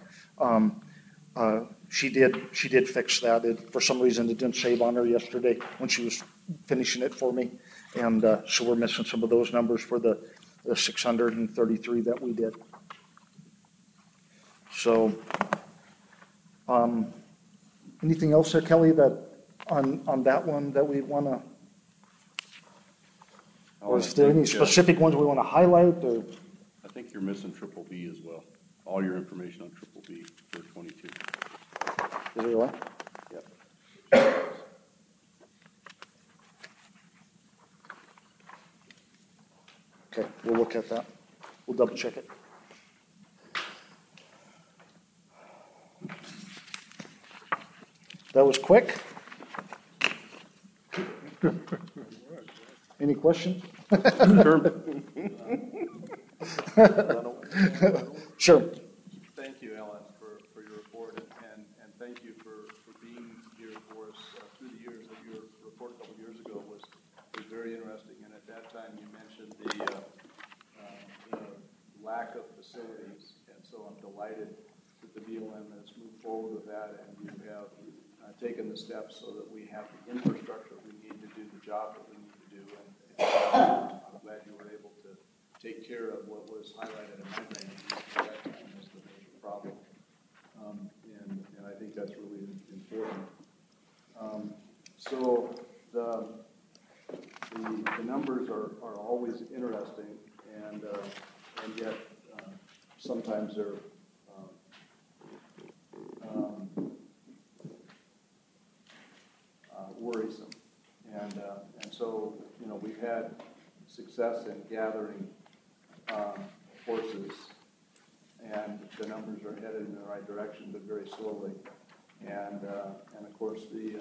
S18: she did fix that. For some reason, it didn't save on her yesterday when she was finishing it for me, and so we're missing some of those numbers for the 633 that we did. So, anything else there, Kelly, that on that one that we want to, or is there any specific ones we want to highlight? Or
S2: I think you're missing Triple B as well. All your information on Triple B for 22.
S18: Is it right?
S2: Yep.
S18: look at that. We'll double check it. That was quick. Any questions? Sure.
S11: Thank you, Alan, for your report, and thank you for being here for us through the years. Your report a couple of years ago was very interesting, and at that time you mentioned the lack of facilities, and so I'm delighted that the BLM has moved forward with that, and you have taken the steps so that we have the infrastructure we need to do the job that we need to do, and I'm glad you were able to take care of what was highlighted in my brain at that time as the major problem, and I think that's really important. So the numbers are always interesting, and yet sometimes they're worrisome, and so we've had success in gathering horses, and the numbers are headed in the right direction, but very slowly, and of course the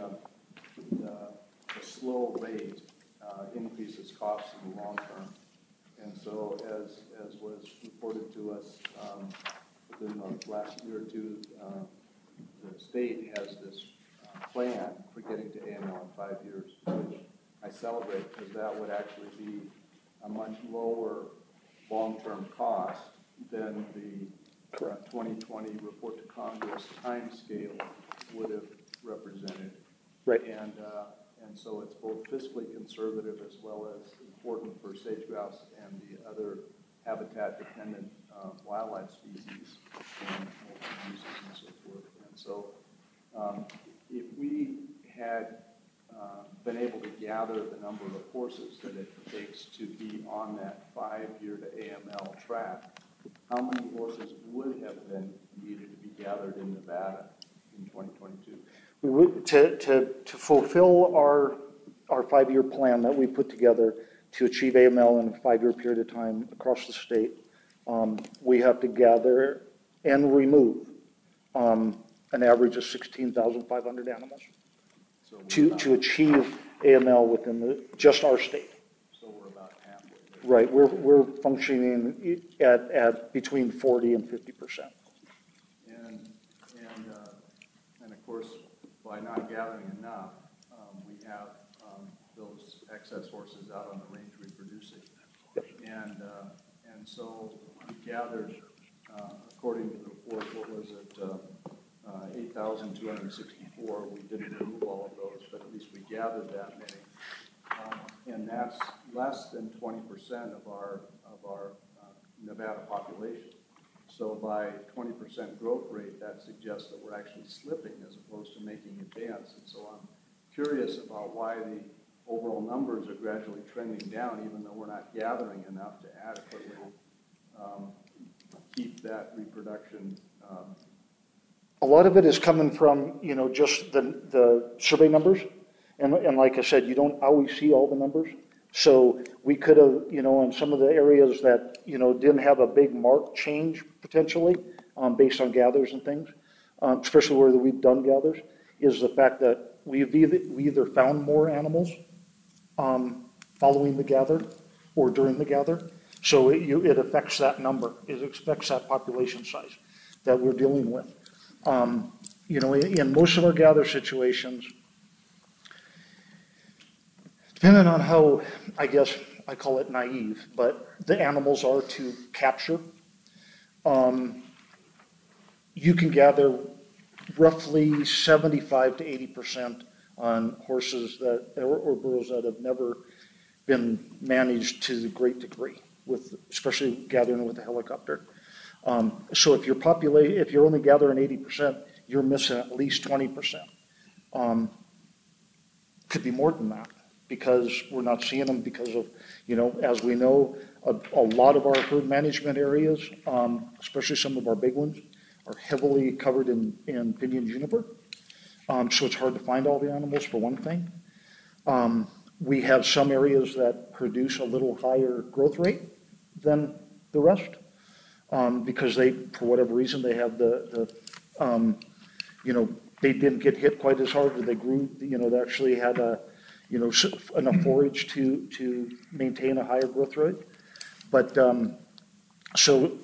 S11: slow rate increases costs in the long term, and so as was reported to us within the last year or two, the state has this plan for getting to AML in 5 years, which I celebrate because that would actually be a much lower long-term cost than the 2020 report to Congress time scale would have represented.
S18: Right.
S11: And so it's both fiscally conservative as well as important for sage grouse and the other habitat-dependent wildlife species and uses and so forth. And so if we had been able to gather the number of horses that it takes to be on that 5-year to AML track, how many horses would have been needed to be gathered in Nevada in 2022?
S18: We would, to fulfill our 5-year plan that we put together to achieve AML in a 5-year period of time across the state, we have to gather and remove an average of 16,500 animals to achieve AML within just our state.
S11: So we're about halfway there.
S18: Right, we're functioning at between 40 and 50%.
S11: And of course, by not gathering enough, we have those excess horses out on the range reproducing. And so we gathered, according to the report, what was it, 8,264. We didn't remove all of those, but at least we gathered that many. And that's less than 20% of our Nevada population. So by 20% growth rate, that suggests that we're actually slipping as opposed to making advance. And so I'm curious about why the overall numbers are gradually trending down, even though we're not gathering enough to adequately keep that reproduction.
S18: A lot of it is coming from, just the survey numbers. And like I said, you don't always see all the numbers. So we could have, in some of the areas that, didn't have a big marked change potentially based on gathers and things, especially where we've done gathers, is the fact that we either found more animals following the gather or during the gather. So it affects that number. It affects that population size that we're dealing with. In most of our gather situations, depending on how, I guess I call it naive, but the animals are to capture, you can gather roughly 75 to 80% on horses or burros that have never been managed to the great degree, especially gathering with a helicopter. So if you're only gathering 80%, you're missing at least 20%. Could be more than that because we're not seeing them because of, as we know, a lot of our herd management areas, especially some of our big ones, are heavily covered in pinyon juniper. So it's hard to find all the animals for one thing. We have some areas that produce a little higher growth rate than the rest, because they, for whatever reason, they have they didn't get hit quite as hard, or they grew, they actually had enough forage to maintain a higher growth rate. But so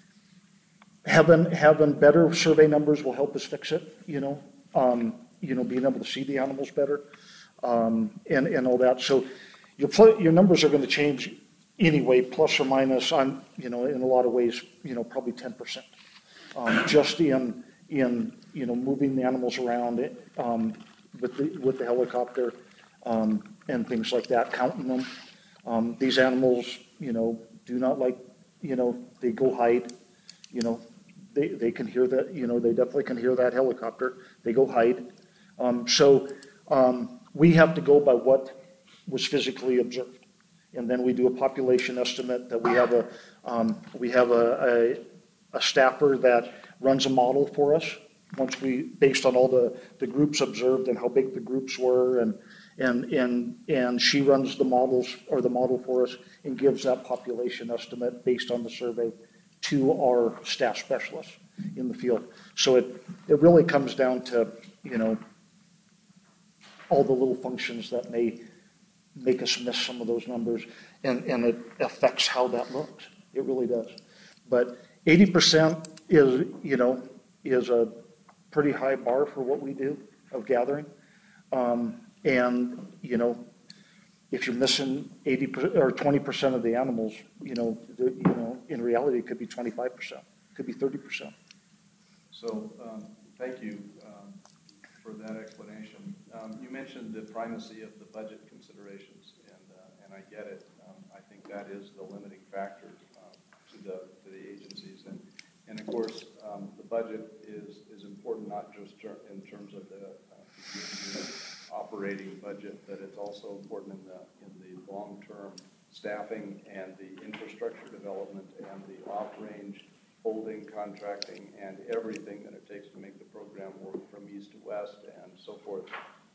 S18: having better survey numbers will help us fix it. Being able to see the animals better, and all that. So your numbers are going to change anyway, plus or minus on in a lot of ways, probably 10%, just in moving the animals around with the helicopter, and things like that, counting them. These animals, do not like, they go hide, they can hear that, they definitely can hear that helicopter. They go hide. So we have to go by what was physically observed. And then we do a population estimate that we have a staffer that runs a model for us based on all the groups observed and how big the groups were, and she runs the model for us and gives that population estimate based on the survey to our staff specialists in the field. So it really comes down to, all the little functions that may make us miss some of those numbers, and it affects how that looks. It really does. But 80% is a pretty high bar for what we do of gathering. And if you're missing 80% or 20% of the animals, in reality it could be 25%, it could be 30%.
S11: So thank you for that explanation. You mentioned the primacy of the budget considerations, and I get it. I think that is the limiting factor to the agencies, and of course the budget is important not just in terms of the operating budget, but it's also important in the long-term staffing and the infrastructure development and the off-range holding, contracting, and everything that it takes to make the program work from east to west and so forth.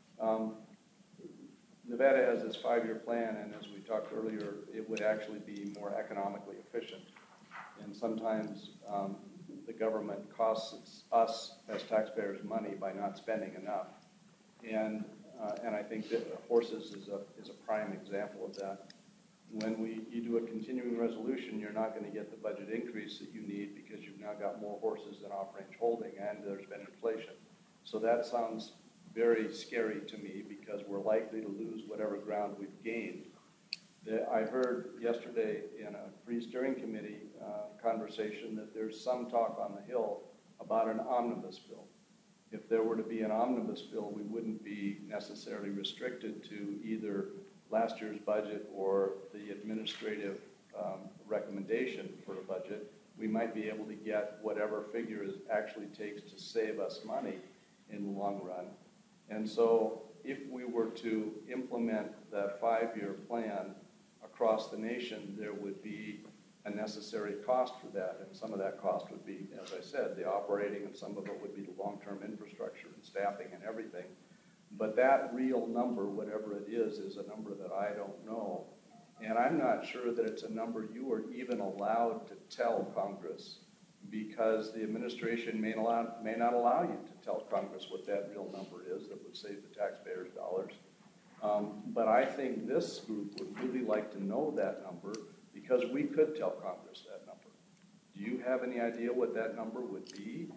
S11: Nevada has this 5-year plan, and as we talked earlier, it would actually be more economically efficient. And sometimes the government costs us as taxpayers money by not spending enough. And I think that horses is a prime example of that. When you do a continuing resolution, you're not going to get the budget increase that you need because you've now got more horses than off-range holding, and there's been inflation. So that sounds very scary to me because we're likely to lose whatever ground we've gained. I heard yesterday in a Free Steering Committee conversation that there's some talk on the Hill about an omnibus bill. If there were to be an omnibus bill, we wouldn't be necessarily restricted to either last year's budget or the administrative recommendation for a budget. We might be able to get whatever figure it actually takes to save us money in the long run. And so if we were to implement that 5-year plan across the nation, there would be a necessary cost for that. And some of that cost would be, as I said, the operating, and some of it would be the long-term infrastructure and staffing and everything. But that real number, whatever it is a number that I don't know. And I'm not sure that it's a number you are even allowed to tell Congress, because the administration may not allow you to tell Congress what that real number is that would save the taxpayers dollars. But I think this group would really like to know that number, because we could tell Congress that number. Do you have any idea what that number would be?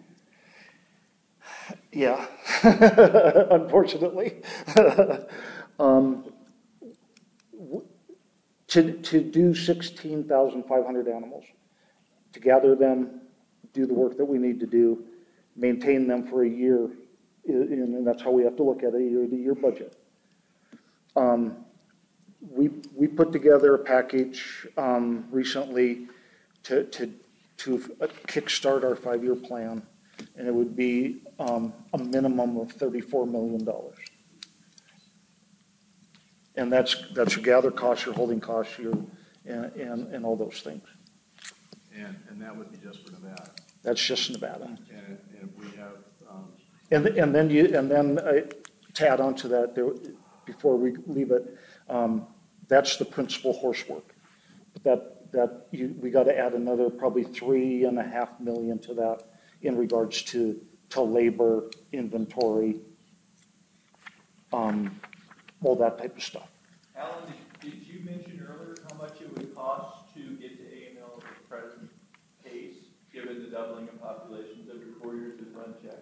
S18: Yeah, unfortunately. To do 16,500 animals, to gather them, do the work that we need to do, maintain them for a year, and that's how we have to look at a year-to-year budget. We put together a package recently to kickstart our 5-year plan, and it would be a minimum of $34 million. And that's your gather costs, your holding costs, and all those things.
S11: And that would be just for Nevada.
S18: That's just Nevada.
S11: And if we have
S18: and then to add on to that, before we leave it, that's the principal horse work. But we got to add another probably $3.5 million to that in regards to labor, inventory, all that type of stuff.
S8: Alan, did you mention earlier how much it would cost to get to AML at the present case, given the doubling of populations every 4 years with one check?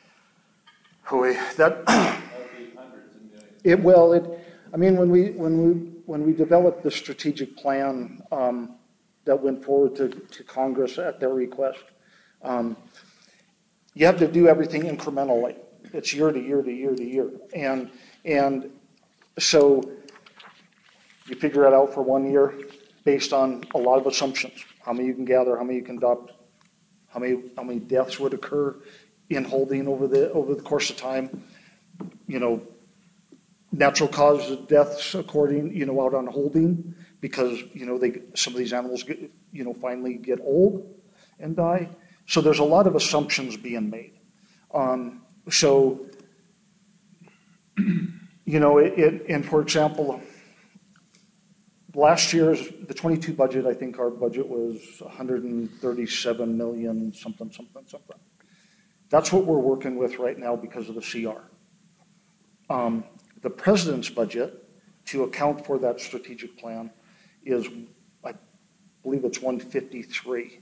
S18: That
S8: That'd be hundreds of millions.
S18: When we developed the strategic plan that went forward to Congress at their request, you have to do everything incrementally. It's year to year to year to year, and so you figure it out for 1 year based on a lot of assumptions: how many you can gather, how many you can adopt, how many deaths would occur in holding over the course of time. Natural causes of deaths according out on holding, because some of these animals finally get old and die. So there's a lot of assumptions being made. And for example, last year's the 22 budget, I think our budget was 137 million something. That's what we're working with right now because of the CR. The president's budget, to account for that strategic plan, is, I believe it's 153.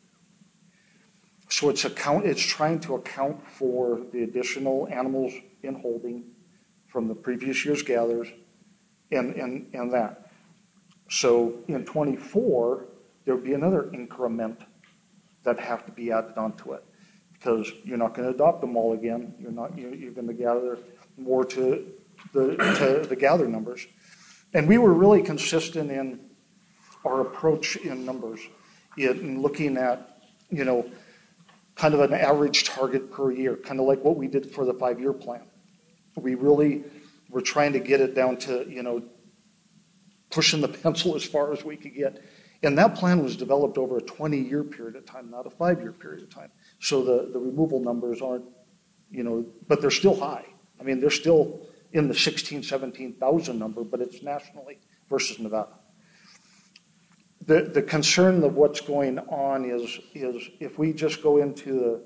S18: So it's trying to account for the additional animals in holding from the previous year's gathers and that. So in 24, there would be another increment that have to be added onto it, because you're not going to adopt them all again. You're going to gather more to the gather numbers. And we were really consistent in our approach in numbers, in looking at, kind of an average target per year, kind of like what we did for the 5-year plan. We really were trying to get it down to, pushing the pencil as far as we could get. And that plan was developed over a 20-year period of time, not a 5-year period of time. So the removal numbers aren't, but they're still high. I mean, they're still in the 16,000, 17,000 number, but it's nationally versus Nevada. The concern of what's going on is if we just go into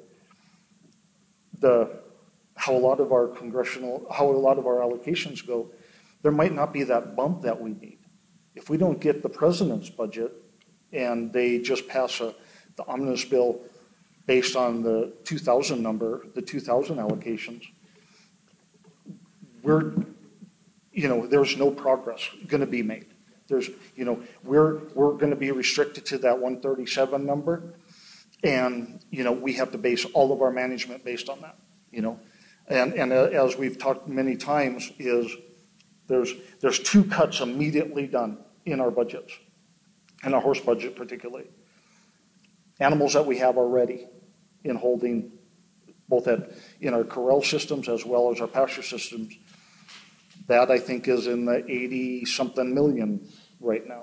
S18: how a lot of our allocations go, there might not be that bump that we need. If we don't get the president's budget and they just pass the omnibus bill based on the 2,000 number, the 2,000 allocations, there's no progress going to be made. We're going to be restricted to that 137 number, and we have to base all of our management based on that. And as we've talked many times, is there's 2 cuts immediately done in our budgets, in our horse budget particularly. Animals that we have already in holding, both in our corral systems as well as our pasture systems. That, I think, is in the 80-something million right now.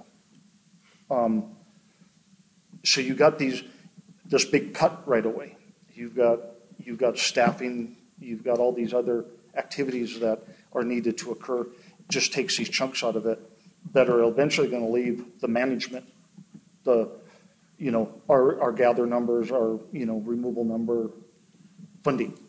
S18: So you got this big cut right away. You've got staffing. You've got all these other activities that are needed to occur. It just takes these chunks out of it that are eventually going to leave the management, our gather numbers, our removal number funding.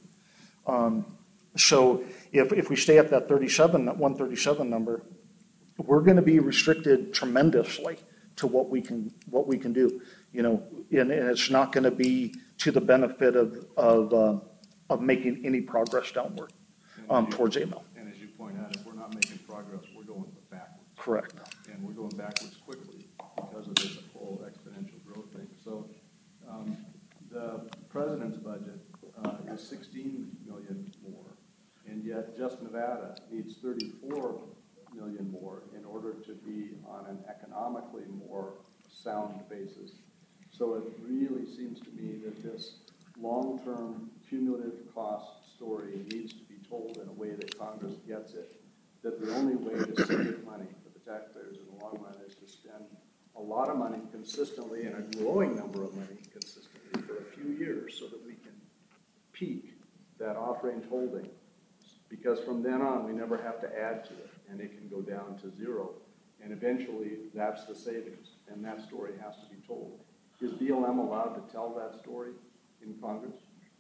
S18: So if we stay at that 137 number, we're going to be restricted tremendously to what we can do. And it's not going to be to the benefit of making any progress downward towards AML.
S11: And as you point out, if we're not making progress, we're going backwards.
S18: Correct.
S11: And we're going backwards quickly because of this whole exponential growth thing. So the president's budget is 16 million more, and yet just Nevada needs 34 million more in order to be on an economically more sound basis. So it really seems to me that this long-term cumulative cost story needs to be told in a way that Congress gets it, that the only way to save money for the taxpayers in the long run is to spend a lot of money consistently and a growing number of money consistently for a few years so that we can peak that off-range holding. Because from then on, we never have to add to it, and it can go down to 0. and eventually that's the savings, and that story has to be told. Is BLM allowed to tell that story in Congress?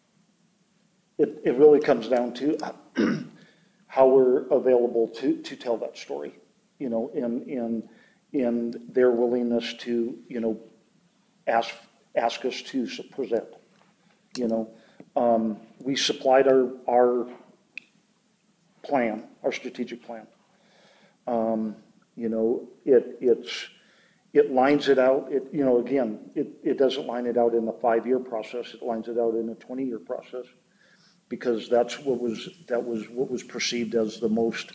S18: It really comes down to how we're available to tell that story, you know, in their willingness to, you know, ask us to present. You know, we supplied our plan, our strategic plan. You know, it lines it out. You know, again, it doesn't line it out in a 5-year process. It lines it out in a 20-year process, because that's what was perceived as the most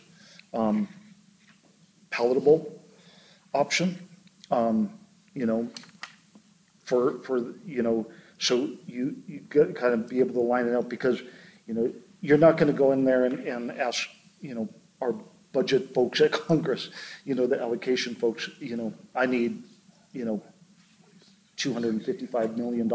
S18: palatable option. You know, for you know, so you got kind of be able to line it out, because you know you're not going to go in there and ask, you know, our budget folks at Congress, you know, the allocation folks, you know, I need, you know, $255 million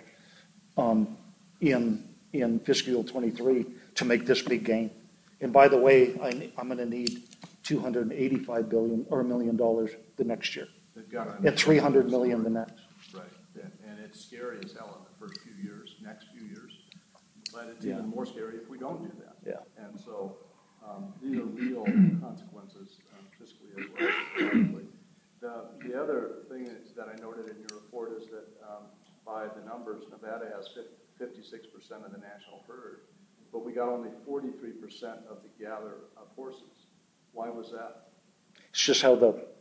S18: in fiscal 23 to make this big gain. And by the way, I'm going to need $285 million the next year, and $300 million the next.
S11: Right, and it's scary as hell in the first few years, next few years, but it's even more scary if we don't do that.
S18: Yeah.
S11: And so these are real consequences fiscally as well as economically. The other thing that I noted in your report is that by the numbers, Nevada has 56% of the national herd, but we got only 43% of the gather of horses. Why was that?
S18: It's just how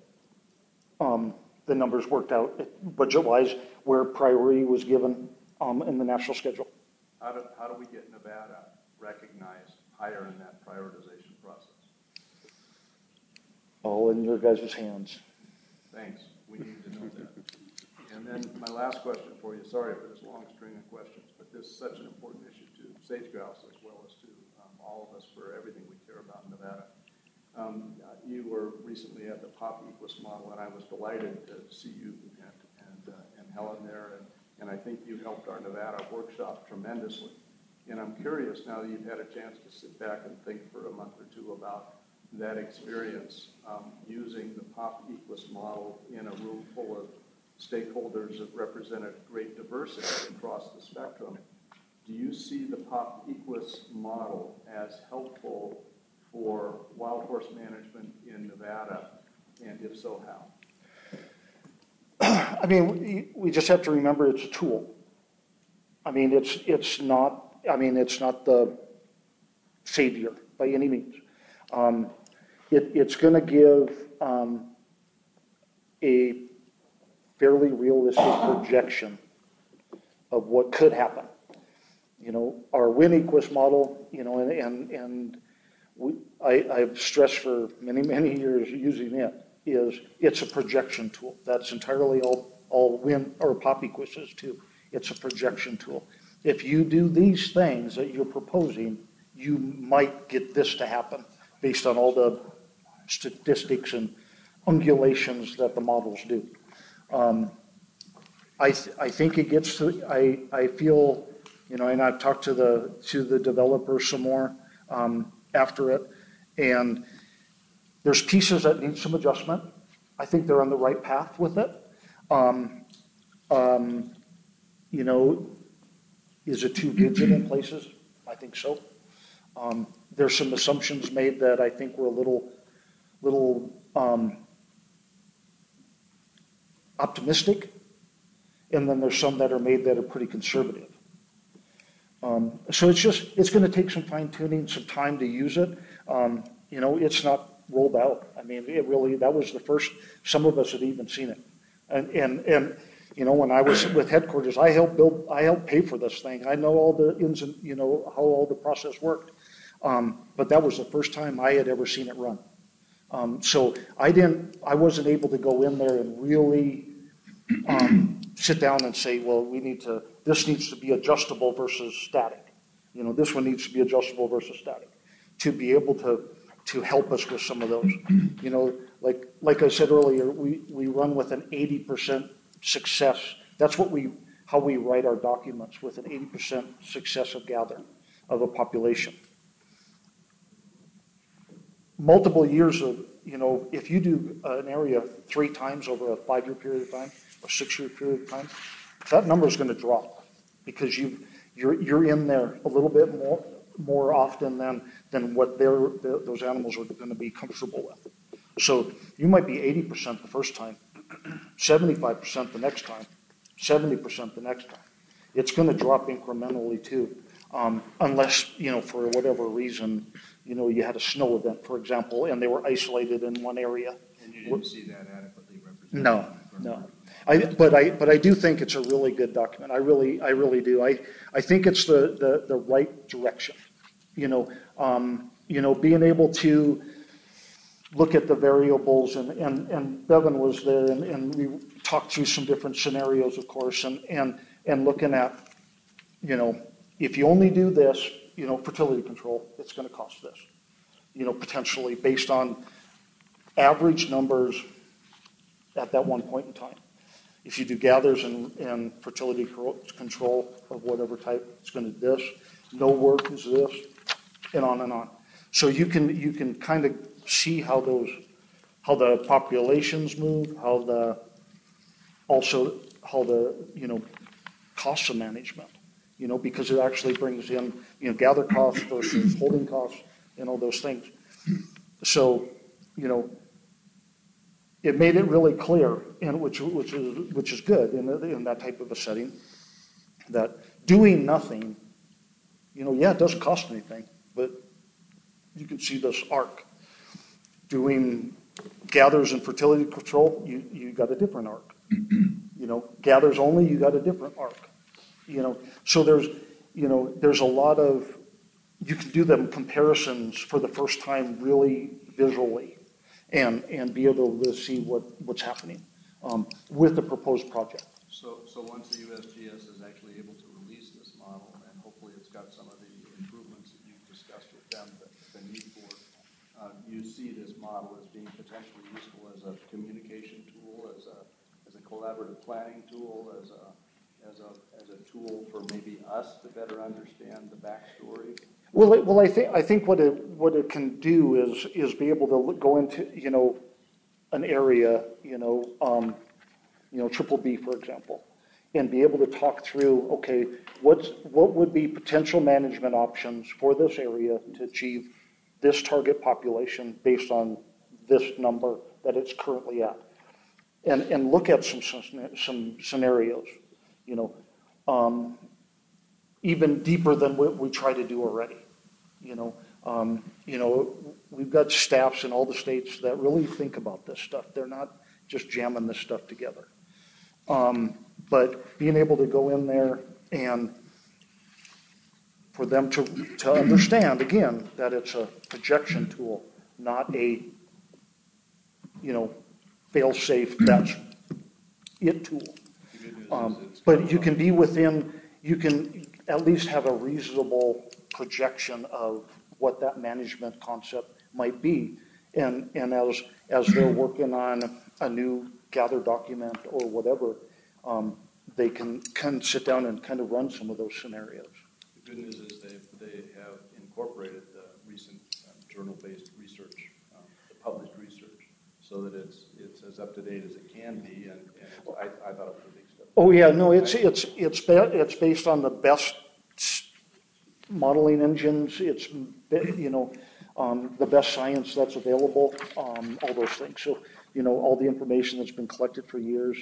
S18: the numbers worked out budget-wise, where priority was given in the national schedule.
S11: How do we get Nevada recognized higher in that prioritization process?
S18: All in your guys' hands.
S11: Thanks. We need to know that. And then my last question for you, sorry for this long string of questions, but this is such an important issue to sage grouse as well as to all of us for everything we care about in Nevada. You were recently at the Pop Equus model, and I was delighted to see you and Helen there, and I think you helped our Nevada workshop tremendously. And I'm curious, now that you've had a chance to sit back and think for a month or two about that experience, using the Pop Equus model in a room full of stakeholders that represented great diversity across the spectrum. Do you see the Pop Equus model as helpful for wild horse management in Nevada, and if so, how?
S18: I mean, we just have to remember it's a tool. I mean, it's not the savior by any means. It's going to give a fairly realistic projection of what could happen. You know, our WinEquus model, you know, and I've stressed for many years using it, is it's a projection tool. That's entirely all Win or Pop Equus is too. It's a projection tool. If you do these things that you're proposing, you might get this to happen based on all the statistics and ungulations that the models do. I think it gets to, I feel, you know, and I've talked to the developer some more after it, and there's pieces that need some adjustment. I think they're on the right path with it. You know, is it too rigid in places? I think so. There's some assumptions made that I think were a little optimistic, and then there's some that are made that are pretty conservative. So it's going to take some fine tuning, some time to use it. You know, it's not rolled out. I mean, that was the first. Some of us had even seen it, and you know, when I was with headquarters, I helped pay for this thing. I know all the ins and, you know, how all the process worked. But that was the first time I had ever seen it run. So I wasn't able to go in there and really sit down and say, well, this needs to be adjustable versus static. You know, this one needs to be adjustable versus static, to be able to help us with some of those. You know, like I said earlier, we run with an 80% success. That's how we write our documents, with an 80% success of gather of a population. Multiple years if you do an area 3 times over a 5-year period of time, or 6-year period of time, that number is going to drop because you're in there a little bit more often than what those animals are going to be comfortable with. So you might be 80% the first time, 75% the next time, 70% the next time. It's going to drop incrementally too, unless, for whatever reason, you had a snow event, for example, and they were isolated in one area.
S11: And you didn't see that adequately represented?
S18: No. But I do think it's a really good document. I really do. I think it's the right direction. Being able to look at the variables, and Bevan was there, and we talked through some different scenarios, of course, and looking at, if you only do this, fertility control, it's going to cost this, potentially based on average numbers at that one point in time. If you do gathers and fertility control of whatever type, it's going to do this. No work is this, and on and on. So you can kind of see how the populations move, how the costs of management, because it actually brings in, gather costs versus holding costs and all those things. So, it made it really clear, and which is good in that type of a setting, that doing nothing, it doesn't cost anything, but you can see this arc. Doing gathers and fertility control, you got a different arc. Gathers only, you got a different arc. So there's a lot of, you can do them comparisons for the first time really visually and be able to see what's happening with the proposed project.
S11: So once the USGS is actually able to release this model, and hopefully it's got some of the improvements that you've discussed with them that they need for, you see this model as being potentially useful as a communication tool, as a collaborative planning tool, as a tool for maybe us to better understand the backstory?
S18: Well, I think what it can do is be able to go into an area, Triple B, for example, and be able to talk through, okay, what would be potential management options for this area to achieve this target population based on this number that it's currently at, and look at some scenarios, even deeper than what we try to do already. We've got staffs in all the states that really think about this stuff. They're not just jamming this stuff together. But being able to go in there and for them to understand, again, that it's a projection tool, not a, fail-safe, that's it tool. But you can be within, you can at least have a reasonable projection of what that management concept might be. And as they're working on a new gather document or whatever, they can sit down and kind of run some of those scenarios.
S11: The good news is they have incorporated the recent journal-based research, the published research, so that it's as up to date as it can be. And I thought it was a big step.
S18: Oh yeah, no, it's based on the best modeling engines. It's the best science that's available. All those things. So all the information that's been collected for years.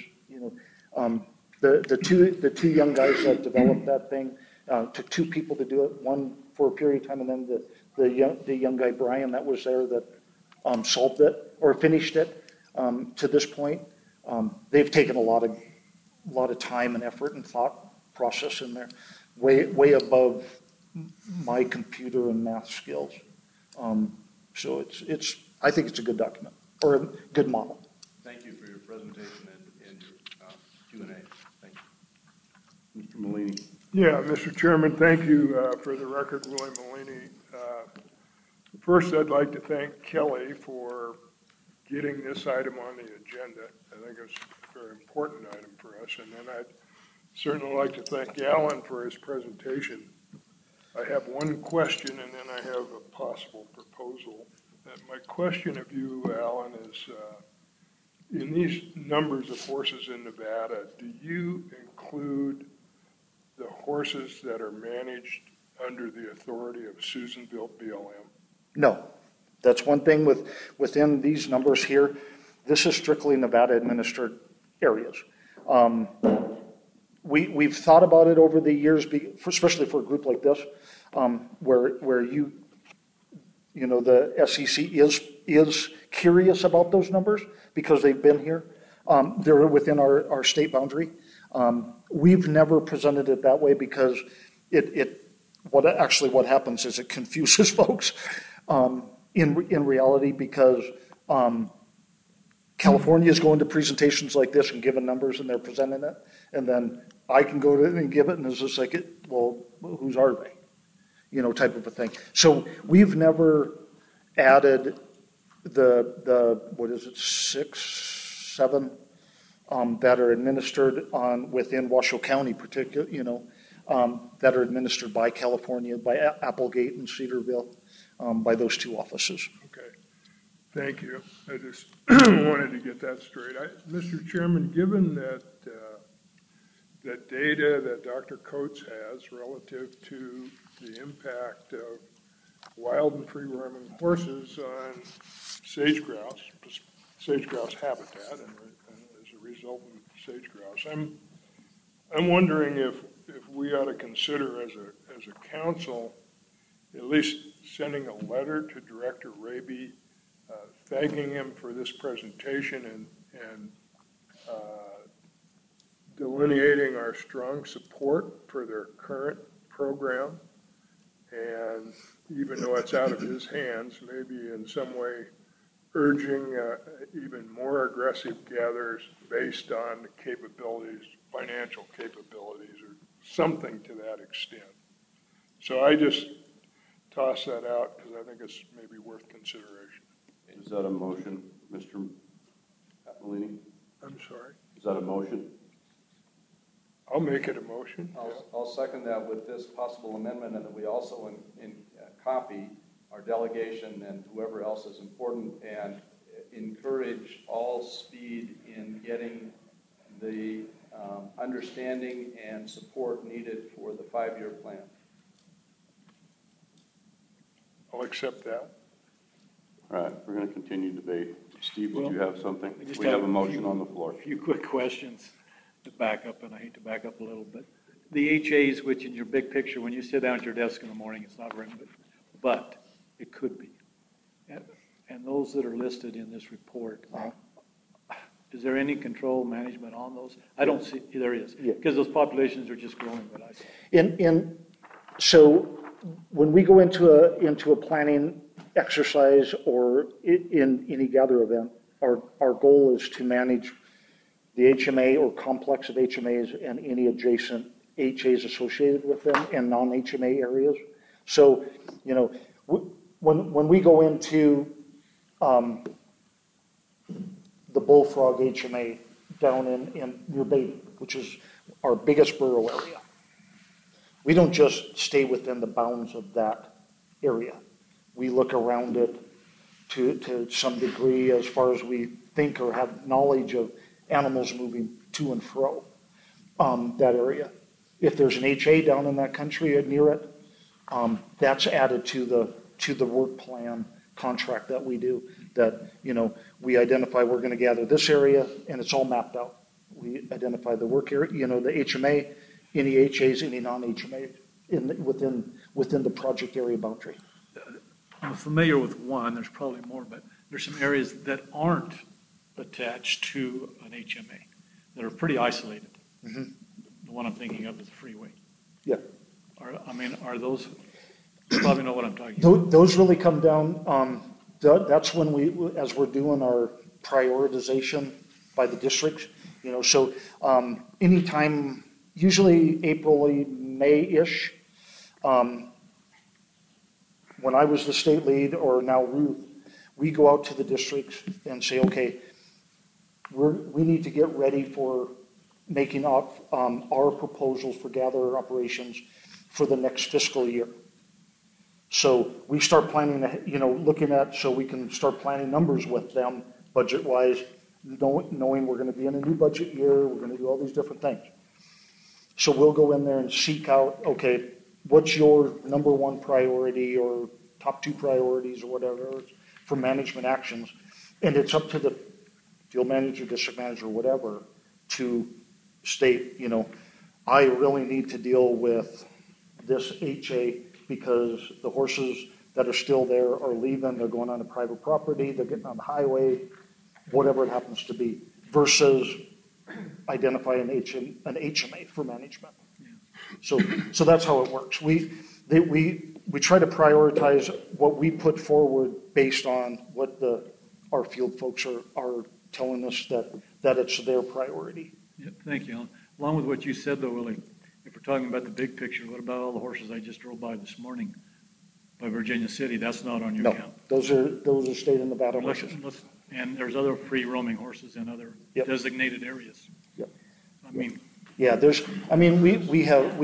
S18: The two young guys that developed that thing took 2 people to do it. One for a period of time, and then the young guy Brian that was there that solved it or finished it to this point. They've taken a lot of time and effort and thought process in there, way above my computer and math skills. So I think it's a good document or a good model.
S11: Thank you for your presentation and your Q&A. Thank you.
S2: Mr. Malini.
S12: Yeah, Mr. Chairman, thank you. For the record, William Malini. First, I'd like to thank Kelly for getting this item on the agenda. I think it's a very important item for us. And then I'd certainly like to thank Alan for his presentation. I have one question, and then I have a possible proposal. My question of you, Alan, is in these numbers of horses in Nevada, do you include the horses that are managed under the authority of Susanville BLM?
S18: No. That's one thing within these numbers here. This is strictly Nevada administered areas. We've thought about it over the years, especially for a group like this, where the SEC is curious about those numbers because they've been here. They're within our state boundary. We've never presented it that way because what happens is it confuses folks in reality, because California is going to presentations like this and giving numbers and they're presenting it, and then I can go to it and give it, and it's just like, well, whose are they? Type of a thing. So we've never added the what is it, 6, 7 that are administered within Washoe County, particularly, that are administered by California, by Applegate and Cedarville, by those 2 offices.
S12: Okay, thank you. I just wanted to get that straight. Mr. Chairman, given that that data that Dr. Coates has relative to the impact of wild and free-roaming horses on sage-grouse habitat, and as a result of sage-grouse, I'm wondering if we ought to consider as a council at least sending a letter to Director Raby, thanking him for this presentation and delineating our strong support for their current program, and even though it's out of his hands, maybe in some way urging even more aggressive gathers based on the capabilities, financial capabilities, or something to that extent. So I just toss that out because I think it's maybe worth consideration.
S2: Is that a motion, Mr. Appellini?
S12: I'm sorry?
S2: Is that a motion?
S12: I'll make it a motion.
S11: I'll second that with this possible amendment, and that we also copy our delegation and whoever else is important, and encourage all speed in getting the understanding and support needed for the 5-year plan.
S12: I'll accept that.
S2: All right, we're going to continue debate. Steve, did you have something? We have a motion on the floor.
S1: A few quick questions to back up, and I hate to back up a little, but the HAs, which in your big picture, when you sit down at your desk in the morning, it's not written, but it could be. And those that are listed in this report, is there any control management on those? I don't see, there is, because those populations are just growing, but I see.
S18: So when we go into a planning exercise or in any gather event, our goal is to manage the HMA or complex of HMAs and any adjacent HAs associated with them and non-HMA areas. So, when we go into the Bullfrog HMA down in near Beatty, which is our biggest borough area, we don't just stay within the bounds of that area. We look around it to some degree as far as we think or have knowledge of animals moving to and fro that area. If there's an HA down in that country near it, that's added to the work plan contract that we do. That we identify we're going to gather this area, and it's all mapped out. We identify the work area, the HMA, any HAs, any non-HMA within the project area boundary.
S1: I'm familiar with one. There's probably more, but there's some areas that aren't attached to an HMA that are pretty isolated. Mm-hmm. The one I'm thinking of is the freeway.
S18: Yeah.
S1: Are those, you probably know what I'm talking about.
S18: Those really come down, that's when as we're doing our prioritization by the districts, so anytime, usually April, May-ish, when I was the state lead, or now Ruth, we go out to the districts and say, okay, we need to get ready for making up our proposals for gatherer operations for the next fiscal year. So we start planning, looking at, so we can start planning numbers with them budget-wise, knowing we're going to be in a new budget year, we're going to do all these different things. So we'll go in there and seek out, okay, what's your number one priority or top 2 priorities or whatever for management actions? And it's up to the field manager, district manager, whatever, to state, I really need to deal with this HA because the horses that are still there are leaving, they're going on a private property, they're getting on the highway, whatever it happens to be, versus identify an HMA for management. So that's how it works. We try to prioritize what we put forward based on what our field folks are telling us that it's their priority.
S1: Yeah, thank you, Alan. Along with what you said, though, Willie, if we're talking about the big picture, what about all the horses I just drove by this morning by Virginia City? That's not on your count.
S18: Those are state and Nevada horses.
S1: And there's other free roaming horses in other designated areas.
S18: Yep.
S1: I mean.
S18: Yeah, we have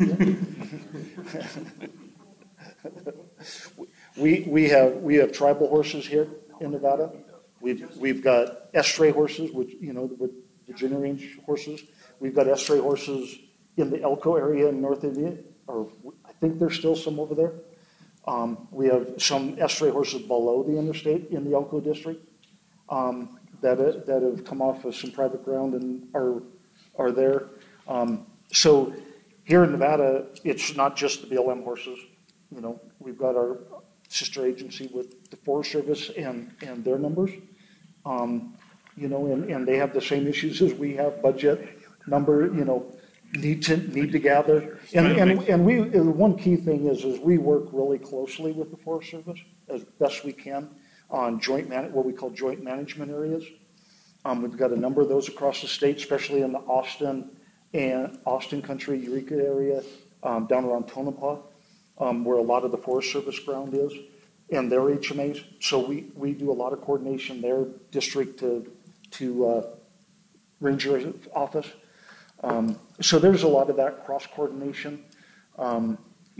S18: we have tribal horses here in Nevada. We've got estray horses, which with Virginia range horses. We've got estray horses in the Elko area in North India, or I think there's still some over there. We have some estray horses below the interstate in the Elko district that have come off of some private ground and are there. So here in Nevada, it's not just the BLM horses. We've got our sister agency with the Forest Service and their numbers. And they have the same issues as we have, budget, number, need to gather. And we, one key thing is we work really closely with the Forest Service as best we can on what we call joint management areas. We've got a number of those across the state, especially in the Austin country, Eureka area, down around Tonopah, where a lot of the Forest Service ground is, and their HMAs. So we do a lot of coordination there, district to ranger office. So there's a lot of that cross coordination. I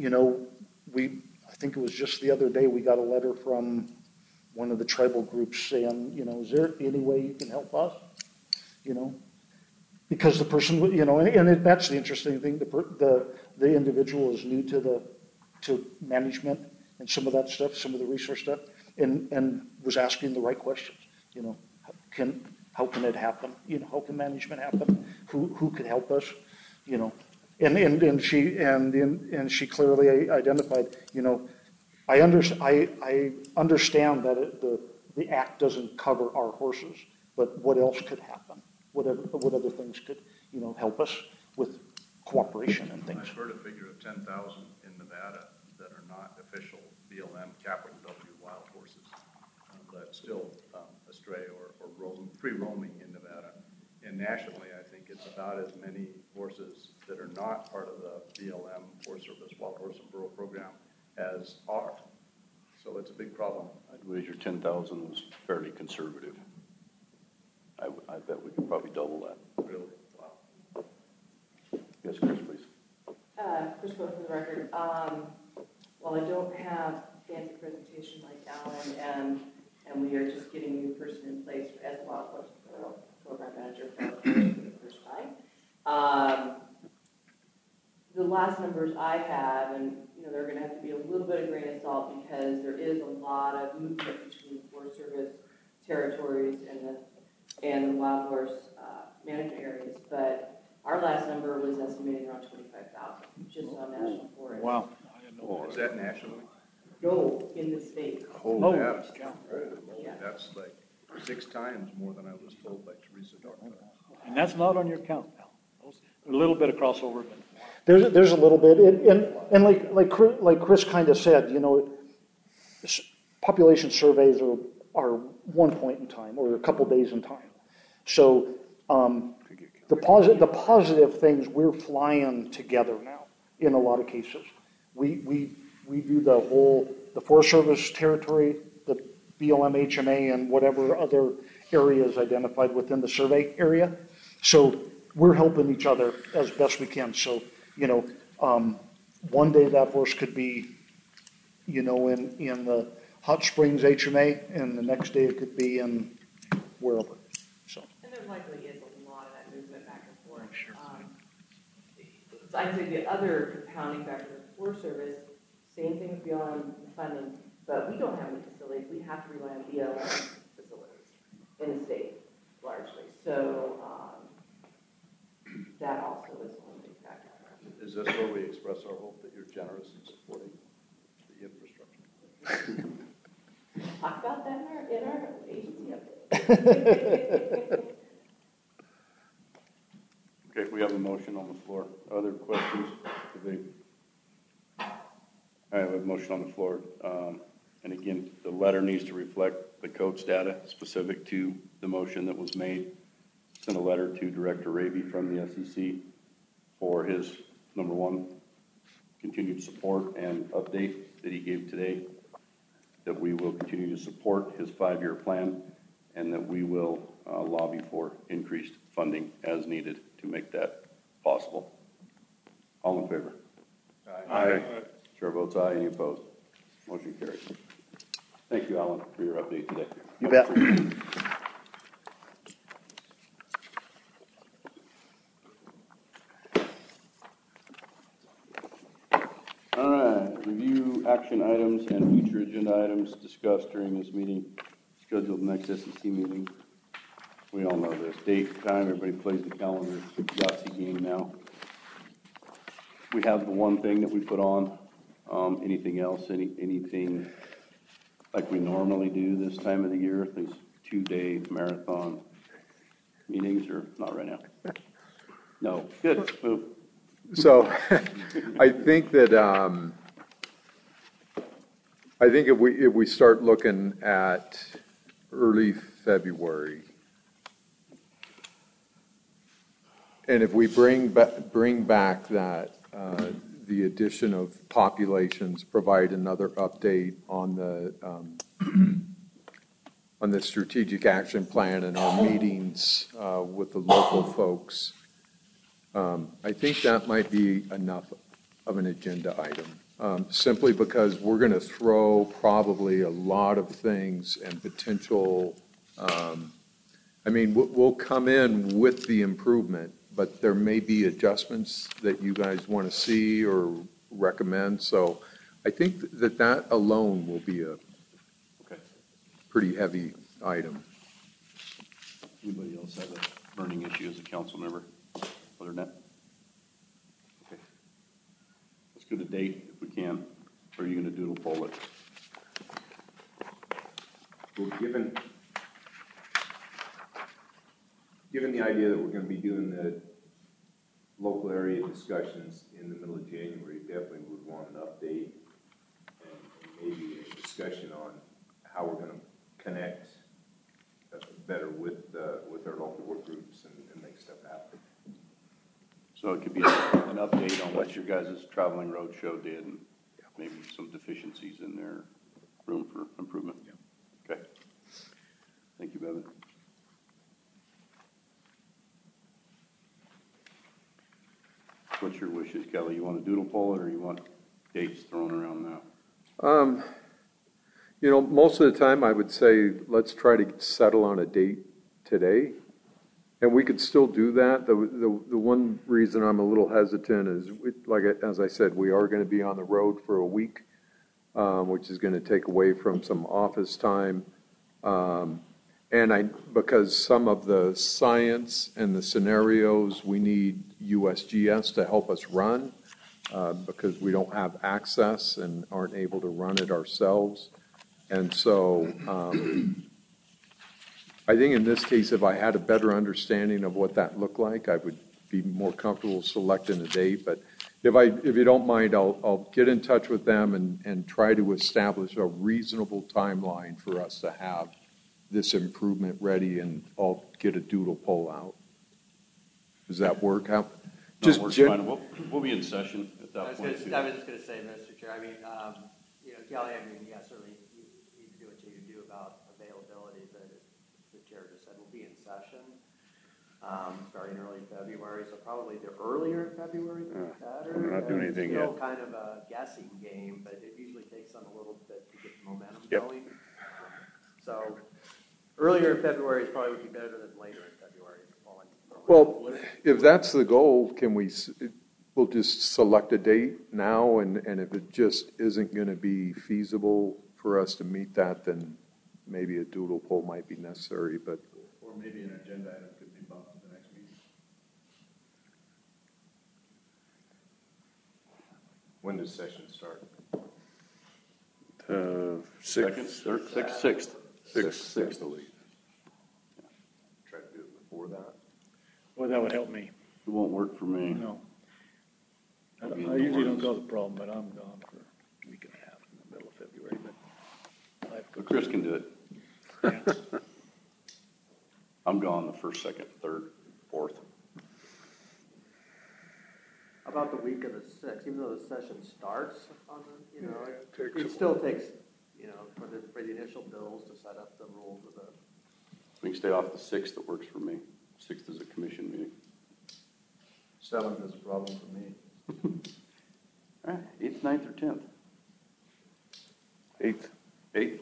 S18: think it was just the other day we got a letter from one of the tribal groups saying, is there any way you can help us? Because the person, and that's the interesting thing. The individual is new to management and some of that stuff, some of the resource stuff, and was asking the right questions. How can it happen? How can management happen? Who could help us? And she clearly identified. I understand that the act doesn't cover our horses, but what else could happen? What other things could help us with cooperation and things?
S11: I've heard a figure of 10,000 in Nevada that are not official BLM capital W wild horses, but still astray or free roaming in Nevada. And nationally, I think it's about as many horses that are not part of the BLM Forest Service Wild Horse and Burro program as are. So it's a big problem.
S2: I'd wager 10,000 was fairly conservative. I bet we could probably double that.
S11: Really? Wow.
S2: Yes, Chris, please.
S19: Chris Bowe for the record. While I don't have a fancy presentation like Alan, and we are just getting a new person in place as a Wild Horse Program Manager for the first time. The last numbers I have, and they're going to have to be a little bit of grain of salt because there is a lot of movement between Forest Service territories and the wild horse management areas. But our last number was estimated around 25,000 just on national forest.
S1: Wow.
S11: Is that nationally?
S19: No, in the state.
S11: Oh,
S1: Nevada.
S19: Yeah.
S11: That's like 6 times more than I was told by Teresa Dartmouth.
S1: And that's not on your count, pal. A little bit of crossover.
S18: There's a little bit, and like Chris kind of said, population surveys are one point in time or a couple days in time. So the positive things, we're flying together now in a lot of cases. We do the Forest Service territory, the BLM HMA, and whatever other areas identified within the survey area. So we're helping each other as best we can. So, one day that horse could be you know, in the Hot Springs HMA, and the next day it could be in wherever, so.
S19: And there likely is a lot of that movement back and forth. Sure. So I'd say the other compounding factor of the Forest Service, same thing with BLM funding, but we don't have any facilities. We have to rely on BLM facilities in the state, largely. So that also is one big factor.
S11: Is this where we express our hope that you're generous in supporting the infrastructure?
S19: Talk about that in our agency update.
S2: Okay, we have a motion on the floor. Other questions? All right, we have a motion on the floor. And again, the letter needs to reflect the coach data specific to the motion that was made. Send a letter to Director Raby from the SEC for his, number one, continued support and update that he gave today, that we will continue to support his 5-year plan, and that we will lobby for increased funding as needed to make that possible. All in favor?
S12: Aye.
S2: Chair votes aye. Any opposed? Motion carries. Thank you, Alan, for your update today.
S18: You bet.
S2: All right, review action items and future agenda items discussed during this meeting. Scheduled next SEC meeting. We all know this. Date, time, everybody plays the calendar. Yahtzee game now. We have the one thing that we put on. Anything else? Anything like we normally do this time of the year? These 2-day marathon meetings, or not right now? No. Good. Move.
S3: So I think that if we start looking at early February, and if we bring back that the addition of populations, provide another update on the strategic action plan and our meetings with the local folks, I think that might be enough of an agenda item, simply because we're going to throw probably a lot of things and potential. We'll come in with the improvement, but there may be adjustments that you guys want to see or recommend. So I think that alone will be a pretty heavy item.
S2: Anybody else have a burning issue as a council member? Other than that? Okay. Let's get a date if we can. Or are you going to doodle poll it?
S10: Well, given the idea that we're going to be doing the local area discussions in the middle of January, definitely would want an update and maybe a discussion on how we're going to connect better with our local work groups and make stuff happen.
S2: So it could be an update on what your guys' traveling road show did, and maybe some deficiencies in their room for improvement. Yeah. Okay. Thank you, Bevan. What's your wishes, Kelly? You want to doodle poll it, or you want dates thrown around now?
S3: Most of the time I would say let's try to settle on a date today. And we could still do that. The one reason I'm a little hesitant is, as I said, we are going to be on the road for a week, which is going to take away from some office time. Because some of the science and the scenarios we need USGS to help us run, because we don't have access and aren't able to run it ourselves. And so I think in this case, if I had a better understanding of what that looked like, I would be more comfortable selecting a date. But if you don't mind, I'll get in touch with them and try to establish a reasonable timeline for us to have this improvement ready, and I'll get a doodle poll out. Does that work out?
S2: No, it works fine. We'll be in session at that point.
S13: I was just going to say, Mr. Chair, Kelly, certainly you need to do what you do about availability, but as the chair just said, we'll be in session. starting early February. So probably the earlier in February, the better.
S14: We're not doing anything
S13: It's still
S14: yet.
S13: kind of a guessing game, but it usually takes them a little bit to get the momentum
S14: Yep.
S13: going. So earlier in February is probably would be better than later in February.
S3: Well, if that's the goal, we'll just select a date now, and if it just isn't going to be feasible for us to meet that, then maybe a doodle poll might be necessary, but.
S11: Or maybe an agenda item could be bumped to the next meeting.
S10: When does session start?
S2: Sixth.
S10: Sixth, I believe. Try to do it before that.
S1: Well, that would help me.
S2: It won't work for me.
S1: No. I usually don't cause a problem, but I'm gone for a week and a half in the middle of February,
S2: But Chris can do it.
S1: Yeah.
S2: I'm gone the 1st, 2nd, 3rd, 4th.
S13: How about the week of the 6th? Even though the session starts on the,
S12: takes
S13: it still takes, for the initial bills to set up the rules of the.
S2: We can stay off the 6th, that works for me. 6th is a commission meeting.
S11: 7th is a problem for me.
S2: All right, 8th, 9th, or 10th?
S14: 8th.
S2: 8th?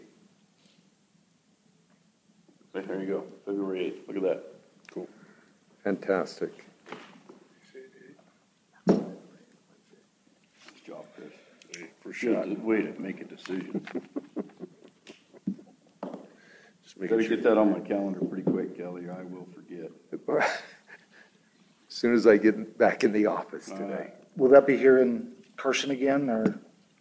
S2: Okay, there you go, February 8th, look at that.
S3: Cool. Fantastic.
S2: Nice job, Chris.
S14: For sure.
S2: Way to make a decision.
S14: Just making
S2: Gotta
S14: sure.
S2: get that on my calendar pretty quick, Kelly, or I will forget.
S3: As soon as I get back in the office today.
S18: Will that be here in Carson again, or?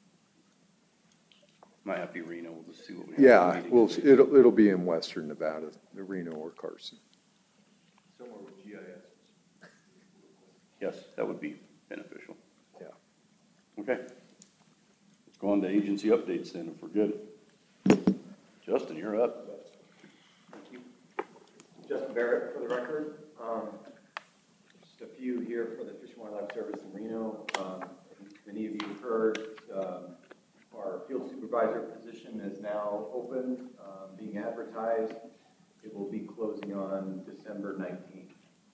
S2: Might have to be Reno, we'll just see what we have.
S3: Yeah, it'll be in western Nevada, Reno or Carson.
S11: Somewhere with GIS.
S2: Yes, that would be beneficial.
S3: Yeah.
S2: Okay. Let's go on to agency updates then, if we're good. Justin, you're up.
S15: Thank you. Justin Barrett for the record. Just a few here for the Fish and Wildlife Service in Reno. Many of you have heard our field supervisor position is now open, being advertised. It will be closing on December 19th.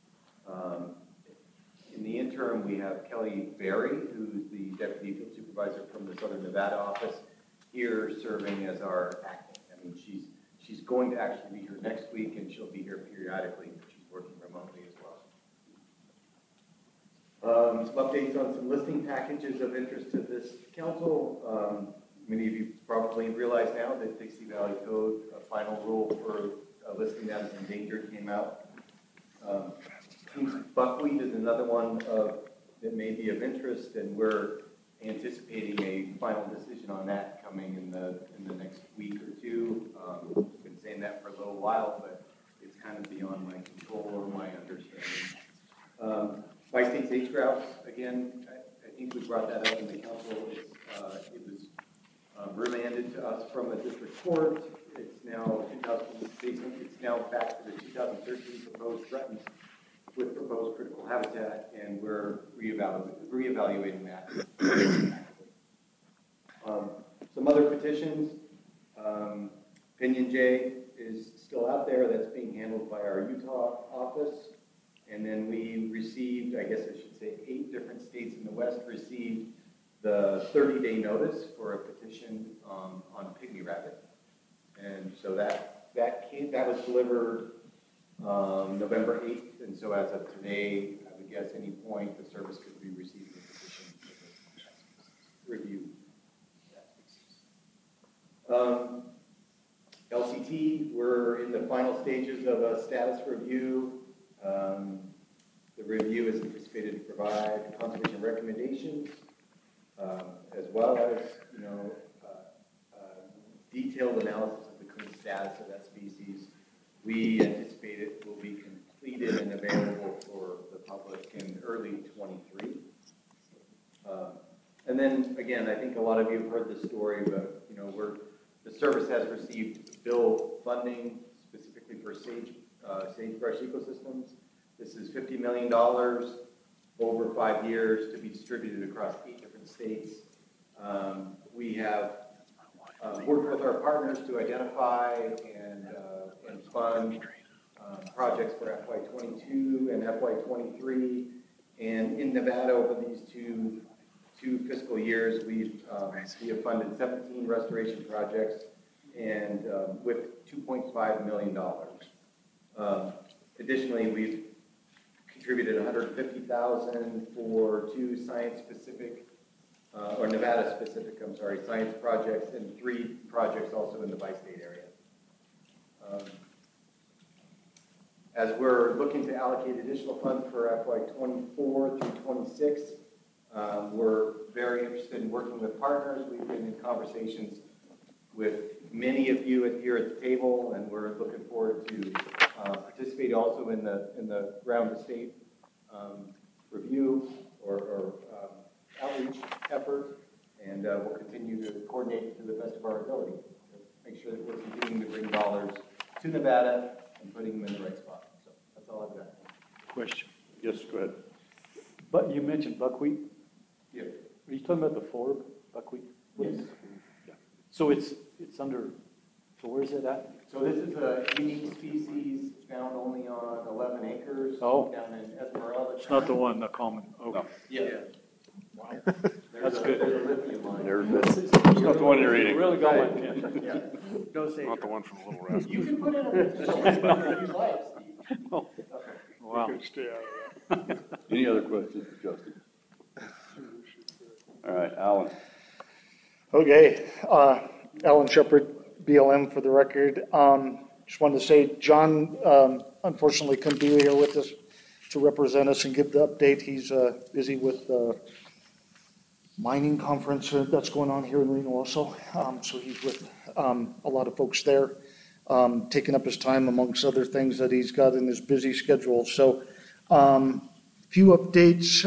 S15: In the interim, we have Kelly Berry, who's the deputy field supervisor from the Southern Nevada office, here serving as our acting. I mean, she's going to actually be here next week, and she'll be here periodically. She's working remotely as well. Some updates on some listing packages of interest to this council. Many of you probably realize now that Dixie Valley Code, a final rule for listing that as endangered, came out. Seems buckwheat is another one that may be of interest, and we're anticipating a final decision on that coming in the next week or two. I've been saying that for a little while, but it's kind of beyond my control or my understanding. Bi-state sage grouse, again, I think we brought that up in the council. It was remanded to us from a district court. It's now back to the 2013 proposed threatened with proposed critical habitat, and we're reevaluating that. Some other petitions. Pinion J is still out there. That's being handled by our Utah office. And then we received, I guess I should say, 8 different states in the West received the 30-day notice for a petition on pygmy rabbit. And so that was delivered November 8th. And so as of today, I would guess any point the service could be receiving a petition for review. LCT, we're in the final stages of a status review. The review is anticipated to provide conservation recommendations, as well as, detailed analysis of the current status of that species. We anticipate it will be completed and available for the public in early 23. And then, again, I think a lot of you have heard this story, but, the service has received bill funding specifically for sagebrush ecosystems. This is $50 million over 5 years to be distributed across 8 different states. We have worked with our partners to identify and fund projects for FY '22 and FY '23. And in Nevada, over these two fiscal years, we have funded 17 restoration projects and with $2.5 million. Additionally, we've contributed $150,000 for two science-specific, or Nevada-specific, science projects, and 3 projects also in the bi-state area. As we're looking to allocate additional funds for FY '24 through '26, we're very interested in working with partners. We've been in conversations with many of you here at the table, and we're looking forward to participate also in the round of state review or outreach effort, and we'll continue to coordinate to the best of our ability to make sure that we're continuing to bring dollars to Nevada and putting them in the right spot. So that's all I've got.
S1: Question.
S2: Yes, go ahead.
S1: But you mentioned buckwheat.
S15: Yeah.
S1: Are you talking about the forb buckwheat?
S15: Yes.
S1: Yeah. So it's under. So where's it at?
S15: So this is a unique species found only on 11 acres down in Esmeralda.
S1: It's not the one, the common. Okay.
S2: No.
S15: Yeah.
S1: Wow. That's good.
S15: There's a lithium mine.
S2: It's not the one you're eating.
S1: Really got my attention.
S15: Yeah.
S14: It's not the one from Little Rascal.
S15: You can put it on if you like, Steve.
S1: Oh. Wow.
S12: Stay out of that.
S2: Any other questions for Justin? All right, Alan.
S18: Okay, Alan Shepard, BLM for the record. Just wanted to say John unfortunately couldn't be here with us to represent us and give the update. He's busy with the mining conference that's going on here in Reno also. So he's with a lot of folks there, taking up his time amongst other things that he's got in his busy schedule. So few updates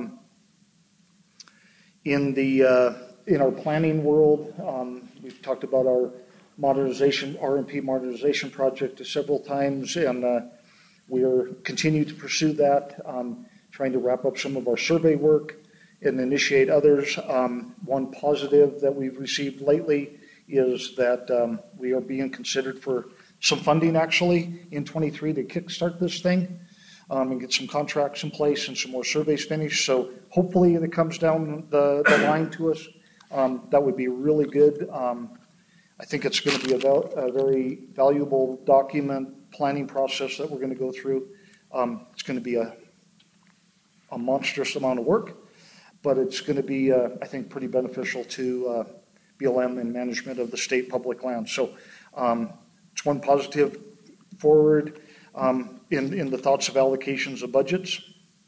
S18: in our planning world. We've talked about our modernization, R&P modernization project several times, and we are continue to pursue that, trying to wrap up some of our survey work and initiate others. One positive that we've received lately is that we are being considered for some funding actually in '23 to kickstart this thing and get some contracts in place and some more surveys finished. So hopefully it comes down the line to us. That would be really good. I think it's going to be a very valuable document planning process that we're going to go through. It's going to be a monstrous amount of work, but it's going to be, I think, pretty beneficial to BLM and management of the state public land. So it's one positive forward in the thoughts of allocations of budgets.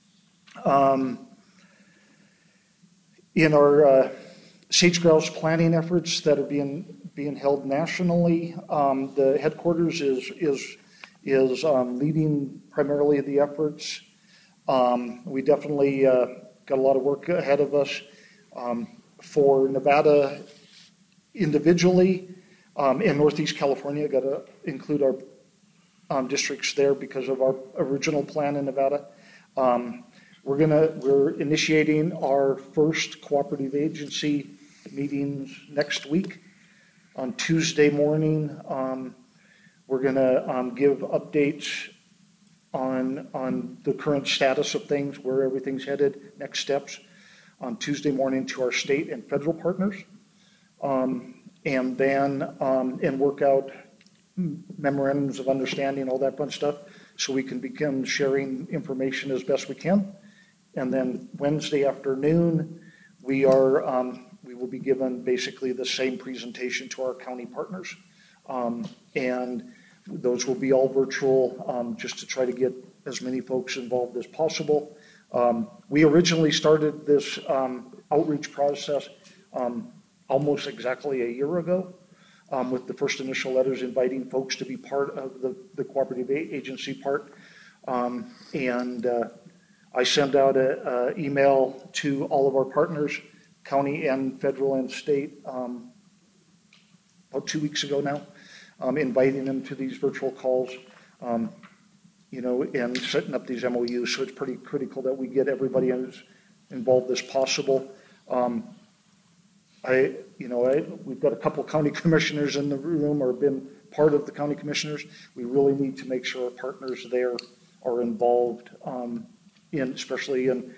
S18: In our sage grouse planting efforts that are being held nationally, the headquarters is leading primarily the efforts. We definitely got a lot of work ahead of us. For Nevada individually, in Northeast California, got to include our districts there because of our original plan in Nevada. We're initiating our first cooperative agency meetings next week. On Tuesday morning, we're going to give updates on the current status of things, where everything's headed, next steps on Tuesday morning to our state and federal partners, and then and work out memorandums of understanding, all that fun stuff, so we can begin sharing information as best we can. And then Wednesday afternoon, we will be given basically the same presentation to our county partners, and those will be all virtual, just to try to get as many folks involved as possible. We originally started this outreach process almost exactly a year ago, with the first initial letters inviting folks to be part of the cooperative agency part. And I sent out an email to all of our partners, county and federal and state, about 2 weeks ago now, inviting them to these virtual calls, and setting up these MOUs. So it's pretty critical that we get everybody as involved as possible. We've got a couple county commissioners in the room or been part of the county commissioners. We really need to make sure our partners there are involved especially in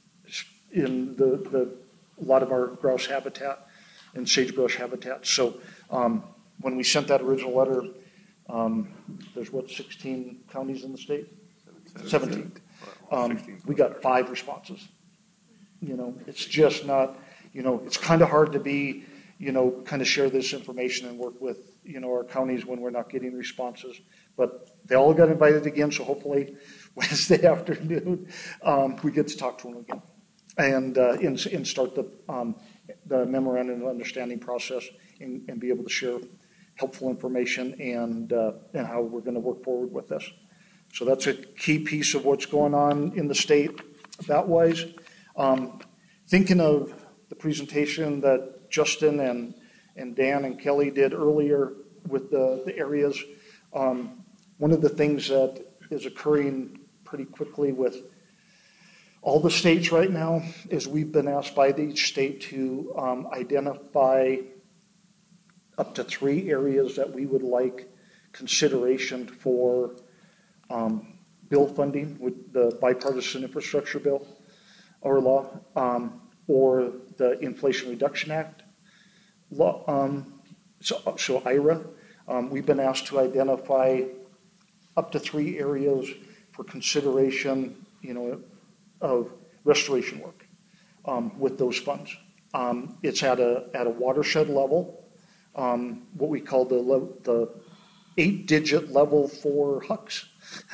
S18: a lot of our grouse habitat and sagebrush habitat. So when we sent that original letter, there's 16 counties in the state? 17. We got 5 responses. It's just not, it's kind of hard to be, kind of share this information and work with, our counties when we're not getting responses. But they all got invited again, so hopefully Wednesday afternoon we get to talk to them again and start the memorandum of understanding process and be able to share helpful information and how we're going to work forward with this. So that's a key piece of what's going on in the state that wise. Thinking of the presentation that Justin and Dan and Kelly did earlier with the areas, one of the things that is occurring pretty quickly with all the states right now is we've been asked by each state to identify up to 3 areas that we would like consideration for bill funding with the bipartisan infrastructure bill or law or the Inflation Reduction Act law. So IRA, we've been asked to identify up to 3 areas for consideration, of restoration work with those funds. It's at a watershed level, what we call the 8-digit level for HUCs,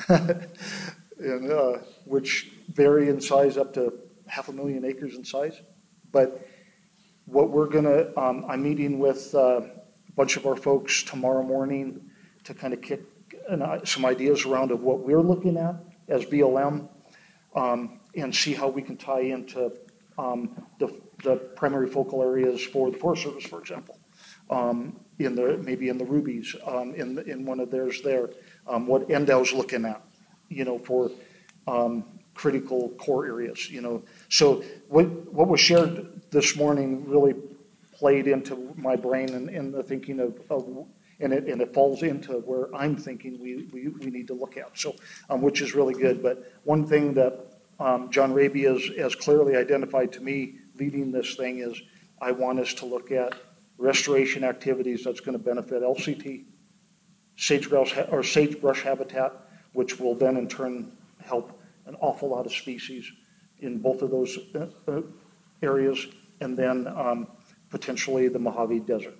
S18: and, which vary in size up to 500,000 acres in size. But what we're gonna, I'm meeting with a bunch of our folks tomorrow morning to kind of kick some ideas around of what we're looking at as BLM, and see how we can tie into the primary focal areas for the Forest Service, for example, maybe in the Rubies, in one of theirs there, what NDOW's looking at, for critical core areas, So what was shared this morning really played into my brain and the thinking and it falls into where I'm thinking we need to look at. So, which is really good. But one thing that John Raby has clearly identified to me leading this thing is I want us to look at restoration activities that's going to benefit LCT, sagebrush habitat, which will then in turn help an awful lot of species in both of those areas, and then potentially the Mojave Desert.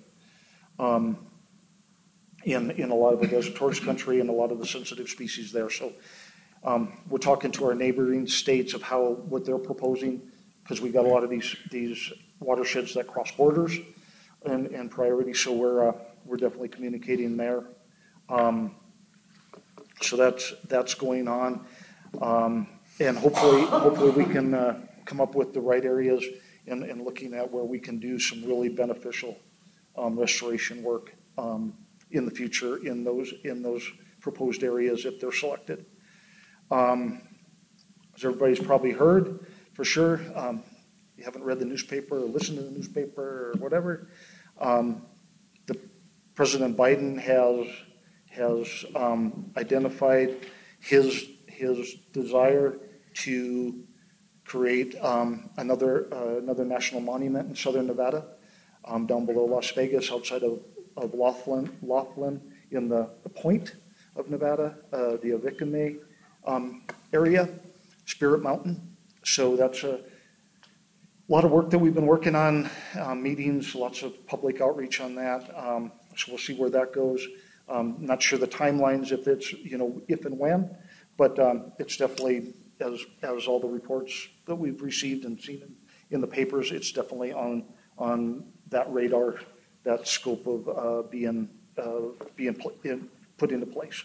S18: In a lot of the desert tortoise country and a lot of the sensitive species there. So we're talking to our neighboring states of what they're proposing, because we got a lot of these watersheds that cross borders and priorities. So we're definitely communicating there. So that's going on, and hopefully we can come up with the right areas and looking at where we can do some really beneficial restoration work in the future in those proposed areas if they're selected. As everybody's probably heard, for sure, you haven't read the newspaper or listened to the newspaper or whatever, the President Biden has identified his desire to create another national monument in southern Nevada, down below Las Vegas, outside of Laughlin in the point of Nevada, the Avikame area, Spirit Mountain. So that's a lot of work that we've been working on, meetings, lots of public outreach on that. So we'll see where that goes. Not sure the timelines, if it's, if and when, but it's definitely, as all the reports that we've received and seen in the papers, it's definitely on that radar, that scope of being put into place.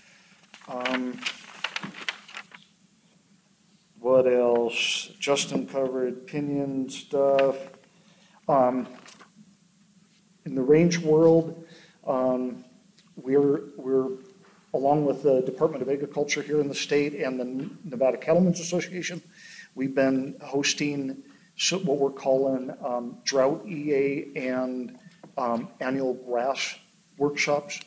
S18: What else? Justin covered opinion stuff. In the range world, we're along with the Department of Agriculture here in the state and the Nevada Cattlemen's Association, we've been hosting so what we're calling drought EA and annual grass workshops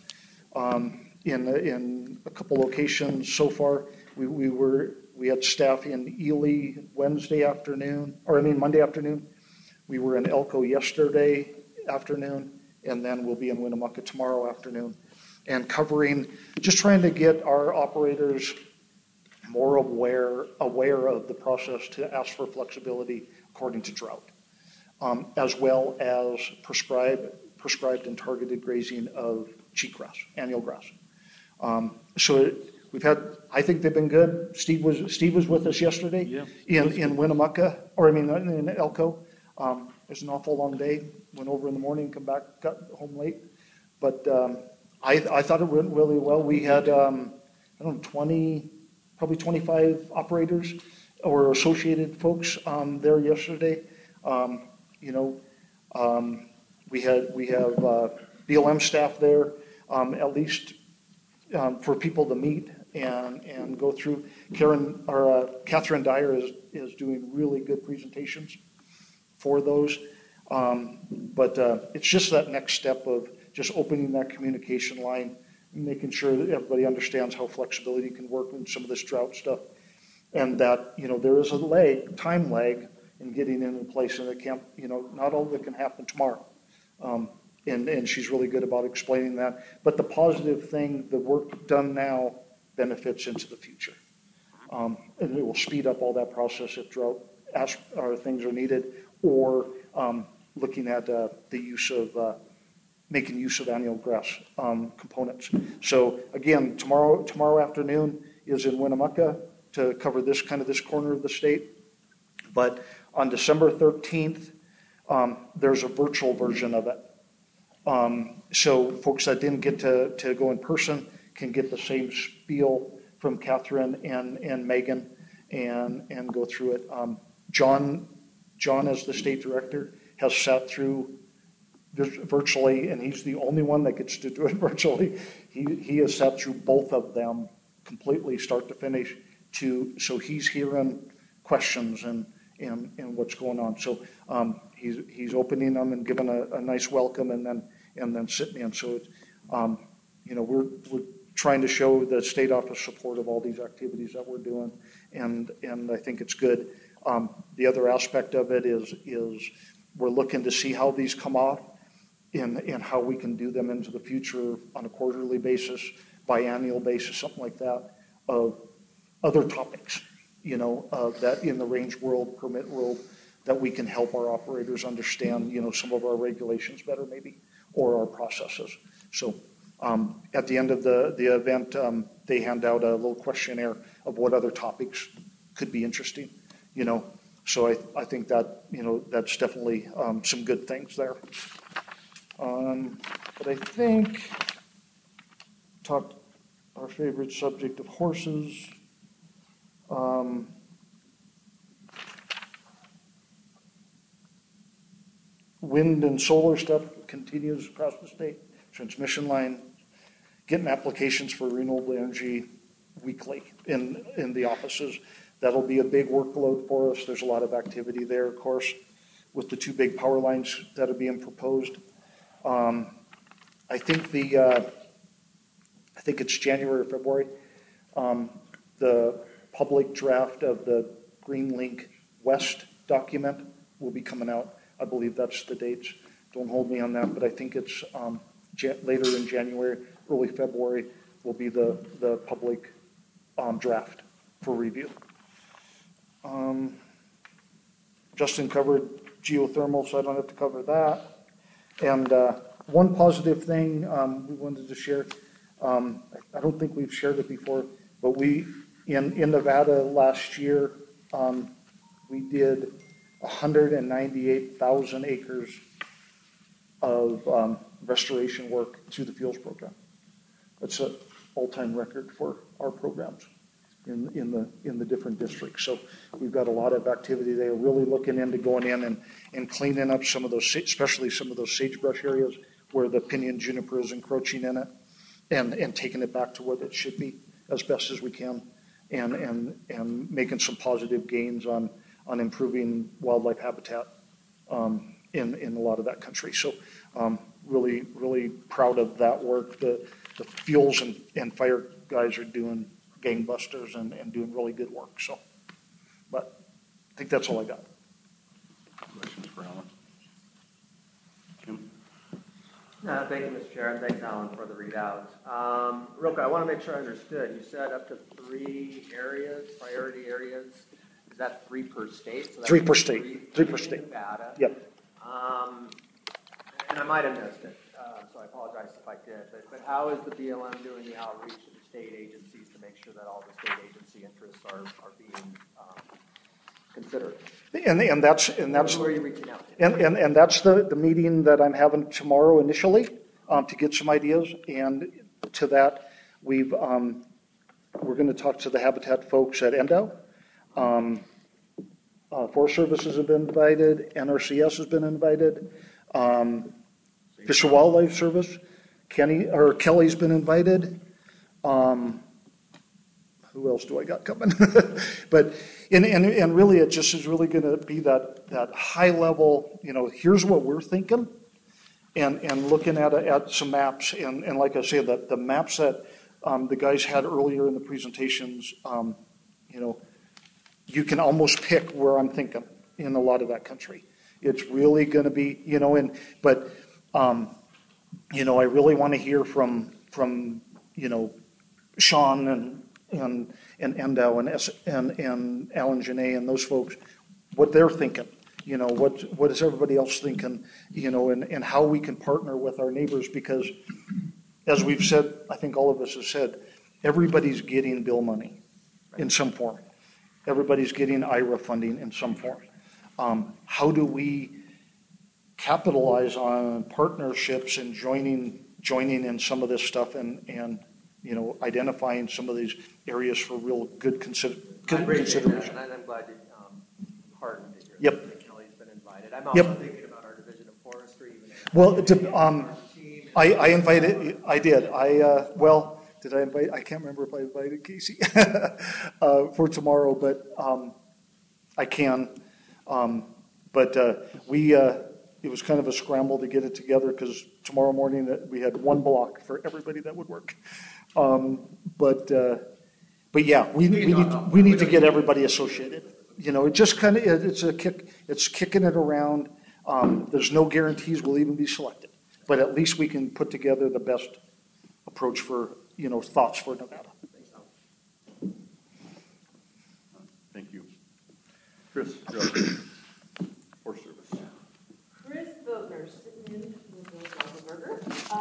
S18: in a couple locations so far. We had staff in Ely Monday afternoon. We were in Elko yesterday afternoon, and then we'll be in Winnemucca tomorrow afternoon, and just trying to get our operators more aware of the process to ask for flexibility according to drought, as well as prescribed and targeted grazing of cheatgrass, annual grass. I think they've been good. Steve was with us yesterday in Winnemucca, in Elko. It was an awful long day. Went over in the morning, come back, got home late. But I thought it went really well. We had, probably 25 operators or associated folks there yesterday. We have BLM staff there, at least for people to meet and go through. Catherine Dyer is doing really good presentations for those. But it's just that next step of just opening that communication line, making sure that everybody understands how flexibility can work in some of this drought stuff, and that there is a time lag in getting into place, and it can't, not all of it can happen tomorrow. And she's really good about explaining that. But the positive thing, the work done now benefits into the future, and it will speed up all that process if drought things are needed, or looking at the use of making use of annual grass components. So again, tomorrow afternoon is in Winnemucca to cover this corner of the state. But on December 13th, there's a virtual version of it. So folks that didn't get to go in person can get the same spiel from Catherine and Megan and go through it. John, as the state director, has sat through virtually, and he's the only one that gets to do it virtually. He has sat through both of them completely, start to finish, so he's hearing questions and what's going on. So he's opening them and giving a nice welcome, and then sitting in. So it's, we're trying to show the state office support of all these activities that we're doing, and I think it's good. The other aspect of it is we're looking to see how these come off and how we can do them into the future on a quarterly basis, biannual basis, something like that, of other topics, that in the range world, permit world, that we can help our operators understand, some of our regulations better maybe, or our processes. So at the end of the event, they hand out a little questionnaire of what other topics could be interesting, So I think that, that's definitely some good things there. But I think talked our favorite subject of horses. Wind and solar stuff continues across the state. Transmission line, getting applications for renewable energy weekly in the offices. That'll be a big workload for us. There's a lot of activity there, of course, with the two big power lines that are being proposed. I think it's January or February. The public draft of the GreenLink West document will be coming out. I believe that's the dates. Don't hold me on that, but I think it's later in January, early February will be the public draft for review. Justin covered geothermal, so I don't have to cover that. And one positive thing we wanted to share, I don't think we've shared it before, but we, in Nevada last year, we did 198,000 acres of restoration work through the Fuels program. That's an all-time record for our programs in the different districts. So we've got a lot of activity there, really looking into going in and cleaning up some of those, especially some of those sagebrush areas where the pinyon juniper is encroaching in it, and taking it back to where it should be as best as we can, and making some positive gains on improving wildlife habitat in a lot of that country. So really, really proud of that work. The fuels and fire guys are doing gangbusters and doing really good work. So, but I think that's all I got.
S2: Questions for Alan? Kim?
S13: Thank you, Mr. Chair, and thanks, Alan, for the readout. Real quick, I want to make sure I understood. You said up to 3 areas, priority areas. Is that 3 per state? So
S18: 3 per state. 3 per state.
S13: Nevada.
S18: Yep.
S13: And I might have missed it, so I apologize if I did. But how is the BLM doing the outreach to the state agencies to make sure that all the state agency interests are being considered?
S18: And that's
S13: Who are you reaching out to?
S18: And that's the meeting that I'm having tomorrow initially to get some ideas. And to that, we're going to talk to the Habitat folks at Endo. Forest Services have been invited. NRCS has been invited. Fish and Wildlife Service. Kelly's been invited. Who else do I got coming? But and really, it just is really going to be that high level. Here's what we're thinking, and looking at some maps, and like I said, the maps that the guys had earlier in the presentations. You can almost pick where I'm thinking in a lot of that country. It's really going to be, I really want to hear from Sean and Endo and Alan Genet and those folks, what they're thinking. What is everybody else thinking? And how we can partner with our neighbors, because as we've said, I think all of us have said, everybody's getting bill money in some form. Everybody's getting IRA funding in some form. How do we capitalize on partnerships and joining in some of this stuff and identifying some of these areas for real good consideration?
S13: And I'm glad you heartened to hear
S18: Yep.
S13: that Kelly's been invited. I'm also thinking about our Division of Forestry.
S18: I invited. I did. Did I invite? I can't remember if I invited Casey for tomorrow, but I can. It was kind of a scramble to get it together because tomorrow morning we had one block for everybody that would work. Yeah, we need to get everybody associated. It just kind of it's kicking it around. There's no guarantees we'll even be selected, but at least we can put together the best approach for thoughts for Nevada.
S2: Thank you. Chris, Forest Service.
S19: Chris Vogner, sitting in with the Burger. So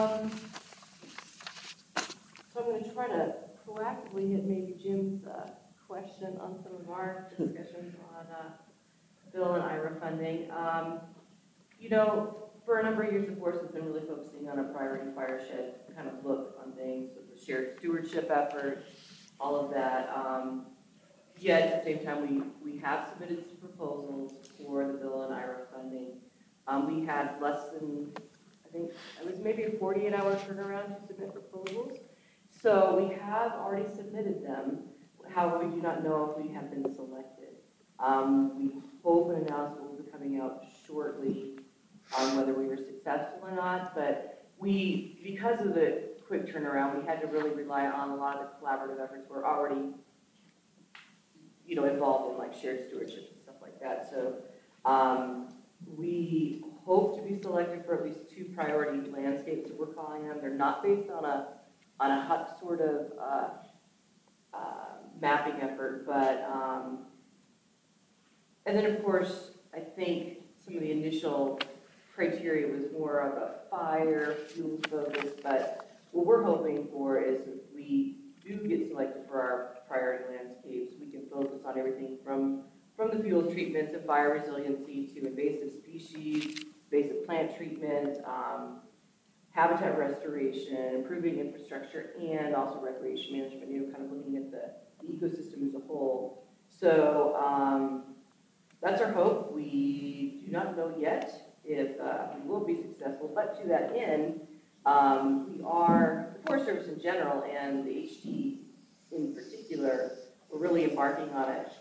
S19: I'm going to try to proactively hit maybe Jim's question on some of our discussions on bill and IRA funding. For a number of years, the Forest has been really focusing on a priority watershed kind of look on things with the shared stewardship effort, all of that. Yet at the same time, we have submitted some proposals for the bill and IRA funding. We had less than, I think it was maybe a 48-hour turnaround to submit proposals. So we have already submitted them. However, we do not know if we have been selected. We hope an announcement will be coming out shortly on whether we were successful or not, but because of the quick turnaround, we had to really rely on a lot of the collaborative efforts we're already, involved in, like shared stewardship and stuff like that. So we hope to be selected for at least 2 priority landscapes, we're calling them. They're not based on a HUC sort of mapping effort, but and then of course, I think some of the initial criteria was more of a fire fuel focus, but what we're hoping for is if we do get selected for our priority landscapes, we can focus on everything from the fuels treatment to fire resiliency to invasive species, invasive plant treatment, habitat restoration, improving infrastructure, and also recreation management, kind of looking at the ecosystem as a whole. So that's our hope. We do not know yet if we will be successful, but to that end, the Forest Service in general and the HT in particular, we're really embarking on a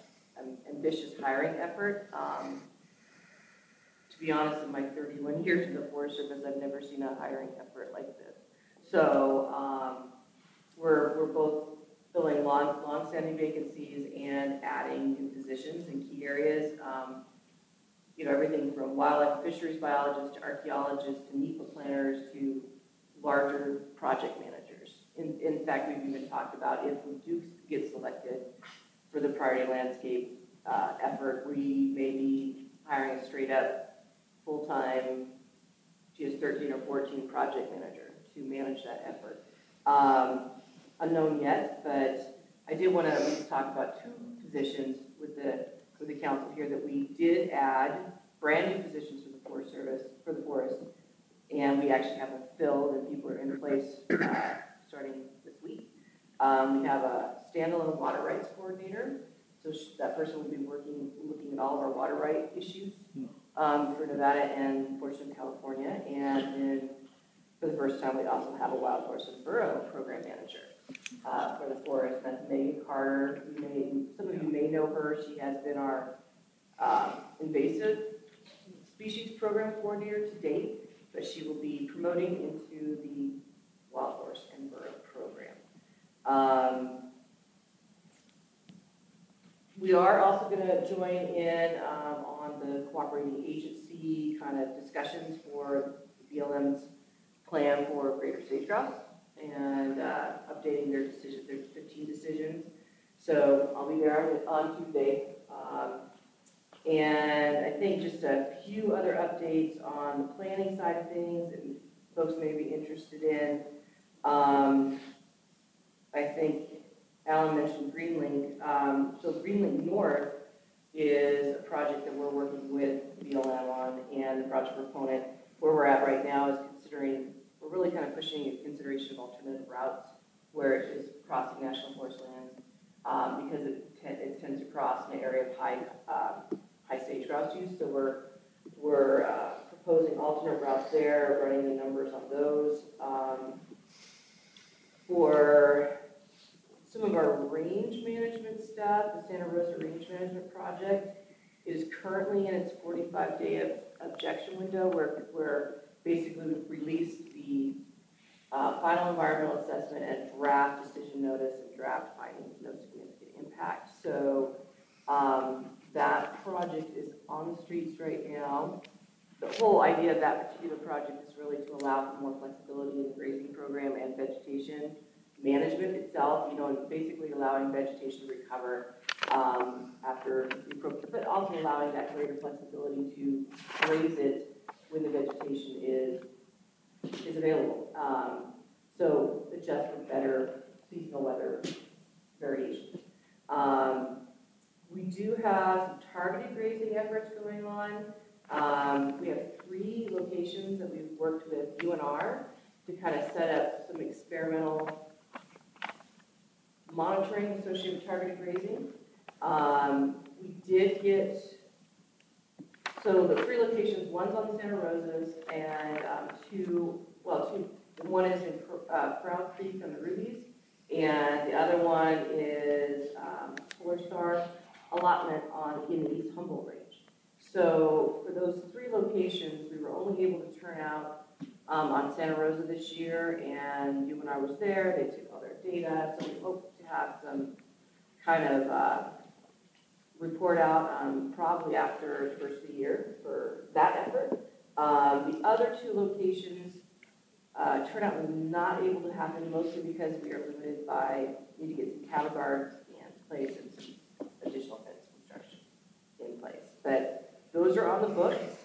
S19: ambitious hiring effort. To be honest, in my 31 years in the Forest Service, I've never seen a hiring effort like this. So we're both filling long-standing vacancies and adding new positions in key areas. Everything from wildlife and fisheries biologists to archaeologists to NEPA planners to larger project managers. In fact, we've even talked about if we do get selected for the priority landscape effort, we may be hiring a straight up full-time GS 13 or 14 project manager to manage that effort. Unknown yet, but I did want to at least talk about two positions with the council here that we did add brand new positions for the Forest Service, for the forest, and we actually have them filled and people are in place starting this week. We have a standalone water rights coordinator, so that person will be looking at all of our water right issues for Nevada and Forestern California, and then for the first time we also have a wild horse and burro program manager for the forest. That's Megan Carter. Some of you may know her. She has been our invasive species program coordinator to date, but she will be promoting into the wild horse and burro program. We are also going to join in on the cooperating agency kind of discussions for BLM's plan for greater sage grouse and updating their decisions. There's 15 decisions. So I'll be there on Tuesday. And I think just a few other updates on the planning side of things that folks may be interested in. I think Alan mentioned Greenlink. So Greenlink North is a project that we're working with BLM on, and the project proponent, where we're at right now is we're really kind of pushing a consideration of alternative routes where it is crossing national forest lands because it tends to cross in an area of high sage grouse use. So we're proposing alternate routes there, running the numbers on those. For some of our range management stuff, the Santa Rosa Range Management Project is currently in its 45-day objection window where basically we've released the final environmental assessment and draft decision notice and draft findings of no significant impact. So that project is on the streets right now. The whole idea of that particular project is really to allow for more flexibility in the grazing program and vegetation management itself, and basically allowing vegetation to recover after the appropriate, but also allowing that greater flexibility to graze it when the vegetation is available. So adjust for better seasonal weather variations. We do have some targeted grazing efforts going on. We have 3 locations that we've worked with UNR to kind of set up some experimental monitoring associated with targeted grazing. We did get, so the 3 locations, one's on the Santa Rosas and one is in Crown Creek on the Rubies, and the other one is 4-star allotment in the East Humboldt Range. So for those 3 locations, we were only able to turn out on Santa Rosa this year, and UNR was there. They took all their data, so we hope to have some kind of report out probably after the first of the year for that effort. The other 2 locations turnout was not able to happen, mostly because we are limited by need to get some cattle guards in place and some additional fence construction in place. But those are on the books.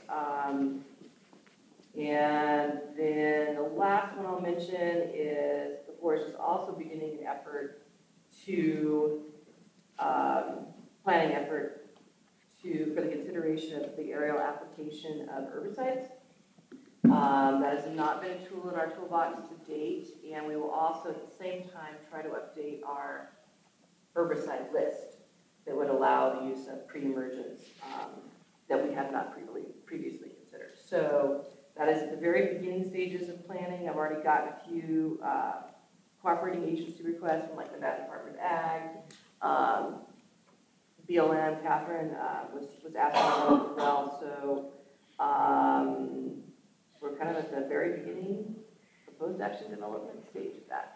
S19: And then the last one I'll mention is the forest is also beginning an effort to planning effort for the consideration of the aerial application of herbicides. That has not been a tool in our toolbox to date, and we will also at the same time try to update our herbicide list that would allow the use of pre-emergence that we have not previously considered. So that is at the very beginning stages of planning. I've already gotten a few cooperating agency requests from like the Nevada Department of Ag, BLM, Catherine, was asking about as well. So we're kind of at the very beginning, proposed action development stage of that.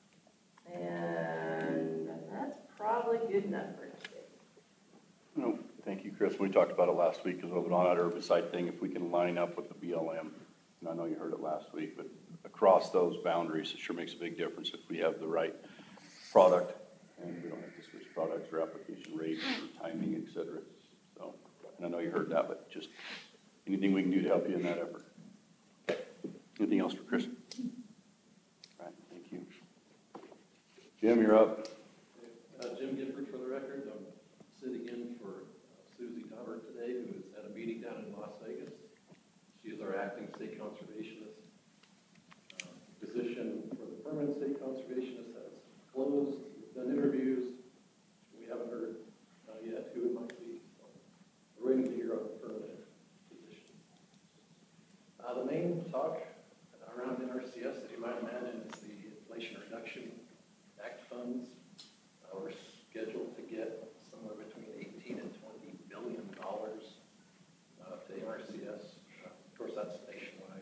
S19: And that's probably good enough for today.
S2: No, thank you, Chris. We talked about it last week because of on that herbicide thing, if we can line up with the BLM, and I know you heard it last week, but across those boundaries, it sure makes a big difference if we have the right product and we don't have to switch products or application rates or timing, et cetera. So, and I know you heard that, but just anything we can do to help you in that effort. Okay. Anything else for Chris? All right, thank you. Jim, you're up.
S20: Jim Gifford for the record. I'm sitting in for Susie Tubbert today, who is at a meeting down in Las Vegas. She is our acting state conservationist. Position for the permanent state conservationist has closed. We've done interviews. We haven't heard yet who it might be. So we're waiting to hear on the permanent position. The main talk around NRCS that you might imagine is the Inflation Reduction Act funds. We're scheduled to get somewhere between $18 and $20 billion to NRCS. Of course, that's nationwide.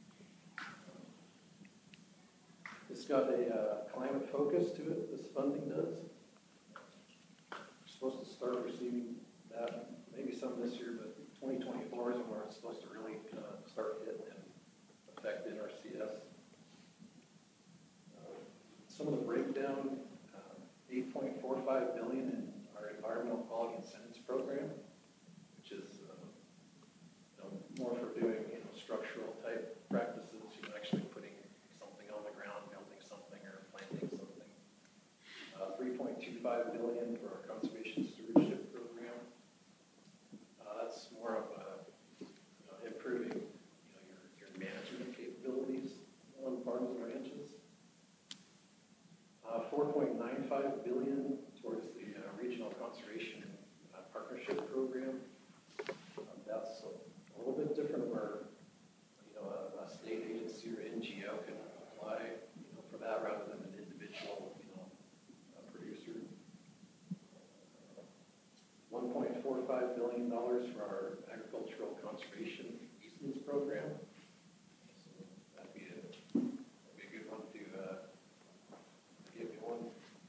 S20: It's got a climate focus to it, this funding does. We're supposed to start receiving that, maybe some this year, but 2024 is when we're supposed to really start hitting and affect NRCS. Some of the breakdown, $8.45 billion in our environmental quality incentives program, which is more for doing structural type practices, actually putting something on the ground, building something or planting something. $3.25 billion for our conservation stewardship program. That's more of improving your management capabilities on farms and ranches. $4.95 billion towards the regional conservation partnership program. That's a little bit different where a state agency or NGO can apply for that rather than an individual producer. $1.45 billion for our agricultural conservation easements program. So that'd be a good one to get going.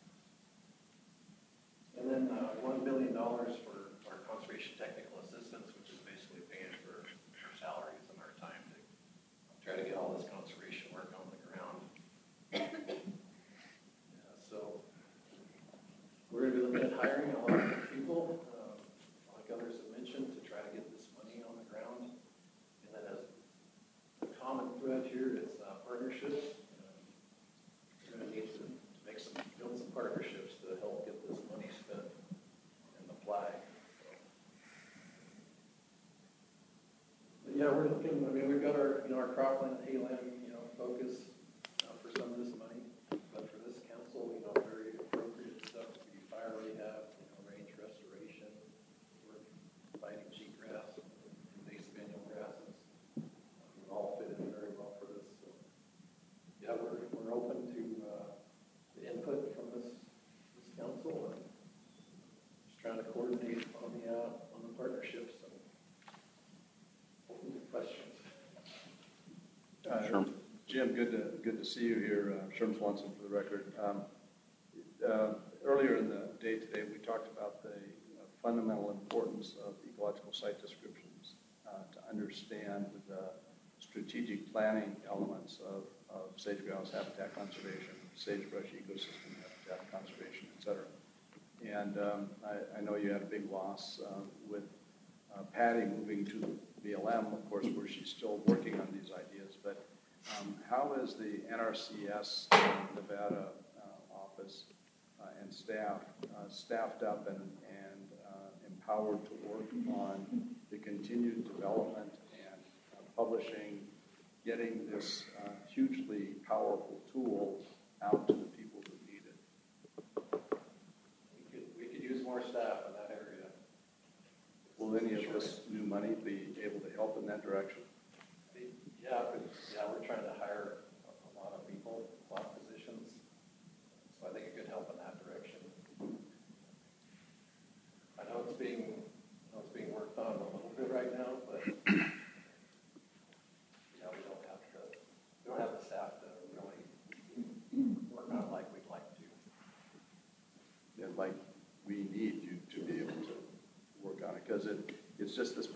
S20: And then $1 billion for our conservation technical assistance, which is basically paying for our salaries and our time to try to get all this conservation work on the ground. So we're going to be looking at hiring a lot of people, like others have mentioned, to try to get this money on the ground. And then as a common thread here is partnerships. We're going to need to build some partnerships to help get this money spent and applied. But yeah, we're looking. I mean, we've got our our cropland, hayland, focus for some of this money. But for this council, very appropriate stuff. We do fire rehab, range restoration, work fighting cheatgrass, invasive annual grasses. All fit in very well for this. So, yeah, we're open to input from this council, and just trying to coordinate on the partnerships and open to questions.
S2: Sure.
S11: Jim, good to see you here. Sherm Swanson for the record. Earlier in the day today, we talked about the fundamental importance of ecological site descriptions to understand the strategic planning elements of sage-grouse habitat conservation, sagebrush ecosystem habitat conservation, et cetera. And I know you had a big loss with Patty moving to BLM, of course, where she's still working on these ideas. But how is the NRCS Nevada office and staff staffed up and empowered to work on the continued development and publishing, getting this hugely powerful tool out to the people who need it?
S20: We could use more staff in that area.
S11: Will any of this new money be able to help in that direction?
S20: Yeah, we're trying to hire a lot of people, a lot of positions. So I think it could help in that direction. I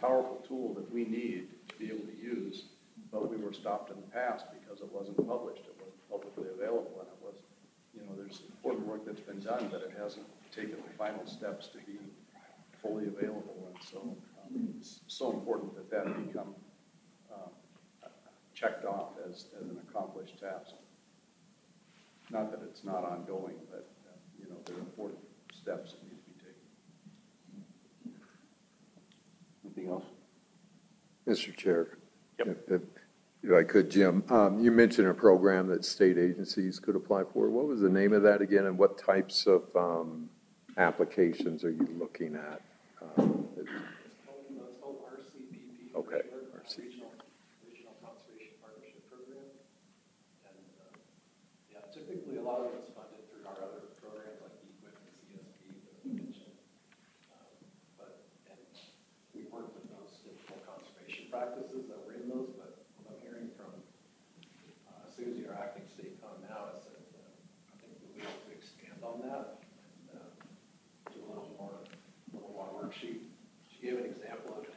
S11: powerful tool that we need to be able to use, but we were stopped in the past because it wasn't published, it wasn't publicly available, and it was, there's important work that's been done, but it hasn't taken the final steps to be fully available, and so it's so important that that become checked off as an accomplished task. Not that it's not ongoing, but there are important steps that need to be taken.
S2: Anything else?
S3: Mr. Chair. If I could, Jim, you mentioned a program that state agencies could apply for. What was the name of that again, and what types of applications are you looking at?
S20: It's called RCBP.
S3: Okay.
S20: Regional Conservation Partnership Program. And typically a lot of it's funded through our other programs like EQIP and CSP that we mentioned. And we work with those typical conservation practices that were in those, but what I'm hearing from Susie, our acting state con now, is that I think we'll be able to expand on that and do a little more worksheet. She gave an example of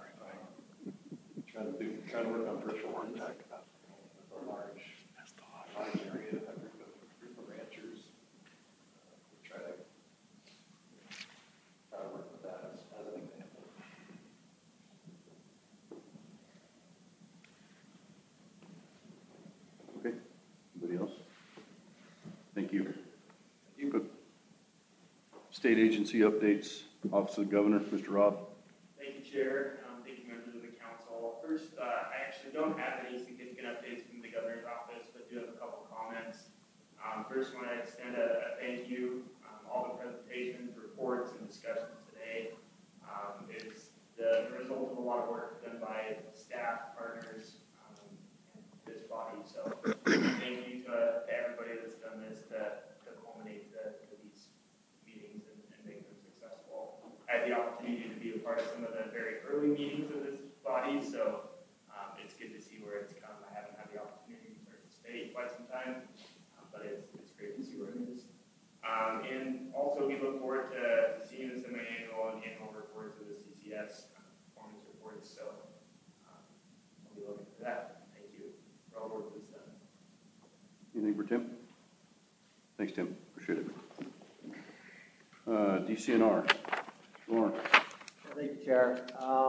S20: trying to work on virtual contact with a large area, a group of ranchers. We try to work with that as an example.
S2: Okay. Anybody else? Thank you. State agency updates, Office of the Governor, Mr. Robb.
S21: Thank you, Chair. Thank you, members of the council. First, I actually don't have any significant updates from the governor's office, but do have a couple comments. First, I want to extend a thank you. All the presentations, reports, and discussions today is the result of a lot of work done by staff, partners, and this body. So thank you to everybody that's done this to culminate to these meetings and make them successful. I had the opportunity to be a part of some of the very early meetings of this body, so it's good to see where it's come. I haven't had the opportunity to stay quite some time, but it's great to see where it is. And also, we look forward to seeing the semi-annual and annual reports of the CCS performance reports. So I'll be looking for that. Thank you for all the work that's done.
S2: Anything for Tim? Thanks, Tim. Appreciate it. DCNR. Lauren.
S13: Thank you, Chair.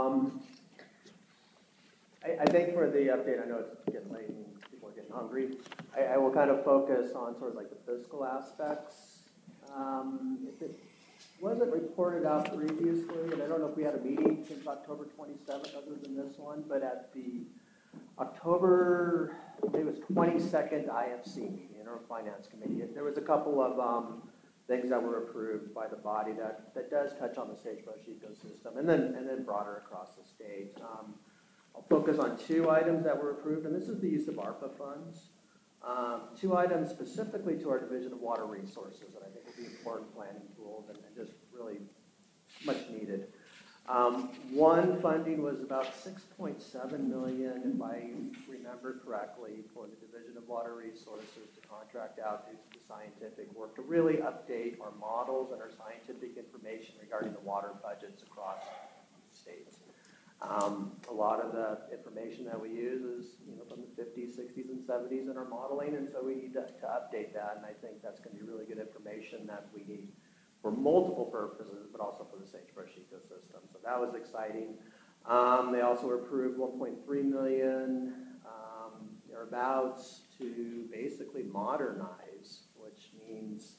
S13: I think for the update, I know it's getting late and people are getting hungry. I will kind of focus on sort of like the fiscal aspects. If it wasn't reported out previously, and I don't know if we had a meeting since October 27th other than this one, but at the October, it was 22nd IFC meeting, Interim Finance Committee, there was a couple of things that were approved by the body that does touch on the sagebrush ecosystem, and then broader across the state. I'll focus on two items that were approved, and this is the use of ARPA funds. Two items specifically to our Division of Water Resources that I think will be important planning tools and just really much needed. One funding was about $6.7 million, if I remember correctly, for the Division of Water Resources to contract out to the scientific work to really update our models and our scientific information regarding the water budgets across the states. A lot of the information that we use is from the 50s, 60s, and 70s in our modeling, and so we need to update that, and I think that's going to be really good information that we need for multiple purposes, but also for the sagebrush ecosystem. So that was exciting. They also approved $1.3 million thereabouts to basically modernize, which means,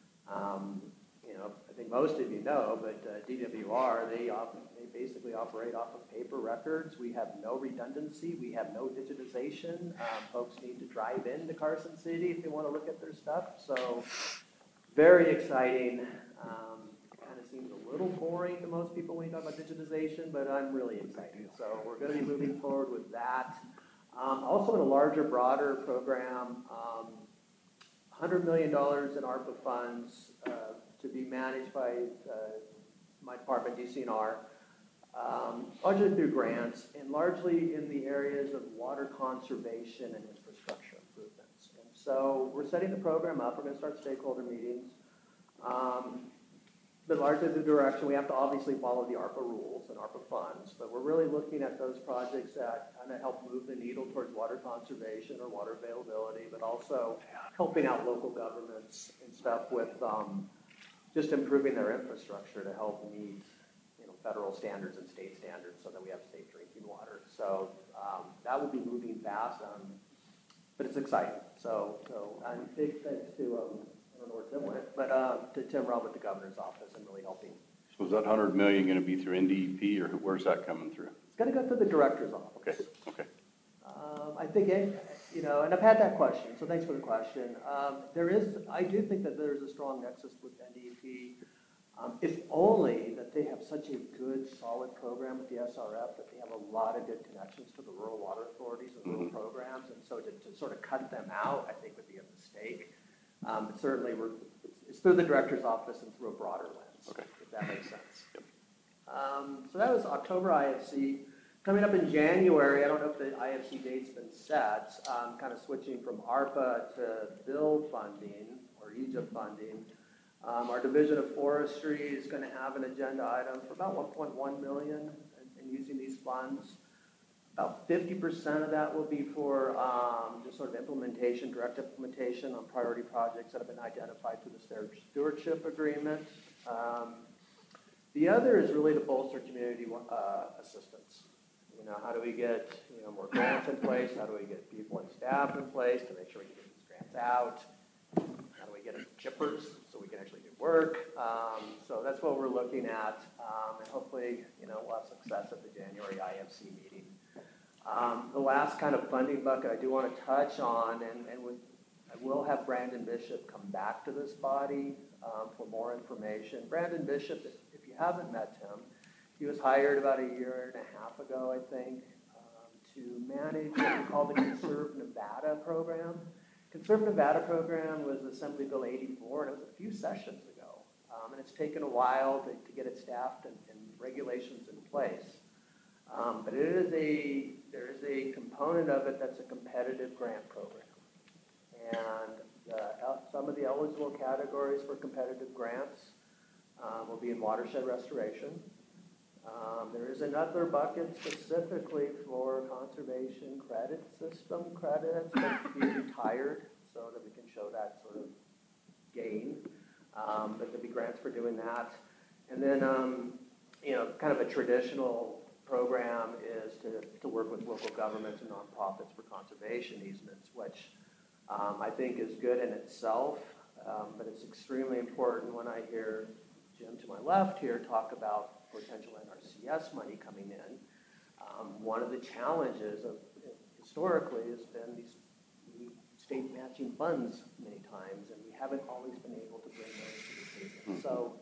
S13: I think most of you know, but DWR, they basically operate off of paper records. We have no redundancy. We have no digitization. Folks need to drive into Carson City if they want to look at their stuff. So very exciting. Kind of seems a little boring to most people when you talk about digitization, but I'm really excited. So we're going to be moving forward with that. Also in a larger, broader program, $100 million in ARPA funds to be managed by my department, DCNR, largely through grants, and largely in the areas of water conservation and infrastructure improvements. And so we're setting the program up. We're going to start stakeholder meetings. been largely the direction. We have to obviously follow the ARPA rules and ARPA funds, but we're really looking at those projects that kind of help move the needle towards water conservation or water availability, but also helping out local governments and stuff with just improving their infrastructure to help meet federal standards and state standards so that we have safe drinking water. So that will be moving fast, but it's exciting. So and big thanks to, I don't know where Tim went, but to Tim Rudd with the governor's office and really helping.
S2: So is that 100 million going to be through NDEP, or where's that coming through?
S13: It's going to go through the director's office.
S2: Okay.
S13: I think, and I've had that question, so thanks for the question. I do think that there's a strong nexus with NDEP. If only that they have such a good, solid program with the SRF, that they have a lot of good connections to the rural water authorities and rural programs, and so to sort of cut them out, I think would be a mistake. But certainly, it's through the director's office and through a broader lens, if that makes sense.
S2: Yep.
S13: So that was October IFC. Coming up in January, I don't know if the IFC date's been set, kind of switching from ARPA to bill funding or EGIP funding. Our Division of Forestry is going to have an agenda item for about 1.1 million in using these funds. About 50% of that will be for just sort of implementation, direct implementation on priority projects that have been identified through the stewardship agreement. The other is really to bolster community assistance. How do we get more grants in place? How do we get people and staff in place to make sure we can get these grants out? How do we get chippers so we can actually do work? So that's what we're looking at, and hopefully, we'll have success at the January IFC meeting. The last kind of funding bucket I do want to touch on, I will have Brandon Bishop come back to this body for more information. Brandon Bishop, if you haven't met him, he was hired about a year and a half ago, I think, to manage what we call the Conserve Nevada program. Conserve Nevada program was Assembly Bill 84, and it was a few sessions ago. And it's taken a while to get it staffed and regulations in place. But there is a component of it that's a competitive grant program. And some of the eligible categories for competitive grants will be in watershed restoration. There is another bucket specifically for conservation credit system credits that can be retired so that we can show that sort of gain. There could be grants for doing that. And then, kind of a traditional program is to work with local governments and nonprofits for conservation easements, which I think is good in itself, but it's extremely important when I hear Jim to my left here talk about potential NRCS money coming in. One of the challenges historically has been these state matching funds many times, and we haven't always been able to bring those to the table. So,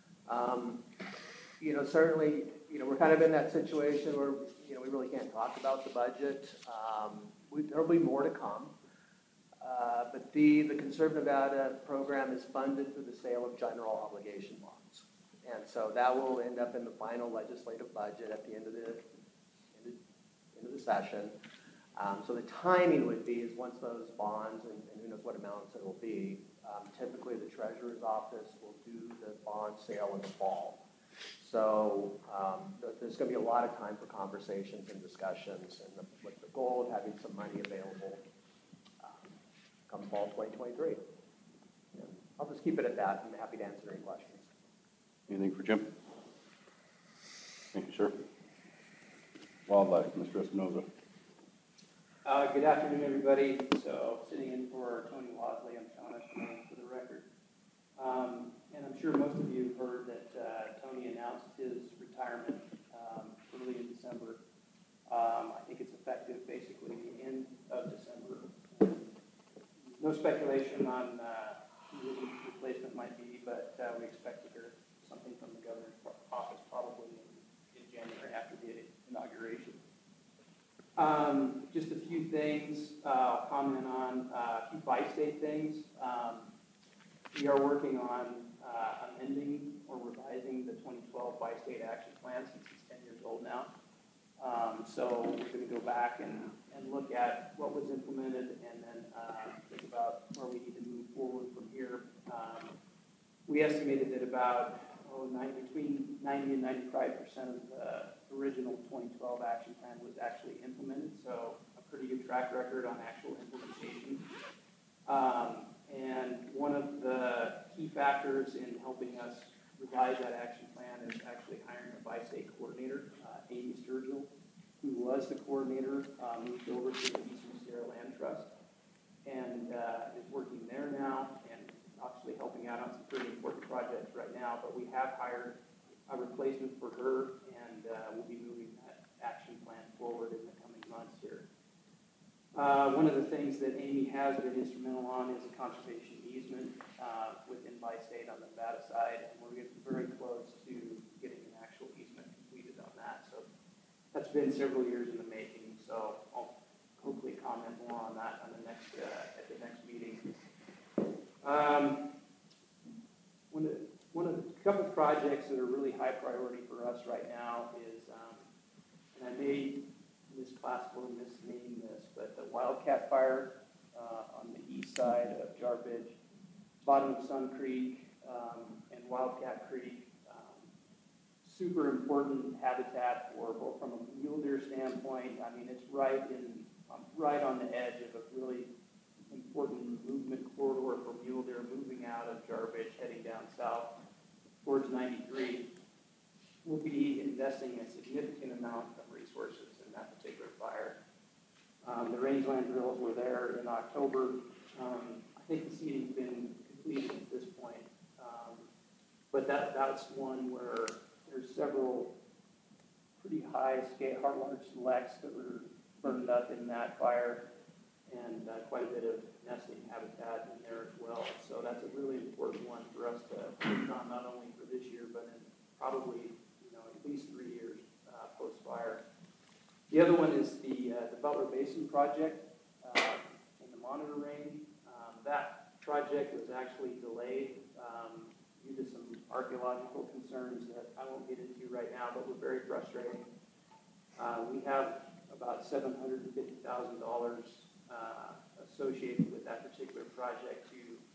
S13: certainly, we're kind of in that situation where, we really can't talk about the budget. There'll be more to come. But the Conserve Nevada program is funded through the sale of general obligation bonds. And so that will end up in the final legislative budget at the end of the session. So the timing would be is once those bonds, and who knows what amounts it will be, typically the Treasurer's Office will do the bond sale in the fall. So there's going to be a lot of time for conversations and discussions, and with the goal of having some money available come fall 2023. I'll just keep it at that. I'm happy to answer any questions.
S2: Anything for Jim? Thank you, sir. Wildlife, Mr. Espinoza.
S5: Good afternoon, everybody. So, sitting in for Tony Wadley, I'm Sean Espinoza for the record. And I'm sure most of you have heard that Tony announced his retirement early in December. I think it's effective basically the end of December. No speculation on who the replacement might be, but we expect to hear something from the governor's office probably in January after the inauguration. Just a few things I'll comment on, a few bi-state things. We are working on amending or revising the 2012 bi-state action plan since it's 10 years old now. So we're going to go back and look at what was implemented and then think about where we need to move forward from here. We estimated that about between 90 and 95% of the original 2012 action plan was actually implemented, so a pretty good track record on actual implementation. And one of the key factors in helping us revise that action plan is actually hiring a bi-state coordinator, Amy Sturgill, who was the coordinator, moved over to the Eastern Sierra Land Trust, and is working there now, and actually helping out on some pretty important projects right now. But we have hired a replacement for her, and we'll be moving that action plan forward in the coming months here. One of the things that Amy has been instrumental on is a conservation easement within bi-state on the Nevada side, and we're getting very close to getting an actual easement completed on that. So that's been several years in the making, so I'll hopefully comment more on that on the next, at the next meeting. One of the couple projects that are really high priority for us right now is, and I may misclassify or misname this, but the Wildcat Fire on the east side of Jarbidge, bottom of Sun Creek, and Wildcat Creek. Super important habitat for both from a mule deer standpoint. I mean, it's right on the edge of a really important movement corridor for mule deer moving out of Jarbidge, heading down south towards 93. We'll be investing a significant amount of resources in that particular fire. The rangeland drills were there in October. I think the seeding's been completed at this point. But that's one where there's several pretty high scale, large selects that were burned up in that fire, and quite a bit of nesting habitat in there as well. So that's a really important one for us to work on, not only for this year, but in probably at least 3 years post-fire. The other one is the Butler Basin project in the Monitor Range. That project was actually delayed due to some archaeological concerns that I won't get into right now, but were very frustrating. We have about $750,000 associated with that particular project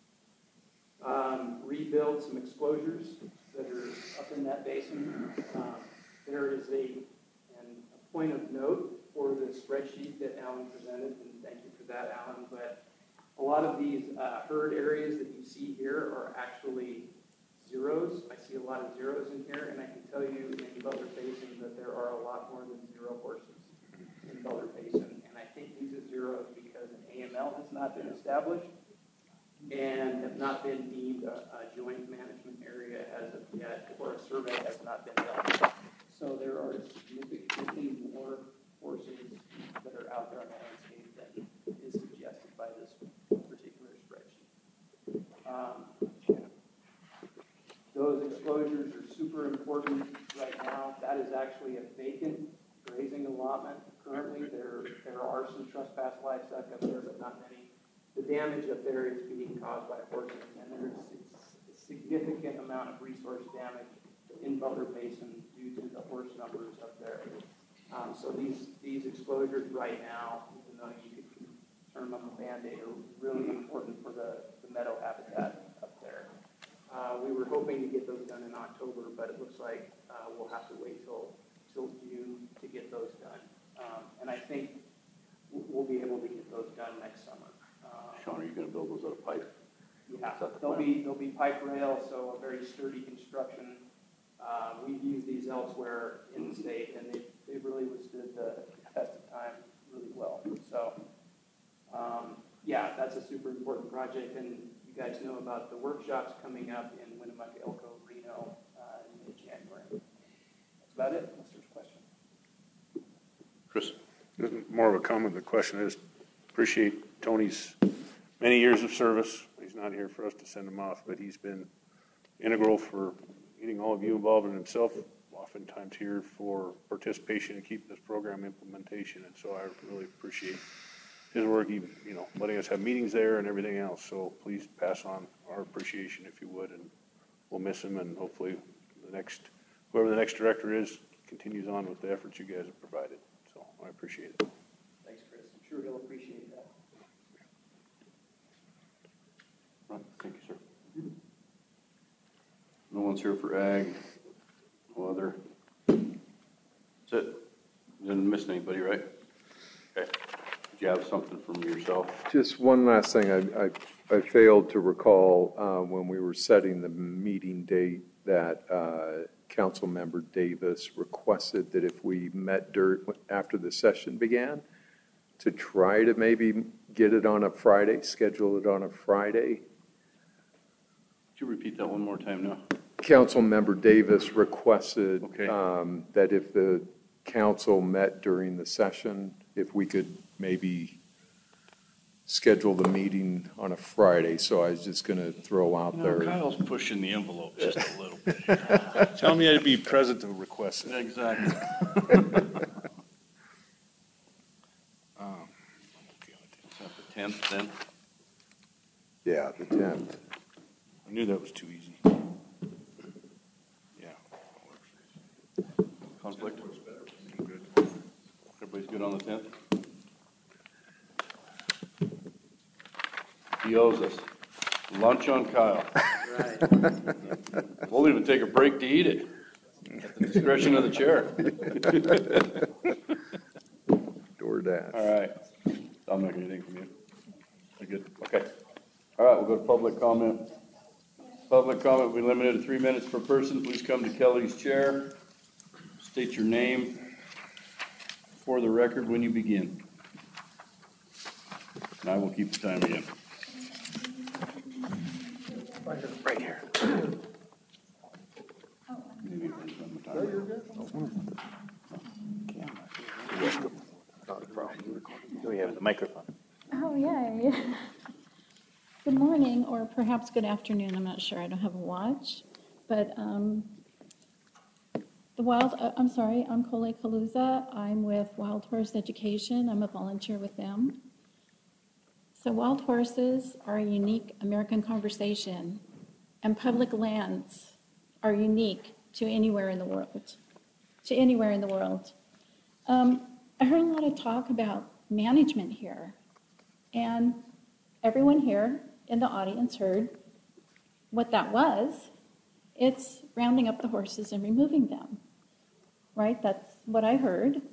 S5: to rebuild some exposures that are up in that basin. There is a point of note for the spreadsheet that Alan presented, and thank you for that, Alan, but a lot of these herd areas that you see here are actually zeros. I see a lot of zeros in here, and I can tell you in Butler Basin that there are a lot more than 0 horses in Butler Basin, and I think these are zeros because an AML has not been established and have not been deemed a joint management area as of yet, or a survey has not been done. So there are significantly more horses that are out there on the landscape than is suggested by this particular spreadsheet. Those exposures are super important right now. That is actually a vacant grazing allotment. Currently, there are some trespass livestock up there, but not many. The damage up there is being caused by horses, and there's a significant amount of resource damage in Butler Basin due to the horse numbers up there. So these exposures right now, even though you could turn them a Band-Aid, are really important for the meadow habitat up there. We were hoping to get those done in October, but it looks like we'll have to wait till June to get those done. And I think we'll be able to get those done next summer.
S2: Sean, are you going to build those out of pipe?
S5: Yeah, they'll be pipe rail, so a very sturdy construction. We've used these elsewhere in the state, and they really withstood the test of time really well. So, yeah, that's a super important project, and you guys know about the workshops coming up in Winnemucca, Elko, Reno in mid-January. That's about it, unless there's questions.
S14: Chris? This is more of a comment than a question. I just appreciate Tony's many years of service. He's not here for us to send him off, but he's been integral for getting all of you involved in himself, oftentimes here for participation and keep this program implementation. And so I really appreciate his work, even, letting us have meetings there and everything else. So please pass on our appreciation if you would, and we'll miss him. And hopefully whoever the next director is continues on with the efforts you guys have provided. So I appreciate it.
S5: Thanks, Chris. I'm sure he'll appreciate that.
S2: Right. Thank you, sir. No one one's here for ag. No other. That's it. Didn't miss anybody, right? Okay. Did you have something from yourself?
S3: Just one last thing. I failed to recall when we were setting the meeting date that Councilmember Davis requested that if we met after the session began, to try to maybe get it on a Friday, schedule it on a Friday.
S2: Could you repeat that one more time now?
S3: Councilmember Davis requested that if the council met during the session, if we could maybe schedule the meeting on a Friday. So I was just going to throw out there.
S2: Kyle's pushing the envelope just a little bit.
S14: Tell me I'd be present to request it.
S2: Exactly.
S14: Is
S2: that the 10th then?
S3: Yeah, the 10th.
S14: I knew that was too easy. Yeah.
S2: Conflict? Good. Everybody's good on the 10th? He owes us lunch on Kyle.
S5: Right.
S2: We'll even take a break to eat it at the discretion of the chair.
S3: DoorDash.
S2: All right. I'll make anything from you. You're good. Okay. All right, we'll go to public comment. Public comment will be limited to 3 minutes per person. Please come to Kelly's chair. State your name for the record when you begin. And I will keep the time again.
S14: Right here.
S2: Maybe if I run the timer.
S18: No, you're good.
S14: Not a problem. We have the microphone.
S4: Oh, yay. Good morning, or perhaps good afternoon. I'm not sure. I don't have a watch. But I'm Kole Kaluza. I'm with Wild Horse Education. I'm a volunteer with them. So wild horses are a unique American conversation, and public lands are unique to anywhere in the world. I heard a lot of talk about management here, and everyone here in the audience heard what that was. It's rounding up the horses and removing them, right? That's what I heard.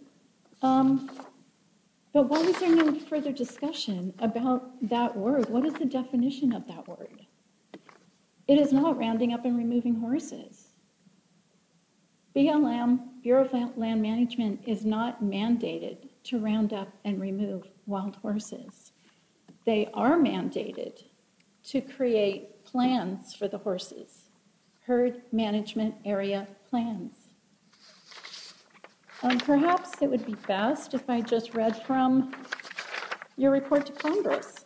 S4: But why is there no further discussion about that word? What is the definition of that word? It is not rounding up and removing horses. BLM, Bureau of Land Management, is not mandated to round up and remove wild horses. They are mandated to create plans for the horses, herd management area plans. Perhaps it would be best if I just read from your report to Congress,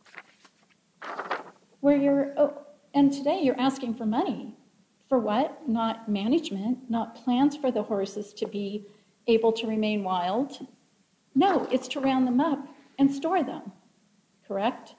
S4: where and today you're asking for money. For what? Not management, not plans for the horses to be able to remain wild. No, it's to round them up and store them, correct?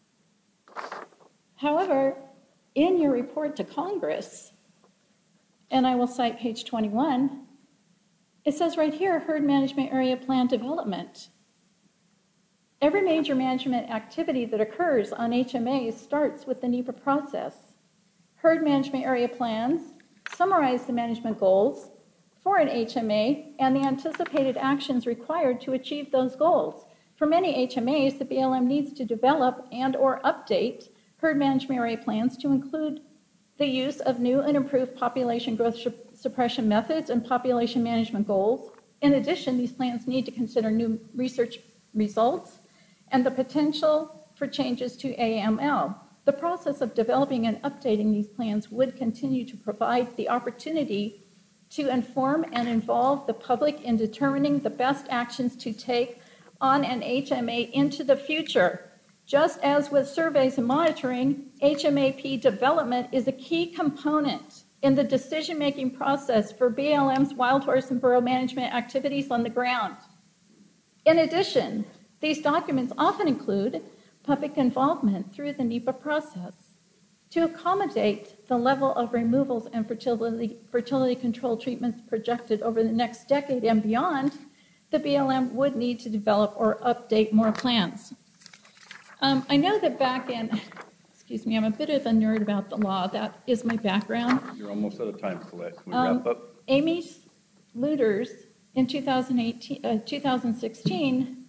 S4: However, in your report to Congress, and I will cite page 21, it says right here, herd management area plan development. Every major management activity that occurs on HMAs starts with the NEPA process. Herd management area plans summarize the management goals for an HMA and the anticipated actions required to achieve those goals. For many HMAs, the BLM needs to develop and or update herd management area plans to include the use of new and improved population growth suppression methods and population management goals. In addition, these plans need to consider new research results and the potential for changes to AML. The process of developing and updating these plans would continue to provide the opportunity to inform and involve the public in determining the best actions to take on an HMA into the future. Just as with surveys and monitoring, HMAP development is a key component in the decision-making process for BLM's wild horse and burro management activities on the ground. In addition, these documents often include public involvement through the NEPA process. To accommodate the level of removals and fertility control treatments projected over the next decade and beyond, the BLM would need to develop or update more plans. I know that back in excuse me, I'm a bit of a nerd about the law. That is my background.
S2: You're almost out of time, Colette. Can we wrap up?
S4: Amy Lueders in 2016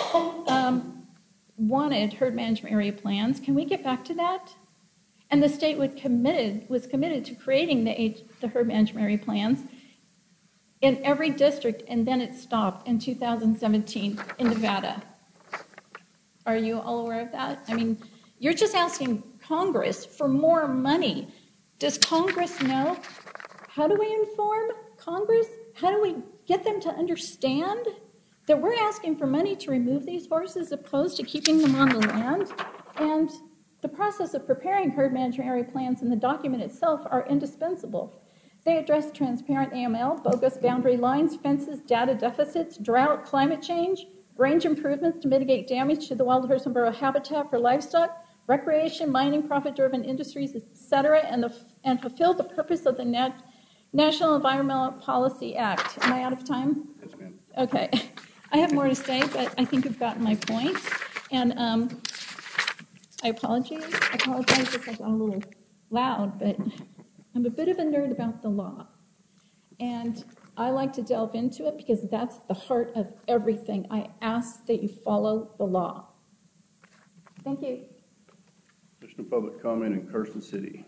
S4: wanted herd management area plans. Can we get back to that? And the state was committed to creating the herd management area plans in every district, and then it stopped in 2017 in Nevada. Are you all aware of that? I mean, you're just asking Congress for more money. Does Congress know? How do we inform Congress? How do we get them to understand that we're asking for money to remove these horses as opposed to keeping them on the land? And the process of preparing herd management area plans and the document itself are indispensable. They address transparent AML, bogus boundary lines, fences, data deficits, drought, climate change, range improvements to mitigate damage to the wild horse and burro habitat for livestock, recreation, mining, profit-driven industries, etc., and fulfill the purpose of the National Environmental Policy Act. Am I out of time?
S2: Yes, ma'am.
S4: Okay. I have more to say, but I think you've gotten my point. And I apologize if I got a little loud, but I'm a bit of a nerd about the law. And I like to delve into it because that's the heart of everything. I ask that you follow the law. Thank you.
S2: Additional public comment in Carson City.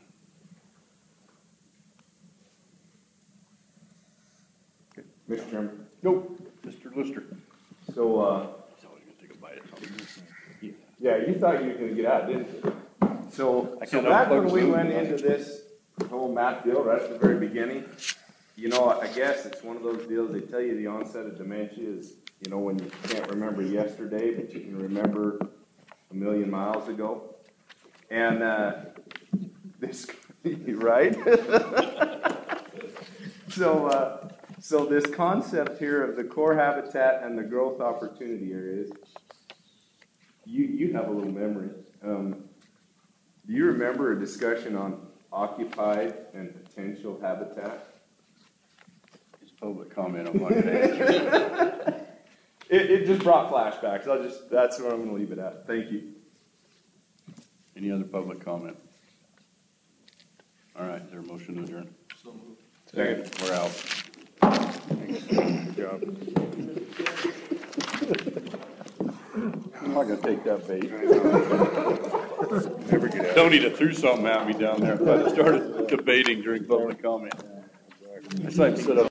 S10: Okay. Mr. Chairman?
S2: Nope. Mr. Lister.
S10: So, yeah, you thought you were going to get out, didn't you? So back when we went into this whole map deal, right at the very beginning, you know, I guess it's one of those deals, they tell you the onset of dementia is, you know, when you can't remember yesterday, but you can remember a million miles ago. And this, right? So this concept here of the core habitat and the growth opportunity areas, you have a little memory. Do you remember a discussion on occupied and potential habitat?
S2: It's public comment on Monday.
S10: It just brought flashbacks. That's where I'm going to leave it at. Thank you.
S2: Any other public comment? All right, is there a motion to adjourn?
S11: So moved.
S2: Second. We're out.
S14: Good job.
S2: I'm not going to take that bait.
S14: Never get out.
S2: Tony threw something at me down there. I started debating during public comment. I decided to sit up.